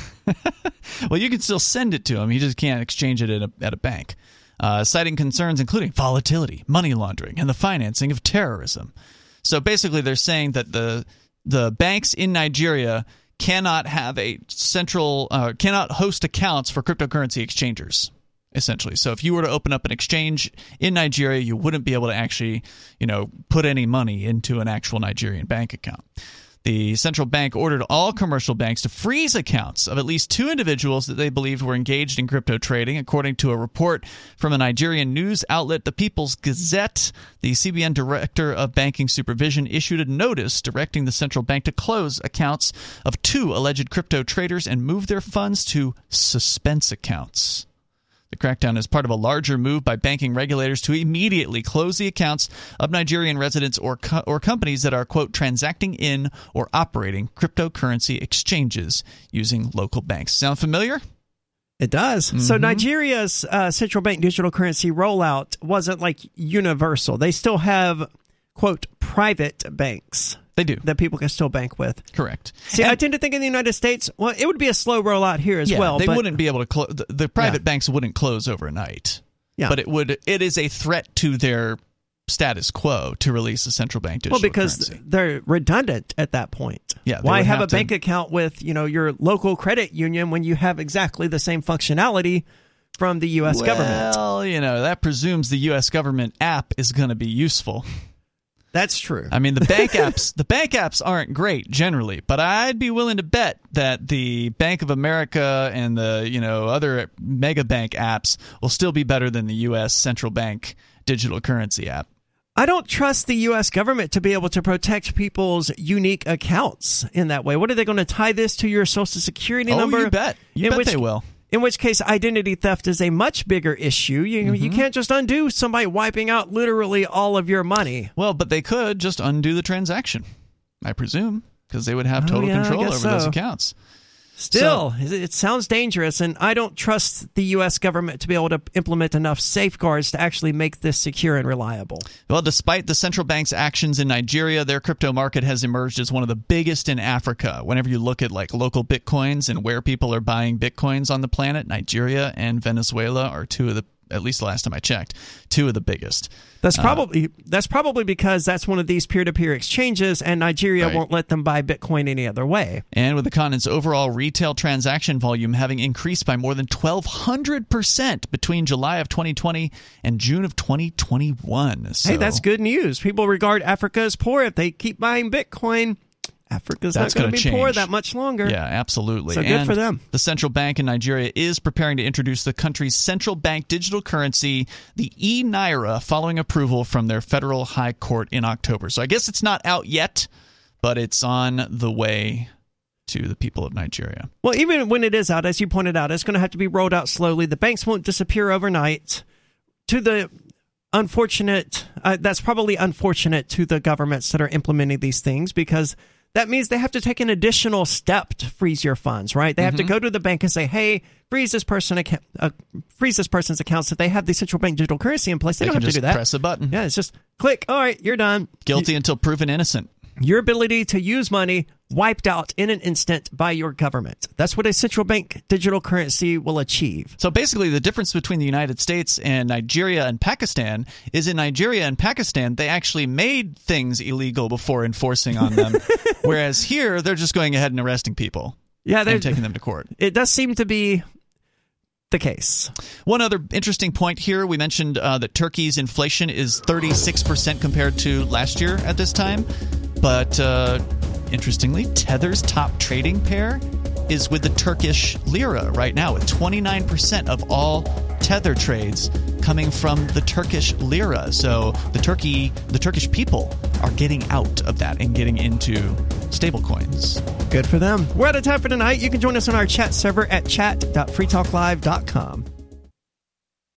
Well, you can still send it to him. You just can't exchange it at a, at a bank. Uh, citing concerns including volatility, money laundering, and the financing of terrorism. So basically, they're saying that the... The banks in Nigeria cannot have a central, uh, cannot host accounts for cryptocurrency exchangers, essentially. So if you were to open up an exchange in Nigeria, you wouldn't be able to actually, you know, put any money into an actual Nigerian bank account. The central bank ordered all commercial banks to freeze accounts of at least two individuals that they believed were engaged in crypto trading, according to a report from a Nigerian news outlet, The People's Gazette. The C B N Director of Banking Supervision issued a notice directing the central bank to close accounts of two alleged crypto traders and move their funds to suspense accounts. The crackdown is part of a larger move by banking regulators to immediately close the accounts of Nigerian residents or co- or companies that are, quote, transacting in or operating cryptocurrency exchanges using local banks. Sound familiar? It does. Mm-hmm. So Nigeria's uh, central bank digital currency rollout wasn't like universal. They still have, quote, private banks. They do. That people can still bank with. Correct. See, and I tend to think in the United States, well, it would be a slow rollout here as yeah, well. They but, wouldn't be able to close. The, the private yeah. banks wouldn't close overnight. Yeah. But it would. It is a threat to their status quo to release a central bank digital Well, because currency. they're redundant at that point. Yeah. Why have, have a to, bank account with, you know, your local credit union when you have exactly the same functionality from the U S well, government? Well, you know, that presumes the U S government app is going to be useful. That's true. I mean, the bank apps the bank apps aren't great generally, but I'd be willing to bet that the Bank of America and the, you know, other mega bank apps will still be better than the U S central bank digital currency app. I don't trust the U S government to be able to protect people's unique accounts in that way. What are they going to tie this to your Social Security oh, number? Oh, you bet. You in bet which, they will. In which case, identity theft is a much bigger issue. You, mm-hmm. you can't just undo somebody wiping out literally all of your money. Well, but they could just undo the transaction, I presume, because they would have total oh, yeah, control over so. those accounts. Still, so, it sounds dangerous, and I don't trust the U S government to be able to implement enough safeguards to actually make this secure and reliable. Well, despite the central bank's actions in Nigeria, their crypto market has emerged as one of the biggest in Africa. Whenever you look at like local bitcoins and where people are buying bitcoins on the planet, Nigeria and Venezuela are two of the at least the last time I checked, two of the biggest. That's probably uh, that's probably because that's one of these peer-to-peer exchanges, and Nigeria right. won't let them buy Bitcoin any other way. And with the continent's overall retail transaction volume having increased by more than twelve hundred percent between July of twenty twenty and June of twenty twenty-one. So, hey, that's good news. People regard Africa as poor. If they keep buying Bitcoin, Africa's That's not going to be change. poor that much longer. Yeah, absolutely. So good and for them. The central bank in Nigeria is preparing to introduce the country's central bank digital currency, the e-Naira, following approval from their federal high court in October. So I guess it's not out yet, but it's on the way to the people of Nigeria. Well, even when it is out, as you pointed out, it's going to have to be rolled out slowly. The banks won't disappear overnight. To the unfortunate, uh, that's probably unfortunate to the governments that are implementing these things, because that means they have to take an additional step to freeze your funds, right? They have mm-hmm. to go to the bank and say, "Hey, freeze this person account, uh, freeze this person's accounts." If they have the central bank digital currency in place, they, they don't have just to do that. Press a button. Yeah, it's just click. All right, you're done. Guilty you, until proven innocent. Your ability to use money wiped out in an instant by your government. That's what a central bank digital currency will achieve. So basically, the difference between the United States and Nigeria and Pakistan is in Nigeria and Pakistan, they actually made things illegal before enforcing on them, whereas here, they're just going ahead and arresting people yeah, and taking them to court. It does seem to be the case. One other interesting point here, we mentioned uh, that Turkey's inflation is thirty-six percent compared to last year at this time. But uh, interestingly, Tether's top trading pair is with the Turkish lira right now, with twentetwenty-nine percent of all Tether trades coming from the Turkish lira. So the Turkey, the Turkish people are getting out of that and getting into stablecoins. Good for them. We're out of time for tonight. You can join us on our chat server at chat dot free talk live dot com.